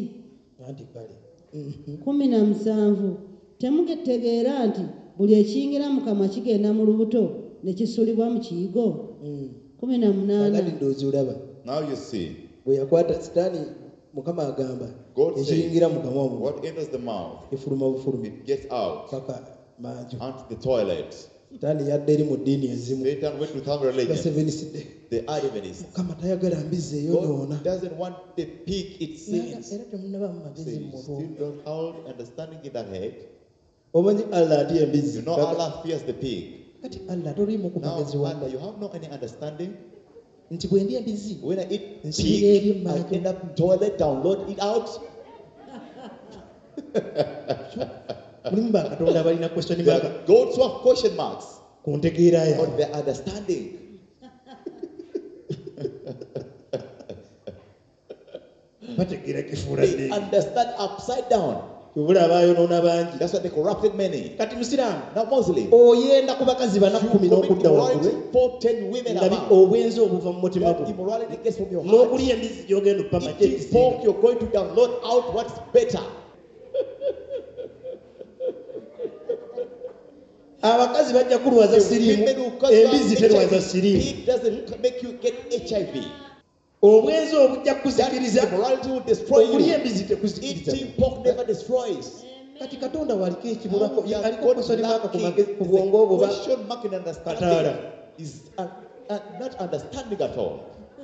Speaker 3: kumi na musanvu temutegeera nti buli ekiyingira mu kamwa kigenda mu lubuto ne kisulibwa mu kiyigo. kumi na munaana
Speaker 2: Now you see,
Speaker 1: bwe yakwata sitaani Mukama agamba
Speaker 2: God
Speaker 1: ekiyingira
Speaker 2: says,
Speaker 1: mu kamwa mu
Speaker 2: what enters the mouth,
Speaker 1: efuluma bufulumi
Speaker 2: it gets out
Speaker 1: paka manju.
Speaker 2: onto the toilet.
Speaker 1: Sitaani yadde eri mu ddiini ezimu
Speaker 2: Satan went with some religion,
Speaker 1: baseveniside
Speaker 2: the Adventists.
Speaker 1: Mukama tayagala mbizi eyonoona
Speaker 2: God doesn't want the pig it sins.
Speaker 1: era temunnaba mu
Speaker 2: So
Speaker 1: magezi
Speaker 2: you
Speaker 1: mu
Speaker 2: still
Speaker 1: bwongo.
Speaker 2: don't have understanding in that head.
Speaker 1: Omanyi Allah atya embizi.
Speaker 2: You know Allah fears the pig.
Speaker 1: Kati Allah toliimu ku
Speaker 2: Now,
Speaker 1: magezi wanda
Speaker 2: Allah, you have no any understanding.
Speaker 1: nti bwe ndya embizi
Speaker 2: When I eat
Speaker 1: Nsiriira eri
Speaker 2: pig,
Speaker 1: mu
Speaker 2: I
Speaker 1: maaso.
Speaker 2: end up in toilet, download it out.
Speaker 1: mulimu bakatonda balina question
Speaker 2: There
Speaker 1: mark
Speaker 2: are gods who have question marks
Speaker 1: ku ntegeera
Speaker 2: on
Speaker 1: yaabwe.
Speaker 2: their understanding.
Speaker 1: bategeera kifuula
Speaker 2: They
Speaker 1: dde
Speaker 2: understand upside down.
Speaker 1: kyobula abaayonoona bangi.
Speaker 2: That's why they corrupted many.
Speaker 1: kati musiraamu
Speaker 2: Now Muslim,
Speaker 1: oyenda ku bakazi bana
Speaker 2: you
Speaker 1: kkumi
Speaker 2: commit
Speaker 1: n'okudda waggulu
Speaker 2: immorality for ten women
Speaker 1: nga bi-
Speaker 2: above.
Speaker 1: obwenzi obuva mu mutima
Speaker 2: That
Speaker 1: gwo
Speaker 2: immorality gets from your heart.
Speaker 1: n'okulya embizi gy'ogenda okupa make
Speaker 2: Eating pork, you're going to download out what's better.
Speaker 1: abakazi bajja kulwaza siriimu
Speaker 2: Women who cause
Speaker 1: embizi terwaza
Speaker 2: H I V,
Speaker 1: siriimu
Speaker 2: pig doesn't make you get H I V.
Speaker 1: obwenzi obujja
Speaker 2: That
Speaker 1: kuzikiriza
Speaker 2: immorality will destroy
Speaker 1: okulya
Speaker 2: you.
Speaker 1: embizi tekuzikiriza.
Speaker 2: Eating pork never destroys.
Speaker 1: kati katonda waaliko ekibulako
Speaker 2: How
Speaker 1: aliko
Speaker 2: God
Speaker 1: kusoni maaka ku
Speaker 2: lacking
Speaker 1: mage- ku
Speaker 2: is
Speaker 1: bwongo
Speaker 2: a
Speaker 1: obwo ba
Speaker 2: question mark in understanding
Speaker 1: Kataala.
Speaker 2: is uh, uh, not understanding at all.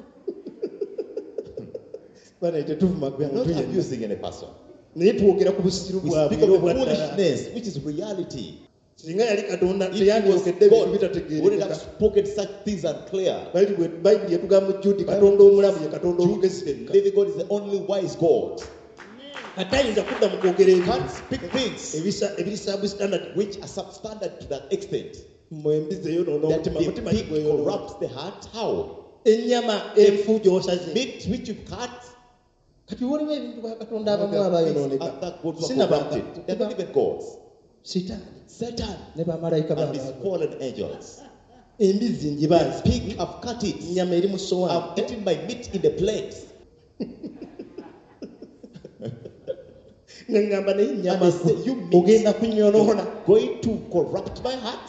Speaker 1: bana tetuvuma
Speaker 2: We are not
Speaker 1: muntu yenna
Speaker 2: abusing any person.
Speaker 1: naye twogera ku busiru
Speaker 2: We
Speaker 1: bwabwe
Speaker 2: speak of the
Speaker 1: obwa ddala.
Speaker 2: foolishness, which is reality.
Speaker 1: singa yali katonda
Speaker 2: If it
Speaker 1: teyandyokedde
Speaker 2: was
Speaker 1: ebintu
Speaker 2: God, wouldn't have
Speaker 1: bitategeerekeka
Speaker 2: spoken such things unclear.
Speaker 1: bayibuli yetugamba mu judi katonda omulamu ye katonda omugezi
Speaker 2: The
Speaker 1: yenka
Speaker 2: living God is the only wise God.
Speaker 1: ate ayinza kudda mu kwogera
Speaker 2: He
Speaker 1: ebintu
Speaker 2: can't speak things
Speaker 1: ebisa- ebiri substandard
Speaker 2: which are substandard to that extent.
Speaker 1: mu embizi eyonoona
Speaker 2: That
Speaker 1: omutima
Speaker 2: the
Speaker 1: mutima
Speaker 2: pig
Speaker 1: gigweyonoona
Speaker 2: corrupts the heart. How?
Speaker 1: ennyama enfu gy'osaze
Speaker 2: Meat which you've cut,
Speaker 1: kati waliwo ebintu bakatonda abamu
Speaker 2: things
Speaker 1: abayonooneka
Speaker 2: other gods were
Speaker 1: sinabanga
Speaker 2: corrupted. They're not even gods.
Speaker 1: sitaani
Speaker 2: Satan
Speaker 1: ne bamalayika
Speaker 2: and his
Speaker 1: baabwe
Speaker 2: fallen angels.
Speaker 1: embizi
Speaker 2: The
Speaker 1: njibaazi
Speaker 2: pig, I've cut it.
Speaker 1: ennyama eri mu sowaani
Speaker 2: I've eaten my meat in the plate.
Speaker 1: nga ngamba naye ennyama
Speaker 2: And they say, you meat,
Speaker 1: ogenda kunnyonoona
Speaker 2: you're going to corrupt my heart.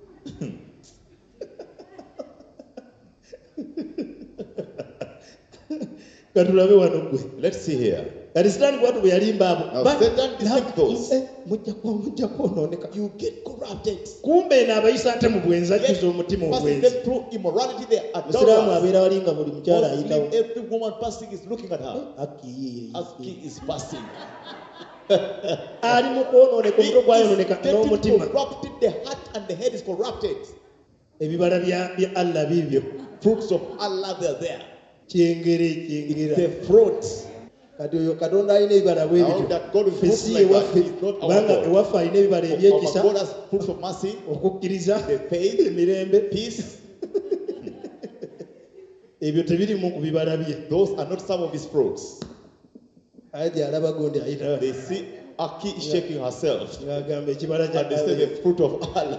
Speaker 1: katulabe wano gwe
Speaker 2: Let's see here.
Speaker 1: kati sitaani bwatu bwe yalimba abo
Speaker 2: Now,
Speaker 1: Ba-
Speaker 2: Satan deceived those.
Speaker 1: Eh, mujja kuba mujja kwonooneka
Speaker 2: You get corrupted.
Speaker 1: kumbe eno abayisa ate mu bwenzi
Speaker 2: Yet,
Speaker 1: ajjuza omutima
Speaker 2: passing
Speaker 1: obwenzi
Speaker 2: them through immorality, they are
Speaker 1: musiraamu
Speaker 2: adulterers.
Speaker 1: abeera wali nga buli mukyala ayitawo
Speaker 2: Muslim, every woman passing is looking at her
Speaker 1: akiyiye
Speaker 2: as he is passing.
Speaker 1: ali mu kwonooneka
Speaker 2: He
Speaker 1: omutwe
Speaker 2: is
Speaker 1: gwayonooneka
Speaker 2: getting
Speaker 1: n'omutima
Speaker 2: corrupted, the heart and the head is corrupted.
Speaker 1: ebibala bya bya allah biibyo
Speaker 2: Fruits of Allah, they're there.
Speaker 1: kyengere
Speaker 2: It's
Speaker 1: kyengera
Speaker 2: the fruit.
Speaker 1: kati oyo katonda alina ebibala bwe
Speaker 2: Now
Speaker 1: bityo
Speaker 2: that God
Speaker 1: ffe
Speaker 2: fruits
Speaker 1: si
Speaker 2: like that,
Speaker 1: ewaffe
Speaker 2: He is not our
Speaker 1: kubanga
Speaker 2: God.
Speaker 1: ewaffe alina ebibala
Speaker 2: Our
Speaker 1: ebyekisa
Speaker 2: God has fruits of mercy,
Speaker 1: okukkiriza
Speaker 2: the faith,
Speaker 1: emirembe
Speaker 2: peace.
Speaker 1: ebyo tebirimu ku bibala bye
Speaker 2: Those are not some of his fruits.
Speaker 1: aje alaba gondi ayita
Speaker 2: They see Aki is shaking herself.
Speaker 1: ngagamba ekibala
Speaker 2: And they say
Speaker 1: kya
Speaker 2: the fruit of Allah.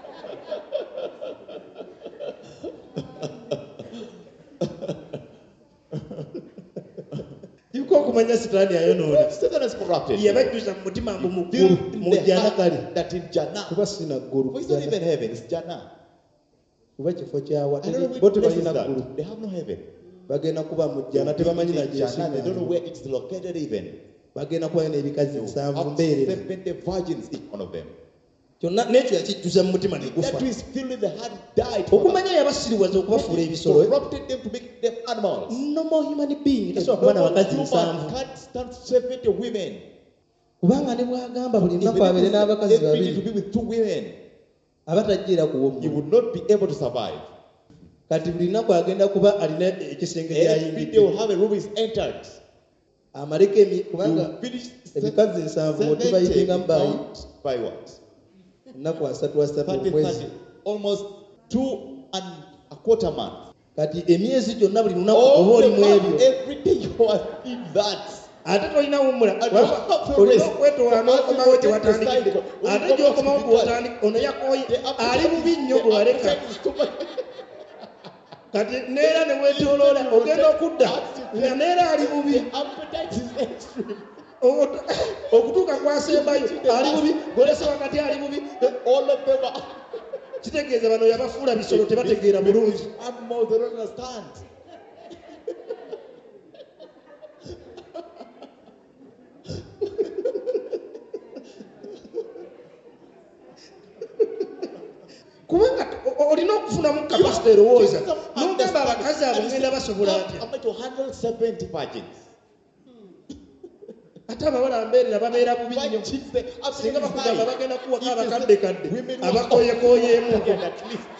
Speaker 1: yuko okumanya sitaani ayonoona
Speaker 2: Satan is corrupted.
Speaker 1: yabajjuza mu mutima ngu muggulu
Speaker 2: Built in
Speaker 1: mu
Speaker 2: the
Speaker 1: jjana
Speaker 2: heart
Speaker 1: kale
Speaker 2: that in Jannah.
Speaker 1: kuba sina ggulu
Speaker 2: But it's not even heaven, it's Jannah.
Speaker 1: kuba kifo kyawa
Speaker 2: I don't know
Speaker 1: bo
Speaker 2: which place is
Speaker 1: tebalina ggulu
Speaker 2: that. They have no heaven.
Speaker 1: bagenda kuba mu jjana tebamanyi
Speaker 2: In Jannah, they don't know
Speaker 1: nagyesiina
Speaker 2: where it's located even.
Speaker 1: bagenda kuba n'ebikazi nsanvu
Speaker 2: Have
Speaker 1: mbeerera
Speaker 2: seventy virgins, each one of them.
Speaker 1: kyonna n'ekyo yakijjuza mu mutima ne gufa
Speaker 2: That is filled with the heart died. For
Speaker 1: okumanya yabasiriwaza okubafuula ebisolo
Speaker 2: corrupted them to make them animals.
Speaker 1: no more human being
Speaker 2: The
Speaker 1: tasobola kuba n'abakazi
Speaker 2: human
Speaker 1: nsanvu
Speaker 2: can't stand seventy women.
Speaker 1: kubanga ne bwagamba buli lunaku
Speaker 2: Even
Speaker 1: abeere
Speaker 2: if
Speaker 1: n'abakazi
Speaker 2: every day to
Speaker 1: babiri
Speaker 2: be with two women,
Speaker 1: abatajjira
Speaker 2: he
Speaker 1: kuwomula
Speaker 2: would not be able to survive.
Speaker 1: kati buli lunaku agenda kuba alina ekisenge
Speaker 2: Every day will
Speaker 1: gyayingidde
Speaker 2: have a room is entered.
Speaker 1: amaleko emi
Speaker 2: To
Speaker 1: kubanga
Speaker 2: finish
Speaker 1: ebikazi nsanvu
Speaker 2: seventy
Speaker 1: otubayitinga mu baayi
Speaker 2: count by what?
Speaker 1: ennaku asatu asatu
Speaker 2: thirty,
Speaker 1: omwezi
Speaker 2: thirty, almost two and a quarter month.
Speaker 1: kati emyezi gyonna buli lunaku oba
Speaker 2: All
Speaker 1: oli
Speaker 2: the
Speaker 1: mu
Speaker 2: month,
Speaker 1: ebyo
Speaker 2: every day you are in that.
Speaker 1: ate tolina wumula
Speaker 2: And you have to
Speaker 1: olina
Speaker 2: rest.
Speaker 1: okwetoola n'okomawo
Speaker 2: Once
Speaker 1: gye
Speaker 2: you take the
Speaker 1: watandikidde
Speaker 2: cycle, when
Speaker 1: ate
Speaker 2: you go back
Speaker 1: gy'okomawo
Speaker 2: to
Speaker 1: gwe
Speaker 2: the
Speaker 1: watandika ono yakooye
Speaker 2: The appetite
Speaker 1: ali bubi
Speaker 2: is-
Speaker 1: nnyo
Speaker 2: the
Speaker 1: gwe waleka
Speaker 2: appetite is too much.
Speaker 1: kati neera ne weetooloola ogenda okudda nga neera ali bubi
Speaker 2: The appetite is extreme.
Speaker 1: Obutu- okutuuka kwasembayo ali bubi golesa wakati ali bubi
Speaker 2: All of them are
Speaker 1: kitegeeza bano yabafuula bisolo tebategeera bulungi
Speaker 2: animals, they don't understand.
Speaker 1: kubanga o- olina okufunamu kapasite erowooza n'ogamba abakazi abo ngenda basobola atya
Speaker 2: I'm going to handle seventy virgins.
Speaker 1: ate abawala mbeerera babeera bubi nnyo
Speaker 2: Virgins, they
Speaker 1: singa
Speaker 2: absolutely
Speaker 1: bakugamba
Speaker 2: high.
Speaker 1: bagenda kuwaka
Speaker 2: If you
Speaker 1: abakadde
Speaker 2: say
Speaker 1: kadde
Speaker 2: women who
Speaker 1: abakoyekoyeemu
Speaker 2: are at least.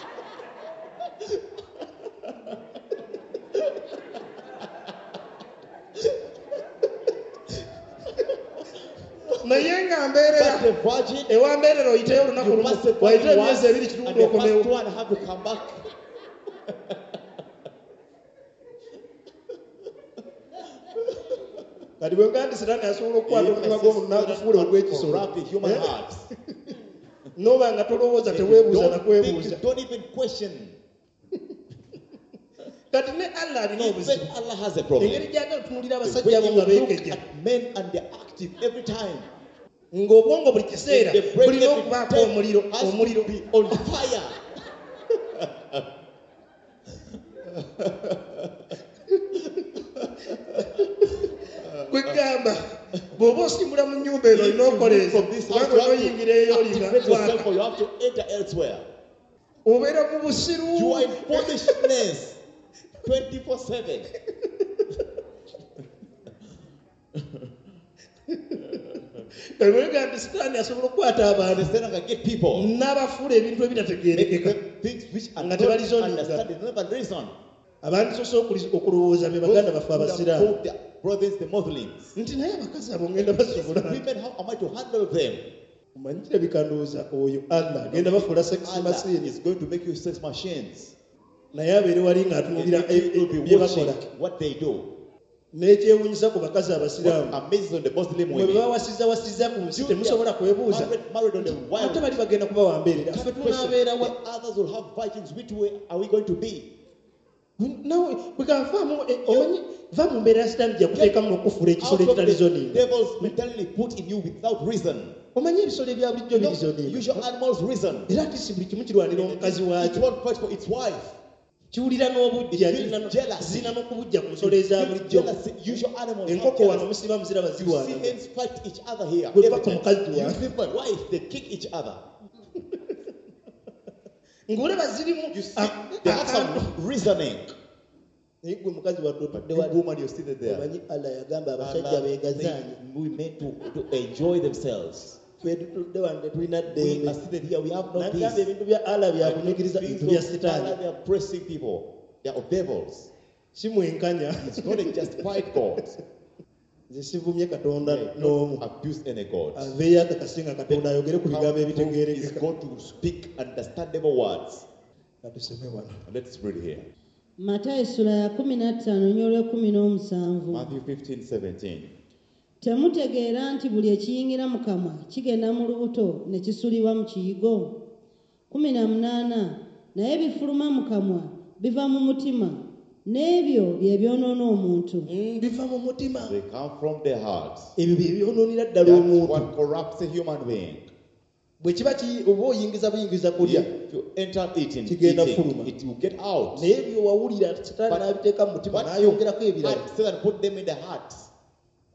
Speaker 1: naye nga mbeerera
Speaker 2: But the virgin,
Speaker 1: ewa mbeerera oyiteyo olunaku
Speaker 2: you
Speaker 1: lumu
Speaker 2: must have
Speaker 1: wayite
Speaker 2: once,
Speaker 1: emyezi ebiri
Speaker 2: and
Speaker 1: kitundu
Speaker 2: the
Speaker 1: okomewo
Speaker 2: first one have to come back.
Speaker 1: kati bwe nga nti sitaani asobola okukwata omutima gw'omuntu n'agufuula ogw'ekisolo
Speaker 2: Corrupt the human
Speaker 1: Eh?
Speaker 2: heart.
Speaker 1: n'oba nga tolowooza teweebuuza
Speaker 2: Don't
Speaker 1: nakwebuuza
Speaker 2: think, don't even question.
Speaker 1: kati ne allah alina
Speaker 2: Even
Speaker 1: obuzibu
Speaker 2: Allah has a problem.
Speaker 1: engeri gyagala tunuulira
Speaker 2: When
Speaker 1: abasajja abo
Speaker 2: you
Speaker 1: nga
Speaker 2: look
Speaker 1: beekejja
Speaker 2: at men and they're active every time.
Speaker 1: ng'obwongo buli kiseera
Speaker 2: The brain
Speaker 1: bulina
Speaker 2: every
Speaker 1: okubaako
Speaker 2: time
Speaker 1: omuliro
Speaker 2: has to
Speaker 1: omuliro
Speaker 2: be on fire.
Speaker 1: kwegamba bw'oba osimbula mu nnyumba eno olina okoleeza
Speaker 2: From this house,
Speaker 1: kubanga
Speaker 2: you
Speaker 1: onoyingira
Speaker 2: have
Speaker 1: eyo
Speaker 2: to
Speaker 1: olinga
Speaker 2: activate yourself
Speaker 1: kwaka
Speaker 2: or you have to enter elsewhere.
Speaker 1: obeera mu busiru
Speaker 2: You are in foolishness twenty-four seven.
Speaker 1: ebega nti sitaani asobola okukwata abantu
Speaker 2: Understand and get people.
Speaker 1: n'abafuula ebintu
Speaker 2: Make
Speaker 1: ebitategeerekeka
Speaker 2: them things which are
Speaker 1: Nga
Speaker 2: not
Speaker 1: tebalizoninga.
Speaker 2: understand, they never reason.
Speaker 1: abantu sosola okulowooza be baganda baffe
Speaker 2: Would have
Speaker 1: abasiraamu
Speaker 2: told their brothers, the Muslims.
Speaker 1: nti naye abakazi abo ngenda basobola
Speaker 2: Women, how am I to handle them?
Speaker 1: omanyi kirabika ndowooza oyo allah agenda bafuula sex
Speaker 2: Allah
Speaker 1: machine
Speaker 2: is going to make you sex machines.
Speaker 1: naye abeere wali ng'atunuulira
Speaker 2: And you will be
Speaker 1: bye
Speaker 2: watching
Speaker 1: bakola
Speaker 2: what they do.
Speaker 1: n'ekyewuunyisa ku bakazi abasiraamu
Speaker 2: What amazes on the Muslim
Speaker 1: mwe
Speaker 2: women.
Speaker 1: bawasizawasiza ku nsi temusobola kwebuuza
Speaker 2: Married, married on the wife.
Speaker 1: ate bali bagenda kuba wambeerera ffe
Speaker 2: Can't question.
Speaker 1: tunaabeera wa
Speaker 2: The others will have virgins. Which way are we going to be?
Speaker 1: nawe bwegavaamu omanyi va mu mbeera ya sitaani gyakuteekamu n'okufuula ekisolo
Speaker 2: Out of
Speaker 1: ekitali
Speaker 2: the
Speaker 1: zoninga
Speaker 2: devil's mentality put in you without reason.
Speaker 1: omanyi ebisolo ebya bulijjo
Speaker 2: No,
Speaker 1: biri zoninga
Speaker 2: usual animals reason.
Speaker 1: era ati si buli kimu kirwanira omukazi
Speaker 2: It
Speaker 1: waakyo
Speaker 2: won't fight for its wife.
Speaker 1: kiwulira n'obujja
Speaker 2: It feels
Speaker 1: zirina no-
Speaker 2: jealous.
Speaker 1: zirina n'okubujja ku nsolo eza
Speaker 2: Feel
Speaker 1: bulijjo
Speaker 2: jealousy. Usual animals have
Speaker 1: enkoko wano
Speaker 2: jealousy.
Speaker 1: musiba muziraba
Speaker 2: You see
Speaker 1: zirwana
Speaker 2: hens fight each other here.
Speaker 1: Good
Speaker 2: Every
Speaker 1: back to
Speaker 2: time.
Speaker 1: mukazi
Speaker 2: You
Speaker 1: wa.
Speaker 2: see my wife, they kick each other.
Speaker 1: ng'olaba zirimu
Speaker 2: You see,
Speaker 1: a-
Speaker 2: they have
Speaker 1: akantu
Speaker 2: some reasoning.
Speaker 1: naye gwe mukazi wadde
Speaker 2: But
Speaker 1: otudde
Speaker 2: the
Speaker 1: wali
Speaker 2: woman, you're still there.
Speaker 1: omanyi allah yagamba abasajja
Speaker 2: Allah
Speaker 1: beegazaanye
Speaker 2: said we meant to, to enjoy themselves.
Speaker 1: ffe tutudde wano tetulina
Speaker 2: We
Speaker 1: ddembe
Speaker 2: are seated here, we have no
Speaker 1: nagamba
Speaker 2: peace.
Speaker 1: ebintu bya allah byakunyigiriza
Speaker 2: Things
Speaker 1: bintu bya
Speaker 2: of
Speaker 1: sitaani
Speaker 2: Allah, they are pressing people. They are of devils.
Speaker 1: si mwenkanya
Speaker 2: It's not a justified God.
Speaker 1: nze sivumye katonda
Speaker 2: They
Speaker 1: n'omu
Speaker 2: don't abuse any God.
Speaker 1: aveeyo akakasi nga katonda ayogere ku bigambo
Speaker 2: How is
Speaker 1: ebitegeerekeka
Speaker 2: God to speak understandable words?
Speaker 1: katusome wano
Speaker 2: Let's read here.
Speaker 3: matayo essula ya kumi na ttaano nnyo olw'ekkumi n'omusanvu
Speaker 2: Matthew fifteen seventeen.
Speaker 3: temutegeera nti buli ekiyingira mu kamwa kigenda mu lubuto ne kisulibwa mu kiyigo kumi na munaana naye ebifuluma mu kamwa biva mu mutima n'ebyo bye byonoona omuntu
Speaker 1: Mm, biva mu mutima
Speaker 2: They come from their hearts.
Speaker 1: ebyo bye byonoonera ddala
Speaker 2: That's
Speaker 1: omuntu
Speaker 2: what corrupts a human being.
Speaker 1: bwe kiba ki- oba oyingiza buyingiza kulya
Speaker 2: If you enter it in
Speaker 1: Kigenda
Speaker 2: eating,
Speaker 1: fuluma.
Speaker 2: it will get out.
Speaker 1: naye byowawulira sitaani
Speaker 2: But-
Speaker 1: n'abiteeka mu mutima
Speaker 2: But
Speaker 1: n'ayongerako ebirala
Speaker 2: but Satan put them in the heart.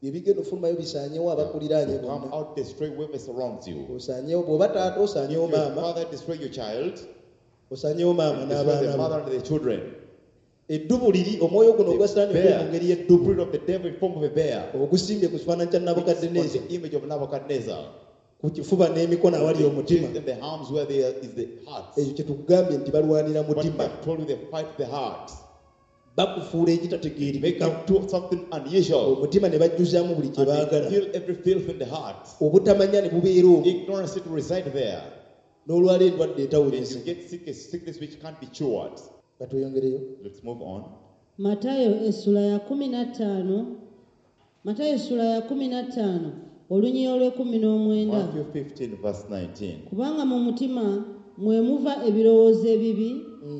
Speaker 1: ebigenda ofulumayo bisaanyewo abakuliraanye
Speaker 2: Come
Speaker 1: bonna
Speaker 2: out, destroy whoever surrounds you.
Speaker 1: osaanyewo bw'oba taata
Speaker 2: If
Speaker 1: osaanyewo
Speaker 2: your
Speaker 1: maama
Speaker 2: father destroy your child,
Speaker 1: osaanyewo maama
Speaker 2: destroy the
Speaker 1: n'abaana
Speaker 2: mother
Speaker 1: bo
Speaker 2: and the children.
Speaker 1: eddubu liri omwoyo guno ogwa sitaani oguli mu ngeri
Speaker 2: The
Speaker 1: y'eddubu
Speaker 2: spirit of the devil in form of a bear.
Speaker 1: ogusimbye ku kifaananyi kya
Speaker 2: On
Speaker 1: nabukaddeneza
Speaker 2: the image of Nebuchadnezzar.
Speaker 1: ku kifuba n'emikono awali omutima
Speaker 2: In the arms where there is the heart.
Speaker 1: ekyo kye tukugambye nti balwanira
Speaker 2: What
Speaker 1: mutima
Speaker 2: I've told you, they fight the heart.
Speaker 1: bakufuula
Speaker 2: Make
Speaker 1: ekitategeerika
Speaker 2: you do something unusual.
Speaker 1: omutima ne bajjuzaamu buli kye
Speaker 2: And they
Speaker 1: baagala
Speaker 2: feel every filth in the heart.
Speaker 1: obutamanya ne bubeera omwo
Speaker 2: Ignorance it reside there.
Speaker 1: n'olwala endwadde
Speaker 2: Then you
Speaker 1: etawunyise
Speaker 2: get sick, a sickness which can't be cured.
Speaker 1: katweyongereyo
Speaker 2: Let's move on.
Speaker 3: Matayo essula ya kumi na ttaano Matayo essula ya kumi na ttaano olunyi olw'ekumi n'omwenda
Speaker 2: Matthew fifteen, verse nineteen.
Speaker 3: kubanga mu mutima mwe muva ebirowoozo ebibi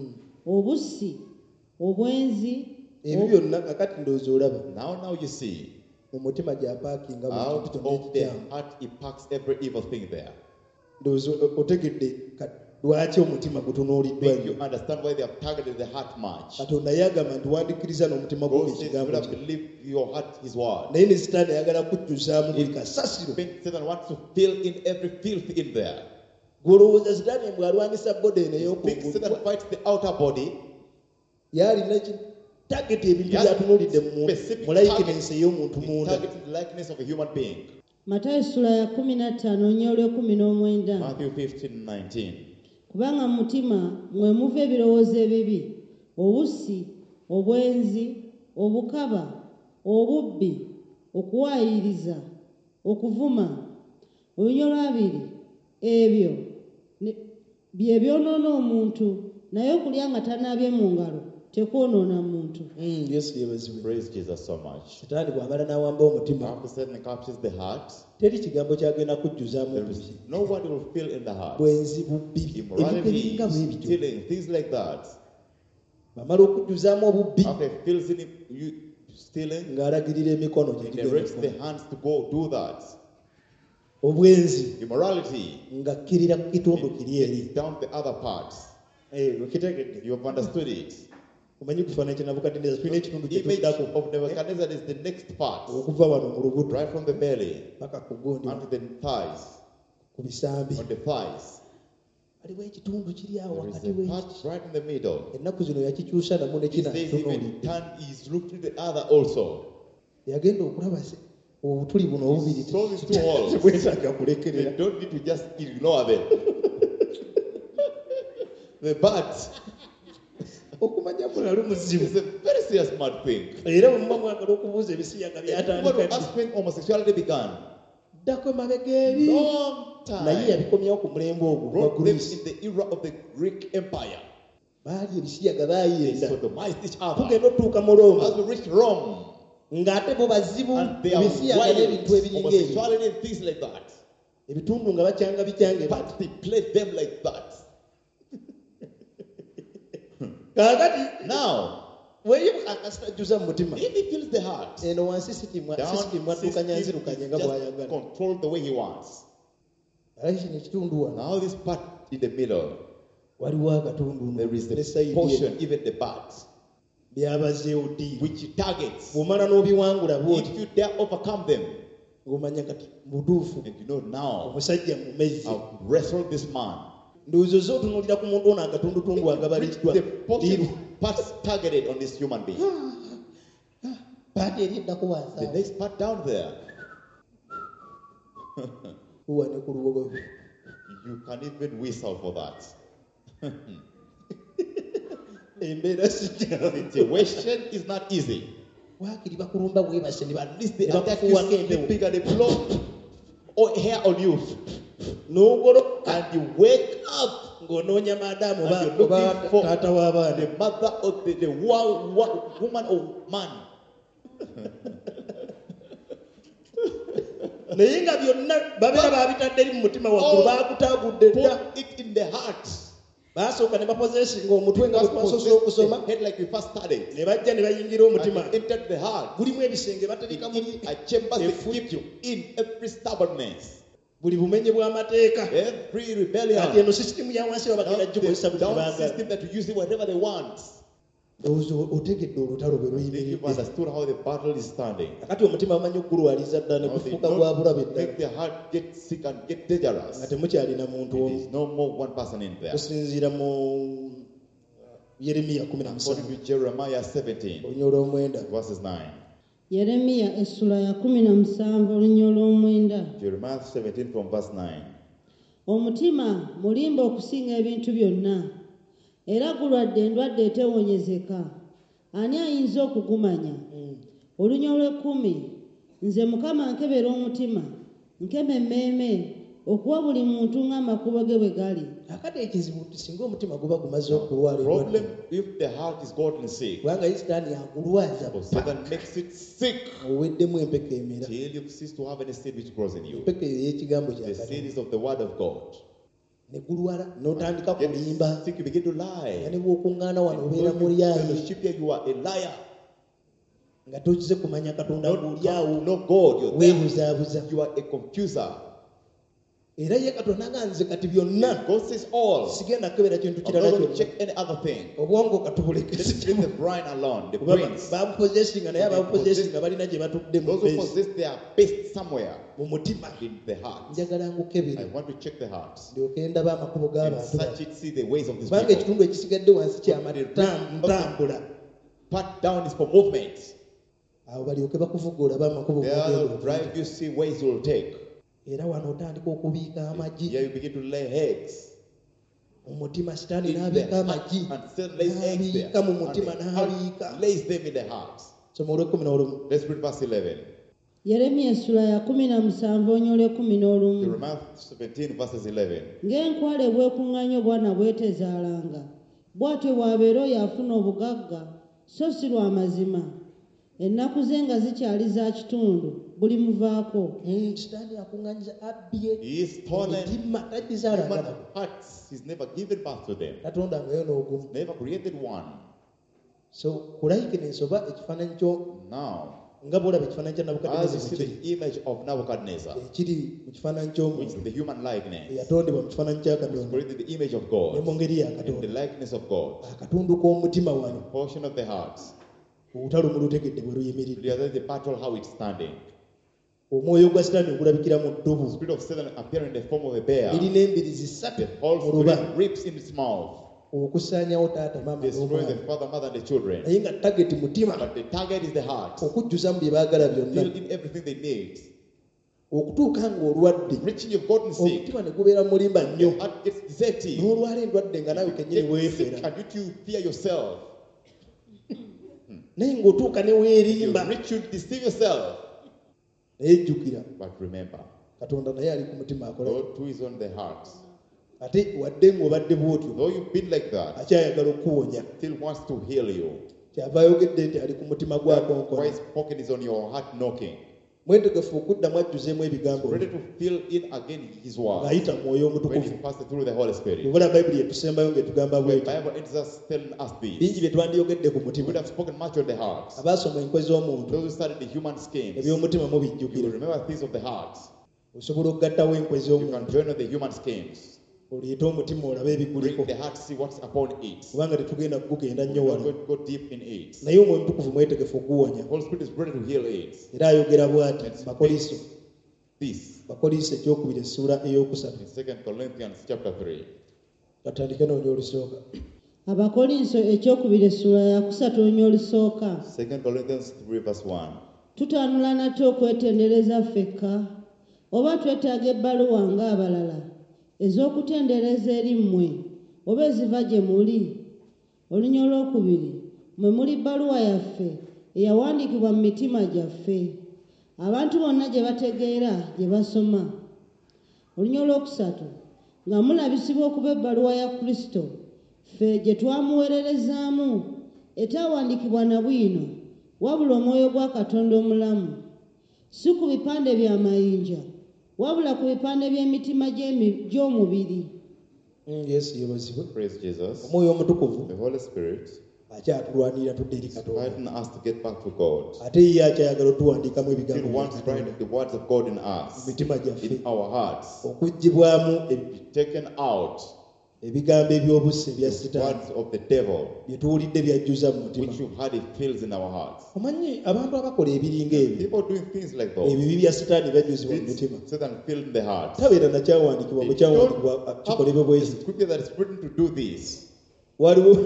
Speaker 3: obussi obwenzi
Speaker 1: ebyo byonna kakati ndowooza olaba
Speaker 2: Now, now you see,
Speaker 1: mu mutima gy'apaakinga buli
Speaker 2: out
Speaker 1: kintu
Speaker 2: of the
Speaker 1: kyonna
Speaker 2: heart he packs every evil thing there.
Speaker 1: ndowooza otegedde ka- lwaki omutima gutunuuliddwa
Speaker 2: Make you
Speaker 1: nnyo
Speaker 2: understand why they have targeted the heart much.
Speaker 1: katonda yagamba nti wandikkiriza n'omutima gwo
Speaker 2: God says, you
Speaker 1: ekigambo
Speaker 2: will have
Speaker 1: kye
Speaker 2: to believe your heart, his word.
Speaker 1: naye ne sitaani ayagala kujjuzaamu buli kasasiro
Speaker 2: Satan wants to fill in every filth in there.
Speaker 1: gw'olowooza sitaani bw'alwanyisa bode eno
Speaker 2: Big
Speaker 1: ey'okungulu
Speaker 2: Satan fights the outer body.
Speaker 1: yaalina tageti ebintu byatunuulidde mu
Speaker 2: Specific
Speaker 1: mu likenensi ey'omuntu
Speaker 2: He
Speaker 1: munda
Speaker 2: targeted the likeness of a human being.
Speaker 3: Matayo essula ya kumi na ttaano olunyi olw'ekumi n'omwenda
Speaker 2: Matthew fifteen, nineteen.
Speaker 3: kubanga mu mutima mwe muva ebirowoozo ebibi obussi obwenzi obukaba obubbi okuwaayiriza okuvuma olunyi olwabiri ebyo ne- bye byonoona omuntu naye okulya nga tanaabye mu ngalo tekwonoona muntu
Speaker 1: Mm, yesu yeebazibwe
Speaker 2: Praise Jesus so much.
Speaker 1: sitaani bw'amala n'awamba omutima
Speaker 2: After Satan captures the heart,
Speaker 1: teri kigambo kyagenda kujjuzaamu
Speaker 2: there is
Speaker 1: bubi
Speaker 2: no one will fill in the heart.
Speaker 1: bwenzi bubbi ebintu
Speaker 2: Immorality,
Speaker 1: ebiringa bwe bityo
Speaker 2: stealing, things like that.
Speaker 1: bamala okujjuzaamu obubbi
Speaker 2: After he fills in you stealing,
Speaker 1: ng'alagirira emikono gye
Speaker 2: he directs the
Speaker 1: gigenda
Speaker 2: hands to go do that.
Speaker 1: obwenzi
Speaker 2: Immorality,
Speaker 1: ng'akkirira ku kitundu kiri eri
Speaker 2: it's down the other parts.
Speaker 1: Eh, okitegedde
Speaker 2: You have understood it.
Speaker 1: omanyi kufaananyi kya nabukadineza tulina ekitundu kye
Speaker 2: Image
Speaker 1: tuddako
Speaker 2: of Nebuchadnezzar is the next part,
Speaker 1: okuva wano mu lubuto
Speaker 2: right from the belly
Speaker 1: paka ku gundi
Speaker 2: onto the thighs,
Speaker 1: ku bisambi
Speaker 2: on the thighs.
Speaker 1: waliwo ekitundu kiri awo
Speaker 2: There is
Speaker 1: wakati
Speaker 2: a
Speaker 1: w'ekiti
Speaker 2: part right in the middle.
Speaker 1: ennaku zino yakikyusa namu ne
Speaker 2: These
Speaker 1: kina
Speaker 2: days, even
Speaker 1: tunuulidde
Speaker 2: turn, he's looked to the other also.
Speaker 1: yagenda okulaba se obutuli buno obubiri
Speaker 2: So these two holes,
Speaker 1: tebwetaaga
Speaker 2: they
Speaker 1: kulekerera
Speaker 2: don't need to just ignore them. The bat
Speaker 1: okumanya mulali muzibu
Speaker 2: is a very serious mad thing.
Speaker 1: era bwe muba mwagala okubuuza ebisiyaga
Speaker 2: What
Speaker 1: byatandika
Speaker 2: ask when homosexuality began?
Speaker 1: ddako emabega eri
Speaker 2: Long
Speaker 1: naye
Speaker 2: time.
Speaker 1: yabikomyawo ku mulembe ogwo gwa
Speaker 2: Brought them
Speaker 1: Greece.
Speaker 2: in the era of the Greek Empire.
Speaker 1: baali ebisiyaga
Speaker 2: They
Speaker 1: baayenda
Speaker 2: sodomized each other.
Speaker 1: tugenda otuuka mu Roma
Speaker 2: As we reached Rome,
Speaker 1: ng'ate bo bazibu
Speaker 2: and they are
Speaker 1: ebisiyaga
Speaker 2: wild,
Speaker 1: n'ebintu ebiringa ebyo
Speaker 2: homosexuality and things like that.
Speaker 1: ebitundu nga bakyanga bikyange
Speaker 2: But they played them like that.
Speaker 1: kaakati
Speaker 2: Now,
Speaker 1: weeyibuka akasitajjuza mu mutima
Speaker 2: if he fills the heart,
Speaker 1: eno wansi sitimwa
Speaker 2: down
Speaker 1: sitimwa
Speaker 2: system
Speaker 1: tuukanya
Speaker 2: is
Speaker 1: nzirukanye nga
Speaker 2: just
Speaker 1: bw'ayagala
Speaker 2: controlled the way he wants.
Speaker 1: alaki kino ekitundu wano
Speaker 2: Now this part in the middle,
Speaker 1: waliwo akatundu
Speaker 2: there is
Speaker 1: ne
Speaker 2: the
Speaker 1: sayidi
Speaker 2: portion,
Speaker 1: eno
Speaker 2: even the part,
Speaker 1: byabazeewo ddiiro
Speaker 2: which he targets.
Speaker 1: bw'omala n'obiwangula
Speaker 2: If
Speaker 1: bwoti
Speaker 2: you dare overcome them,
Speaker 1: ng'omanya kati butuufu
Speaker 2: and you know now,
Speaker 1: omusajja mumezzi
Speaker 2: I've wrestled this man.
Speaker 1: ndowooza zo otunuulira ku muntu ono agatundutundu
Speaker 2: Which
Speaker 1: agabaliddwa
Speaker 2: the
Speaker 1: ddiiro
Speaker 2: portion parts targeted on this human being.
Speaker 1: paati eri eddako
Speaker 2: The
Speaker 1: wansi
Speaker 2: next part down there,
Speaker 1: kuwa ne ku luwogo
Speaker 2: you can even whistle for that.
Speaker 1: embeera sijjawe
Speaker 2: Situation is not easy.
Speaker 1: waakiri bakulumba bwebase ne
Speaker 2: At least they
Speaker 1: ne
Speaker 2: attack you
Speaker 1: bakufuuwako empewo
Speaker 2: sleeping and they blow or hair on you,
Speaker 1: n'ogoloka
Speaker 2: and you wake up.
Speaker 1: ng'onoonya maadaamu
Speaker 2: And
Speaker 1: oba
Speaker 2: you're looking
Speaker 1: oba
Speaker 2: for
Speaker 1: taata w'abaana
Speaker 2: the mother or the, the wo- wo- woman or man.
Speaker 1: naye nga byonna babeera baabitadde eri mu mutima waggulu
Speaker 2: Oh,
Speaker 1: baakutaagudde dda
Speaker 2: Put it in the heart.
Speaker 1: baasooka ne bapozesinga omutwe nga bwe
Speaker 2: First
Speaker 1: twasoose
Speaker 2: possess
Speaker 1: okusoma
Speaker 2: the head like we first studied.
Speaker 1: ne bajja ne bayingira
Speaker 2: And
Speaker 1: omutima
Speaker 2: it entered the heart.
Speaker 1: gulimu ebisenge batereka mu
Speaker 2: In a chambers that
Speaker 1: Efujjo.
Speaker 2: keep you in every stubbornness,
Speaker 1: buli bumenye bw'amateeka
Speaker 2: every
Speaker 1: kati
Speaker 2: rebellion.
Speaker 1: eno sisitimu ya wansi
Speaker 2: Now,
Speaker 1: babagenda
Speaker 2: the
Speaker 1: gikozesa buli
Speaker 2: down
Speaker 1: baagala
Speaker 2: system that you use it whatever they want.
Speaker 1: otegedde olutalo bwe
Speaker 2: I think you've
Speaker 1: luyimiridde
Speaker 2: understood how the battle is standing.
Speaker 1: kakati omutima bamanyi okugulwaliza ddala ne
Speaker 2: Now they
Speaker 1: gufuuka gwa bulabe
Speaker 2: don't make
Speaker 1: ddala
Speaker 2: the heart get sick and get
Speaker 1: nga
Speaker 2: dangerous.
Speaker 1: temukyalina muntu
Speaker 2: There
Speaker 1: omu
Speaker 2: is no more one person in there.
Speaker 1: kusinziira mu yeremiya kumi na
Speaker 2: According
Speaker 1: musanvu
Speaker 2: to Jeremiah seventeen,
Speaker 1: olunya olw'omwenda
Speaker 2: verses nine.
Speaker 3: yeremiya essula ya kumi na musanvu olunya olw'omwenda.
Speaker 2: Jeremiah seventeen from verse nine.
Speaker 3: Omutima mulimba okusinga ebintu byonna, era gulwadde endwadde etewonyezeka. Ani ayinza okugumanya? Olunya olw'ekkumi, nze Mukama nkebera omutima, nkema emmeeme, okuwa buli muntu ng'amakubo ge bwe gali.
Speaker 1: akati ekizibu nti singa omutima guba gumaze okulwala endwadde
Speaker 2: Problem if the heart is gotten sick.
Speaker 1: kubanga isitaani agulwaza
Speaker 2: For Satan makes it sick
Speaker 1: oweddemu empeka emera
Speaker 2: till you cease to have any seed which grows in you.
Speaker 1: empeka eyo ey'ekigambo
Speaker 2: The
Speaker 1: kya
Speaker 2: seed
Speaker 1: Katonda
Speaker 2: is of the word of God.
Speaker 1: ne gulwala n'otandika
Speaker 2: Get
Speaker 1: kulimba
Speaker 2: sick, you begin to
Speaker 1: nga
Speaker 2: lie.
Speaker 1: ne bw'okuŋŋaana wano obeera
Speaker 2: When you
Speaker 1: mulyayi
Speaker 2: fellowship here, you are a liar.
Speaker 1: nga tokize kumanya katonda
Speaker 2: Not,
Speaker 1: ng'olyawo
Speaker 2: no God, you're there.
Speaker 1: weebuzaabuza
Speaker 2: You are a confuser.
Speaker 1: era ye katonda nga nze kati byonna
Speaker 2: God says all.
Speaker 1: sigenda kukebera kintu
Speaker 2: I'm
Speaker 1: kirala
Speaker 2: not going to
Speaker 1: kyonna
Speaker 2: check any other thing.
Speaker 1: obwongo
Speaker 2: Let's
Speaker 1: katubulekese
Speaker 2: leave the brain alone, the
Speaker 1: kuba
Speaker 2: brains.
Speaker 1: babupozesinga naye ababupozesinga balina gye batudde mu
Speaker 2: Those who
Speaker 1: base,
Speaker 2: possess, they are based somewhere
Speaker 1: mu mutima
Speaker 2: in the heart.
Speaker 1: njagala
Speaker 2: I
Speaker 1: ngukebere
Speaker 2: want to check the heart
Speaker 1: ndyoke ndaba amakubo
Speaker 2: and
Speaker 1: g'abantu
Speaker 2: search it, see the ways of these
Speaker 1: kubanga
Speaker 2: people.
Speaker 1: ekitundu ekisigadde wansi kyamantambula
Speaker 2: Part down is for movement.
Speaker 1: awo balyoke bakuvuga olaba amakubo
Speaker 2: There
Speaker 1: g'ogenda
Speaker 2: will
Speaker 1: okuyita.
Speaker 2: drive you, see ways you will take.
Speaker 1: era wano otandika okubiika amagi
Speaker 2: Here you begin to lay eggs.
Speaker 1: mu mutima sitaani
Speaker 2: In the
Speaker 1: n'abiika
Speaker 2: heart,
Speaker 1: amagi
Speaker 2: and Satan lays eggs there.
Speaker 1: n'abiika mu
Speaker 2: And
Speaker 1: mutima
Speaker 2: the
Speaker 1: n'abiika
Speaker 2: heart lays them in the heart.
Speaker 1: soma olw'ekkumi n'olumu
Speaker 2: Let's read verse eleven.
Speaker 3: Yeremiya essula ya kumi na musanvu olunya olw'ekkumi n'olumu.
Speaker 2: Jeremiah seventeen verses eleven.
Speaker 3: Ng'enkwale bwekuŋŋaanya obwana bwetezaalanga, bw'atyo bw'abeera oyo afuna obugagga, so si lwa mazima. Ennaku ze nga zikyali za kitundu, buli muvaako.
Speaker 1: sitaani akuŋŋanyiza abbye
Speaker 2: He is stolen
Speaker 1: emitima tagizaala
Speaker 2: human
Speaker 1: ngala
Speaker 2: hearts. He's never given birth to them.
Speaker 1: katonda ngayo n'ogumu
Speaker 2: Never created one.
Speaker 1: so kulayikines oba ekifaananyi kyo
Speaker 2: Now,
Speaker 1: nga bwolaba ekifaananyi kya
Speaker 2: as you
Speaker 1: nabukadineza
Speaker 2: see the image of Nebuchadnezzar,
Speaker 1: ekiri mu kifaananyi
Speaker 2: which
Speaker 1: ky'omuntu
Speaker 2: is the human likeness,
Speaker 1: eyatondebwa mu kifaananyi kya katonda
Speaker 2: created the image of
Speaker 1: ne
Speaker 2: God,
Speaker 1: mu ngeri ya
Speaker 2: in the
Speaker 1: katonda
Speaker 2: likeness of God,
Speaker 1: akatundu k'omutima wano
Speaker 2: portion of the heart.
Speaker 1: olutalo mulutegedde bwe luyimiridde
Speaker 2: Realize the battle, how it's standing.
Speaker 1: omwoyo gwa sitaani ogulabikira mu ddubu
Speaker 2: The spirit of Satan appearing in the form of a bear.
Speaker 1: lirina embirizi ssatu
Speaker 2: The whole
Speaker 1: mu luba
Speaker 2: spirit rips in its mouth,
Speaker 1: okusaanyawo taata maama
Speaker 2: destroying the
Speaker 1: n'omwana
Speaker 2: father, mother, and the children.
Speaker 1: naye nga tageti mutima
Speaker 2: But the target is the heart.
Speaker 1: okujjuza mu bye baagala byonna
Speaker 2: Build in everything they need.
Speaker 1: okutuuka ng'olwadde
Speaker 2: Reaching, you've gotten sick.
Speaker 1: omutima ne gubeera mulimba nnyo
Speaker 2: Your heart gets deceptive.
Speaker 1: n'olwala endwadde nga naawe kenyini
Speaker 2: Get
Speaker 1: weefera
Speaker 2: sick and you too fear yourself.
Speaker 1: naye ng'otuuka ne
Speaker 2: You
Speaker 1: weerimba
Speaker 2: reach, you deceive yourself.
Speaker 1: naye jjukira
Speaker 2: But remember,
Speaker 1: katonda naye ali ku mutima akola
Speaker 2: God too is on the heart.
Speaker 1: ate wadde ng'obadde bw'otyo
Speaker 2: Though you've been like that,
Speaker 1: akyayagala okuwonya
Speaker 2: still wants to heal you.
Speaker 1: kyava ayogedde nti ali ku mutima
Speaker 2: Why
Speaker 1: gwakonkona
Speaker 2: spoken is on your heart knocking.
Speaker 1: mwetegefu okuddamu ajjuzeemu ebigambo
Speaker 2: Ready to fill in again His word.
Speaker 1: ng'ayita mu mwoyo
Speaker 2: When
Speaker 1: omutukuvu
Speaker 2: He passed through the Holy Spirit.
Speaker 1: bwebula bayibuli yetusembayo ng'etugamba
Speaker 2: When
Speaker 1: bweti
Speaker 2: Bible enters us telling us
Speaker 1: bingi
Speaker 2: this,
Speaker 1: bye twandiyogedde ku
Speaker 2: we would
Speaker 1: mutima
Speaker 2: have spoken much on the heart.
Speaker 1: abaasoma enkwe z'omuntu
Speaker 2: Those who studied the human schemes, you
Speaker 1: eby'omutima
Speaker 2: will
Speaker 1: mubijjukire
Speaker 2: remember things of the heart.
Speaker 1: osobola okugattawo enkwe
Speaker 2: You can
Speaker 1: z'omuntu
Speaker 2: join on the human schemes.
Speaker 1: oleete omutima olabe ebiguliko
Speaker 2: Bring the heart, see what's upon it.
Speaker 1: kubanga tetugenda kugugenda
Speaker 2: We
Speaker 1: nnyo
Speaker 2: will
Speaker 1: wala
Speaker 2: not go deep in it.
Speaker 1: naye omwoyo omutukuvu mwetegefu okuguwonya
Speaker 2: The Holy Spirit is ready to heal it.
Speaker 1: era ayogera bw'ati
Speaker 2: Let's
Speaker 1: bakoliso
Speaker 2: This
Speaker 1: bakoliso ekyokubiri essuula eyokusatu
Speaker 2: in Second Corinthians chapter three.
Speaker 1: katandike noonya olusooka
Speaker 3: Abakolinso ekyokubiri essula ya kusatu olunya olusooka.
Speaker 2: Second Corinthians three verse one.
Speaker 3: Tutaanula nate okwetendereza ffekka, oba twetaaga ebbaluwa ng'abalala ez'okutendereza eri mmwe oba eziva gye muli? Olunya olwokubiri, mmwe muli bbaluwa yaffe eyawandiikibwa mu mitima gyaffe, abantu bonna gye bategeera gye basoma. Olunya olwokusatu, nga mulabisibwa okuba ebbaluwa ya Kristo, ffe gye twamuweererezaamu etaawandiikibwa na bwino, wabula omwoyo gwa Katonda omulamu, si ku bipande bya mayinja, wabula ku bipande by'emitima gy'emi- gy'omubiri.
Speaker 1: yesu yebazibwe
Speaker 2: Praise Jesus.
Speaker 1: omwoyo omutukuvu
Speaker 2: The Holy Spirit
Speaker 1: akyatulwanirira tudde eri
Speaker 2: is
Speaker 1: katonda
Speaker 2: fighting us to get back to God.
Speaker 1: ate ye akyayagala otuwandiikamu
Speaker 2: Still
Speaker 1: ebigambo bya
Speaker 2: wants to
Speaker 1: Katonda
Speaker 2: write the words of God in
Speaker 1: mu
Speaker 2: us,
Speaker 1: mitima gyaffe
Speaker 2: in our hearts,
Speaker 1: okuggyibwamu
Speaker 2: be taken out
Speaker 4: ebigambo eby'obusse ebya
Speaker 2: The
Speaker 4: Sitaani
Speaker 2: words of the devil,
Speaker 4: bye tuwulidde byajjuza mu mutima.
Speaker 2: which you've heard it fills in our hearts.
Speaker 4: Omanyi abantu abakola ebiringa ebyo
Speaker 2: People doing things like those.
Speaker 4: ebibi bya Sitaani byajjuzibwa mu mitima.
Speaker 2: It's Satan filled in the hearts.
Speaker 4: tabeera na kyawandiikibwa bwe kyawandiikibwa kikolebwe bwezi.
Speaker 2: Scripture that is written to do this.
Speaker 4: Waliwo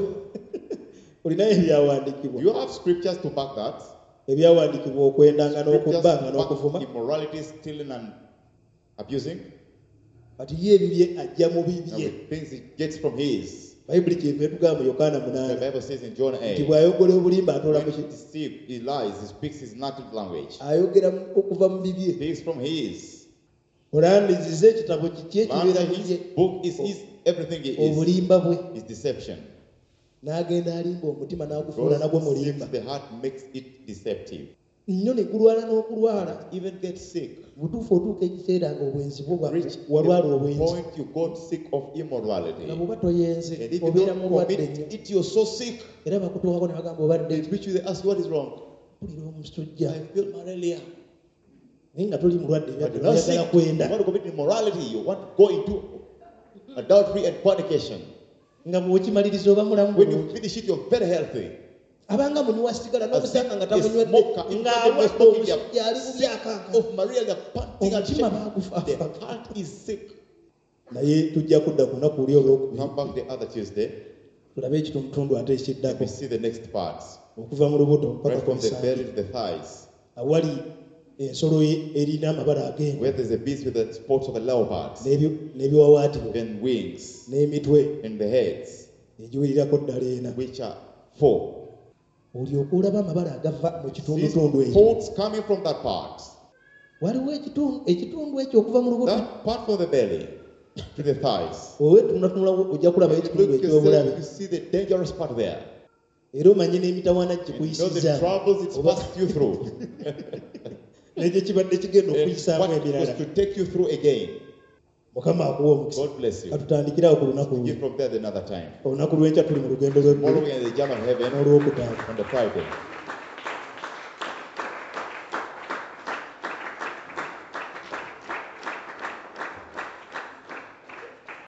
Speaker 4: olinayo ebyawandiikibwa
Speaker 2: You have scriptures to back that.
Speaker 4: ebyawandiikibwa okwendanga
Speaker 2: Scriptures
Speaker 4: n'okubbanga
Speaker 2: to
Speaker 4: n'okuvuma.
Speaker 2: back immorality, stealing and abusing.
Speaker 4: Kati ye ebibye ajja mu
Speaker 2: And
Speaker 4: bibye.
Speaker 2: with things he gets from his.
Speaker 4: Bayibuli kyeva etugamba mu Yokaana
Speaker 2: The
Speaker 4: munaana
Speaker 2: Bible says in John
Speaker 4: nti
Speaker 2: eight,
Speaker 4: bw'ayogola obulimba atoola mu
Speaker 2: when
Speaker 4: ki
Speaker 2: he deceives, he lies, he speaks his native language.
Speaker 4: ayogera mu- okuva mu bibye.
Speaker 2: Speaks from his.
Speaker 4: Olandizize ekitabo kiki ekibeera
Speaker 2: And
Speaker 4: mu
Speaker 2: his
Speaker 4: bye
Speaker 2: book is his, everything he is,
Speaker 4: obulimba bwe
Speaker 2: is deception.
Speaker 4: n'agenda alimba omutima n'agufuula nagwo
Speaker 2: God
Speaker 4: mulimba
Speaker 2: seeks the heart, makes it deceptive.
Speaker 4: nnyo ne gulwala n'okulwala
Speaker 2: Even get sick.
Speaker 4: butuufu otuuka ekiseera ng'obwenzi bwo
Speaker 2: Reach
Speaker 4: walwala
Speaker 2: the
Speaker 4: obwenzi
Speaker 2: point you got sick of immorality.
Speaker 4: nga bw'oba toyenze
Speaker 2: And if you
Speaker 4: obeera
Speaker 2: don't
Speaker 4: mulwadde
Speaker 2: commit
Speaker 4: nnyo
Speaker 2: it, you're so sick.
Speaker 4: era bakutuukako ne bagamba obadde
Speaker 2: They reach you, they ask you what is wrong.
Speaker 4: mpulira omusujja
Speaker 2: I feel malaria.
Speaker 4: naye nga toli mulwadde
Speaker 2: But
Speaker 4: byadde
Speaker 2: you're not
Speaker 4: oyagala
Speaker 2: sick. You
Speaker 4: kwenda
Speaker 2: want to commit immorality. You want to go into adultery and fornication.
Speaker 4: nga bw'okimaliriza oba mulamu
Speaker 2: When you
Speaker 4: bulungi
Speaker 2: finish it, you're very healthy.
Speaker 4: abanga munywa sigala n'omusanga nga
Speaker 2: A smoker,
Speaker 4: tamunywedde
Speaker 2: if
Speaker 4: ng'awadde
Speaker 2: they're smoking,
Speaker 4: omusujja ali mu
Speaker 2: they're
Speaker 4: byakanga
Speaker 2: sick of Maria, they're panting and
Speaker 4: omutima
Speaker 2: shaking.
Speaker 4: baagufa
Speaker 2: Their heart is sick.
Speaker 4: naye tujja kudda ku lunaku luli olwokubiri
Speaker 2: Come back the other Tuesday.
Speaker 4: tulabe ekitundutundu ate ekiddako
Speaker 2: We see the next part.
Speaker 4: okuva mu lubuto mpaka
Speaker 2: Right
Speaker 4: ku
Speaker 2: from the belly
Speaker 4: nsambi
Speaker 2: to the thighs.
Speaker 4: awali ensolo ye- erina amabala ag'engo
Speaker 2: Where there's a beast with the spots of a leopard.
Speaker 4: n'ebi- n'ebiwawaatiro
Speaker 2: And wings.
Speaker 4: n'emitwe
Speaker 2: And the heads.
Speaker 4: egiwirirako ddala ena
Speaker 2: Which are four.
Speaker 4: olyoka olaba amabala agava mu
Speaker 2: These
Speaker 4: kitundutundu ekyo
Speaker 2: spots coming from that part.
Speaker 4: waliwo ekitundu ekitundu ekyo okuva mu lubuto
Speaker 2: That part from the belly to the thighs.
Speaker 4: owetunatunula ojja kulaba
Speaker 2: When you
Speaker 4: ekitundu
Speaker 2: look
Speaker 4: ekyobulabe
Speaker 2: yourself, you see the dangerous part there.
Speaker 4: era omanye n'emitawaana
Speaker 2: And you know the
Speaker 4: gikuyisizza
Speaker 2: troubles it's passed you through.
Speaker 4: n'ekyo kibadde kigenda
Speaker 2: And
Speaker 4: okuyisaamu
Speaker 2: what was
Speaker 4: ebirala
Speaker 2: to take you through again.
Speaker 4: mukama akuwa omukisa
Speaker 2: God bless you.
Speaker 4: katutandikirawo ku lunaku luli
Speaker 2: Give from there another time.
Speaker 4: olunaku lw'enkya tuli mu lugendo lw'eggulu
Speaker 2: Tomorrow we are in the German heaven
Speaker 4: n'olwokutaano
Speaker 2: on the Friday.